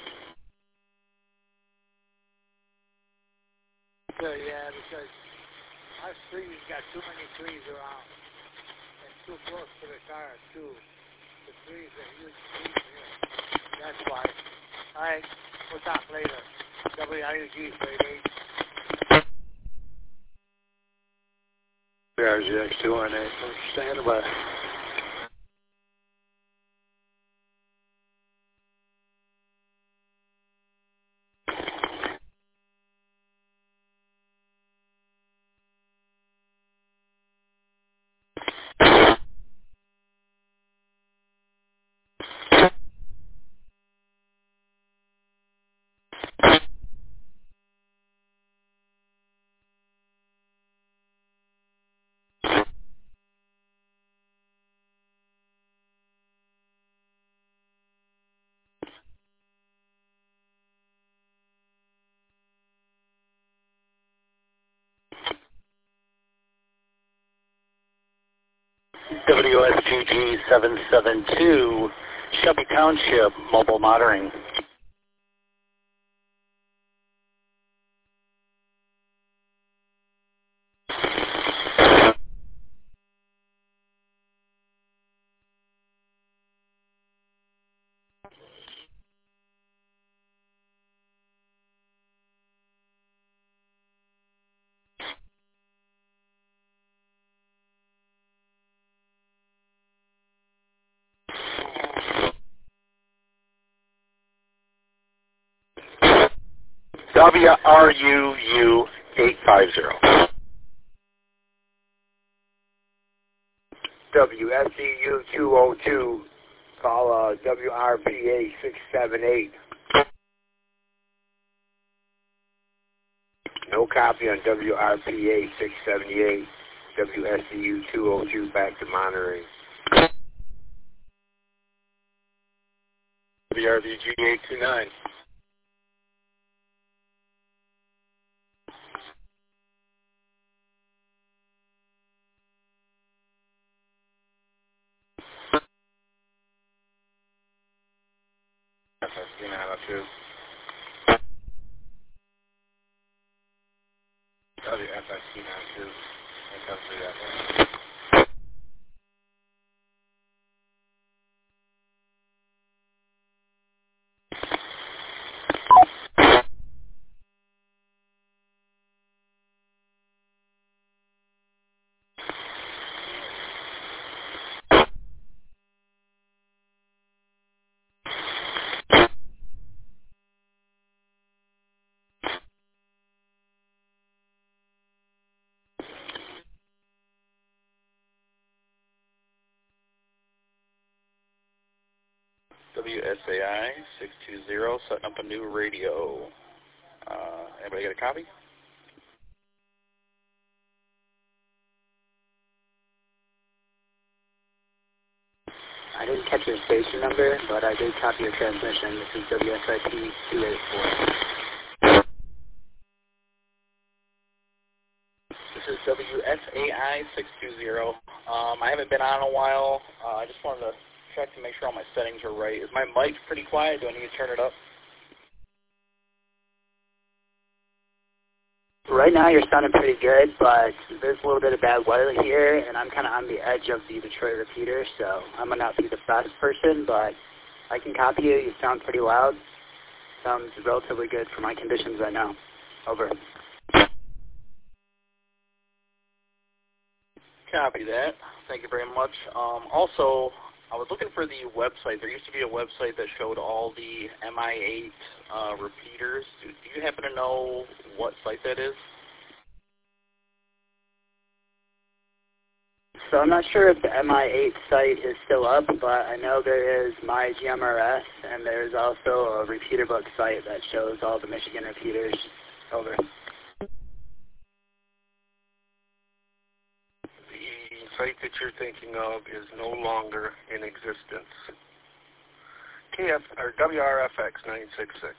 Good, yeah, because our trees got too many trees around. And too close to the car, too. The trees are huge trees here. That's why. All right, we'll talk later. W I U G four eighty-eight. W R Z X two one eight. We're standing by. W S G G seven seven two, Shelby Township, mobile monitoring. W R U U eight five zero. W S E U two oh two, call uh, W R P A six seven eight. No copy on W R P A six seventy-eight. W S E U two oh two back to monitoring. W R V G eight two nine. F S C nine oh two. W F S C nine two. That comes through that way. W S A I six two zero, setting up a new radio. Uh, anybody get a copy? I didn't catch your station number, but I did copy your transmission. This is W S I P two eight four. This is W S A I six two zero. Um, I haven't been on in a while. Uh, I just wanted to check to make sure all my settings are right. Is my mic pretty quiet? Do I need to turn it up? Right now you're sounding pretty good, but there's a little bit of bad weather here, and I'm kind of on the edge of the Detroit repeater, so I might not be the fastest person, but I can copy you. You sound pretty loud. Sounds relatively good for my conditions right now. Over. Copy that. Thank you very much. Um, also, I was looking for the website. There used to be a website that showed all the M I eight uh, repeaters. Do, do you happen to know what site that is? So I'm not sure if the M I eight site is still up, but I know there is My G M R S, and there's also a repeater book site that shows all the Michigan repeaters. Over. The site that you're thinking of is no longer in existence. K F or W R F X nine six six.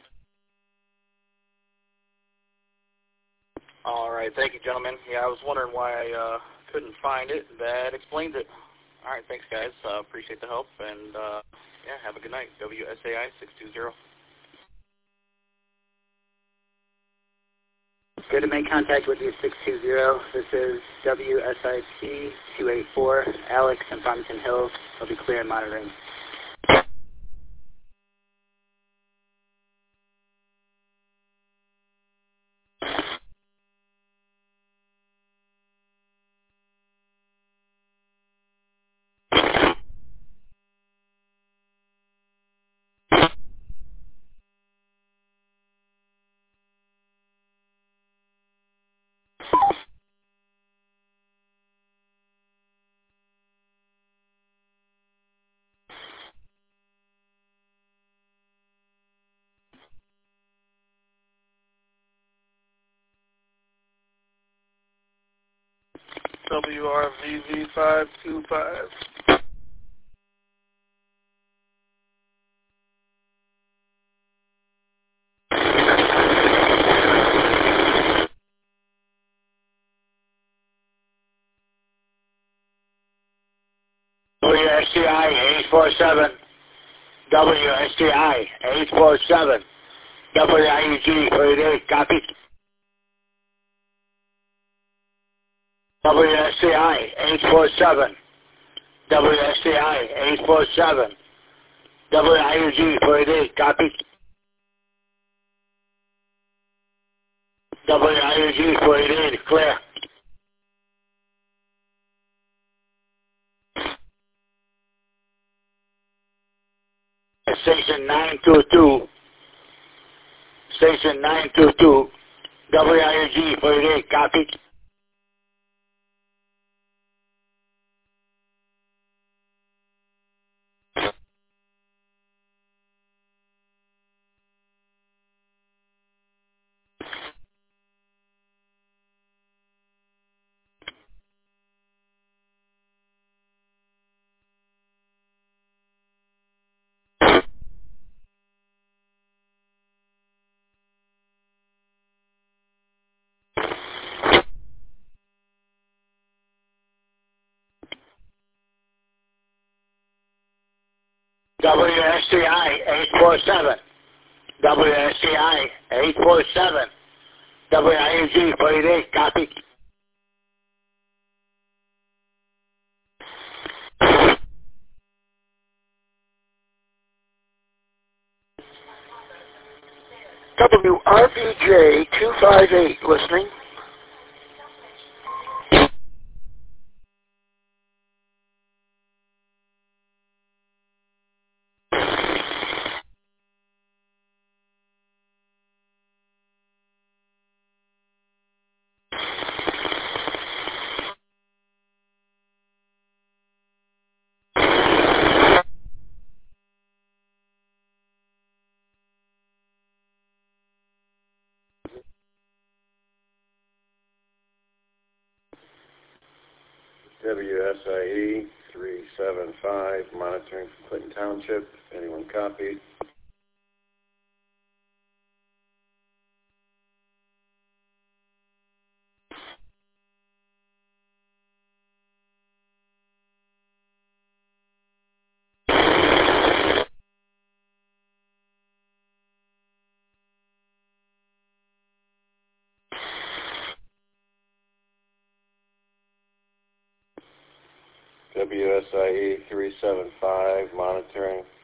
All right. Thank you, gentlemen. Yeah, I was wondering why I uh, couldn't find it. That explains it. All right. Thanks, guys. Uh, appreciate the help. And, uh, yeah, have a good night. W S A I six two zero. Good to make contact with you, six two zero. This is W S I P two eight four. Alex in Farmington Hills. I'll be clear and monitoring. W R V V five two five. W S T I eight four seven. W S T I eight four seven. W I U G forty-eight, copy. W S T I eight four seven. W S T I eight four seven. W I U G forty-eight, copy. W I U G forty-eight, clear. Station nine two two. Station nine two two. W I U G forty-eight, copy. W S T I eight four seven. W S T I eight four seven. W I U G forty-eight, copy. W R V J two five eight, listening. W S I E three seven five, monitoring from Clinton Township. Anyone copy? W S I E three seven five, monitoring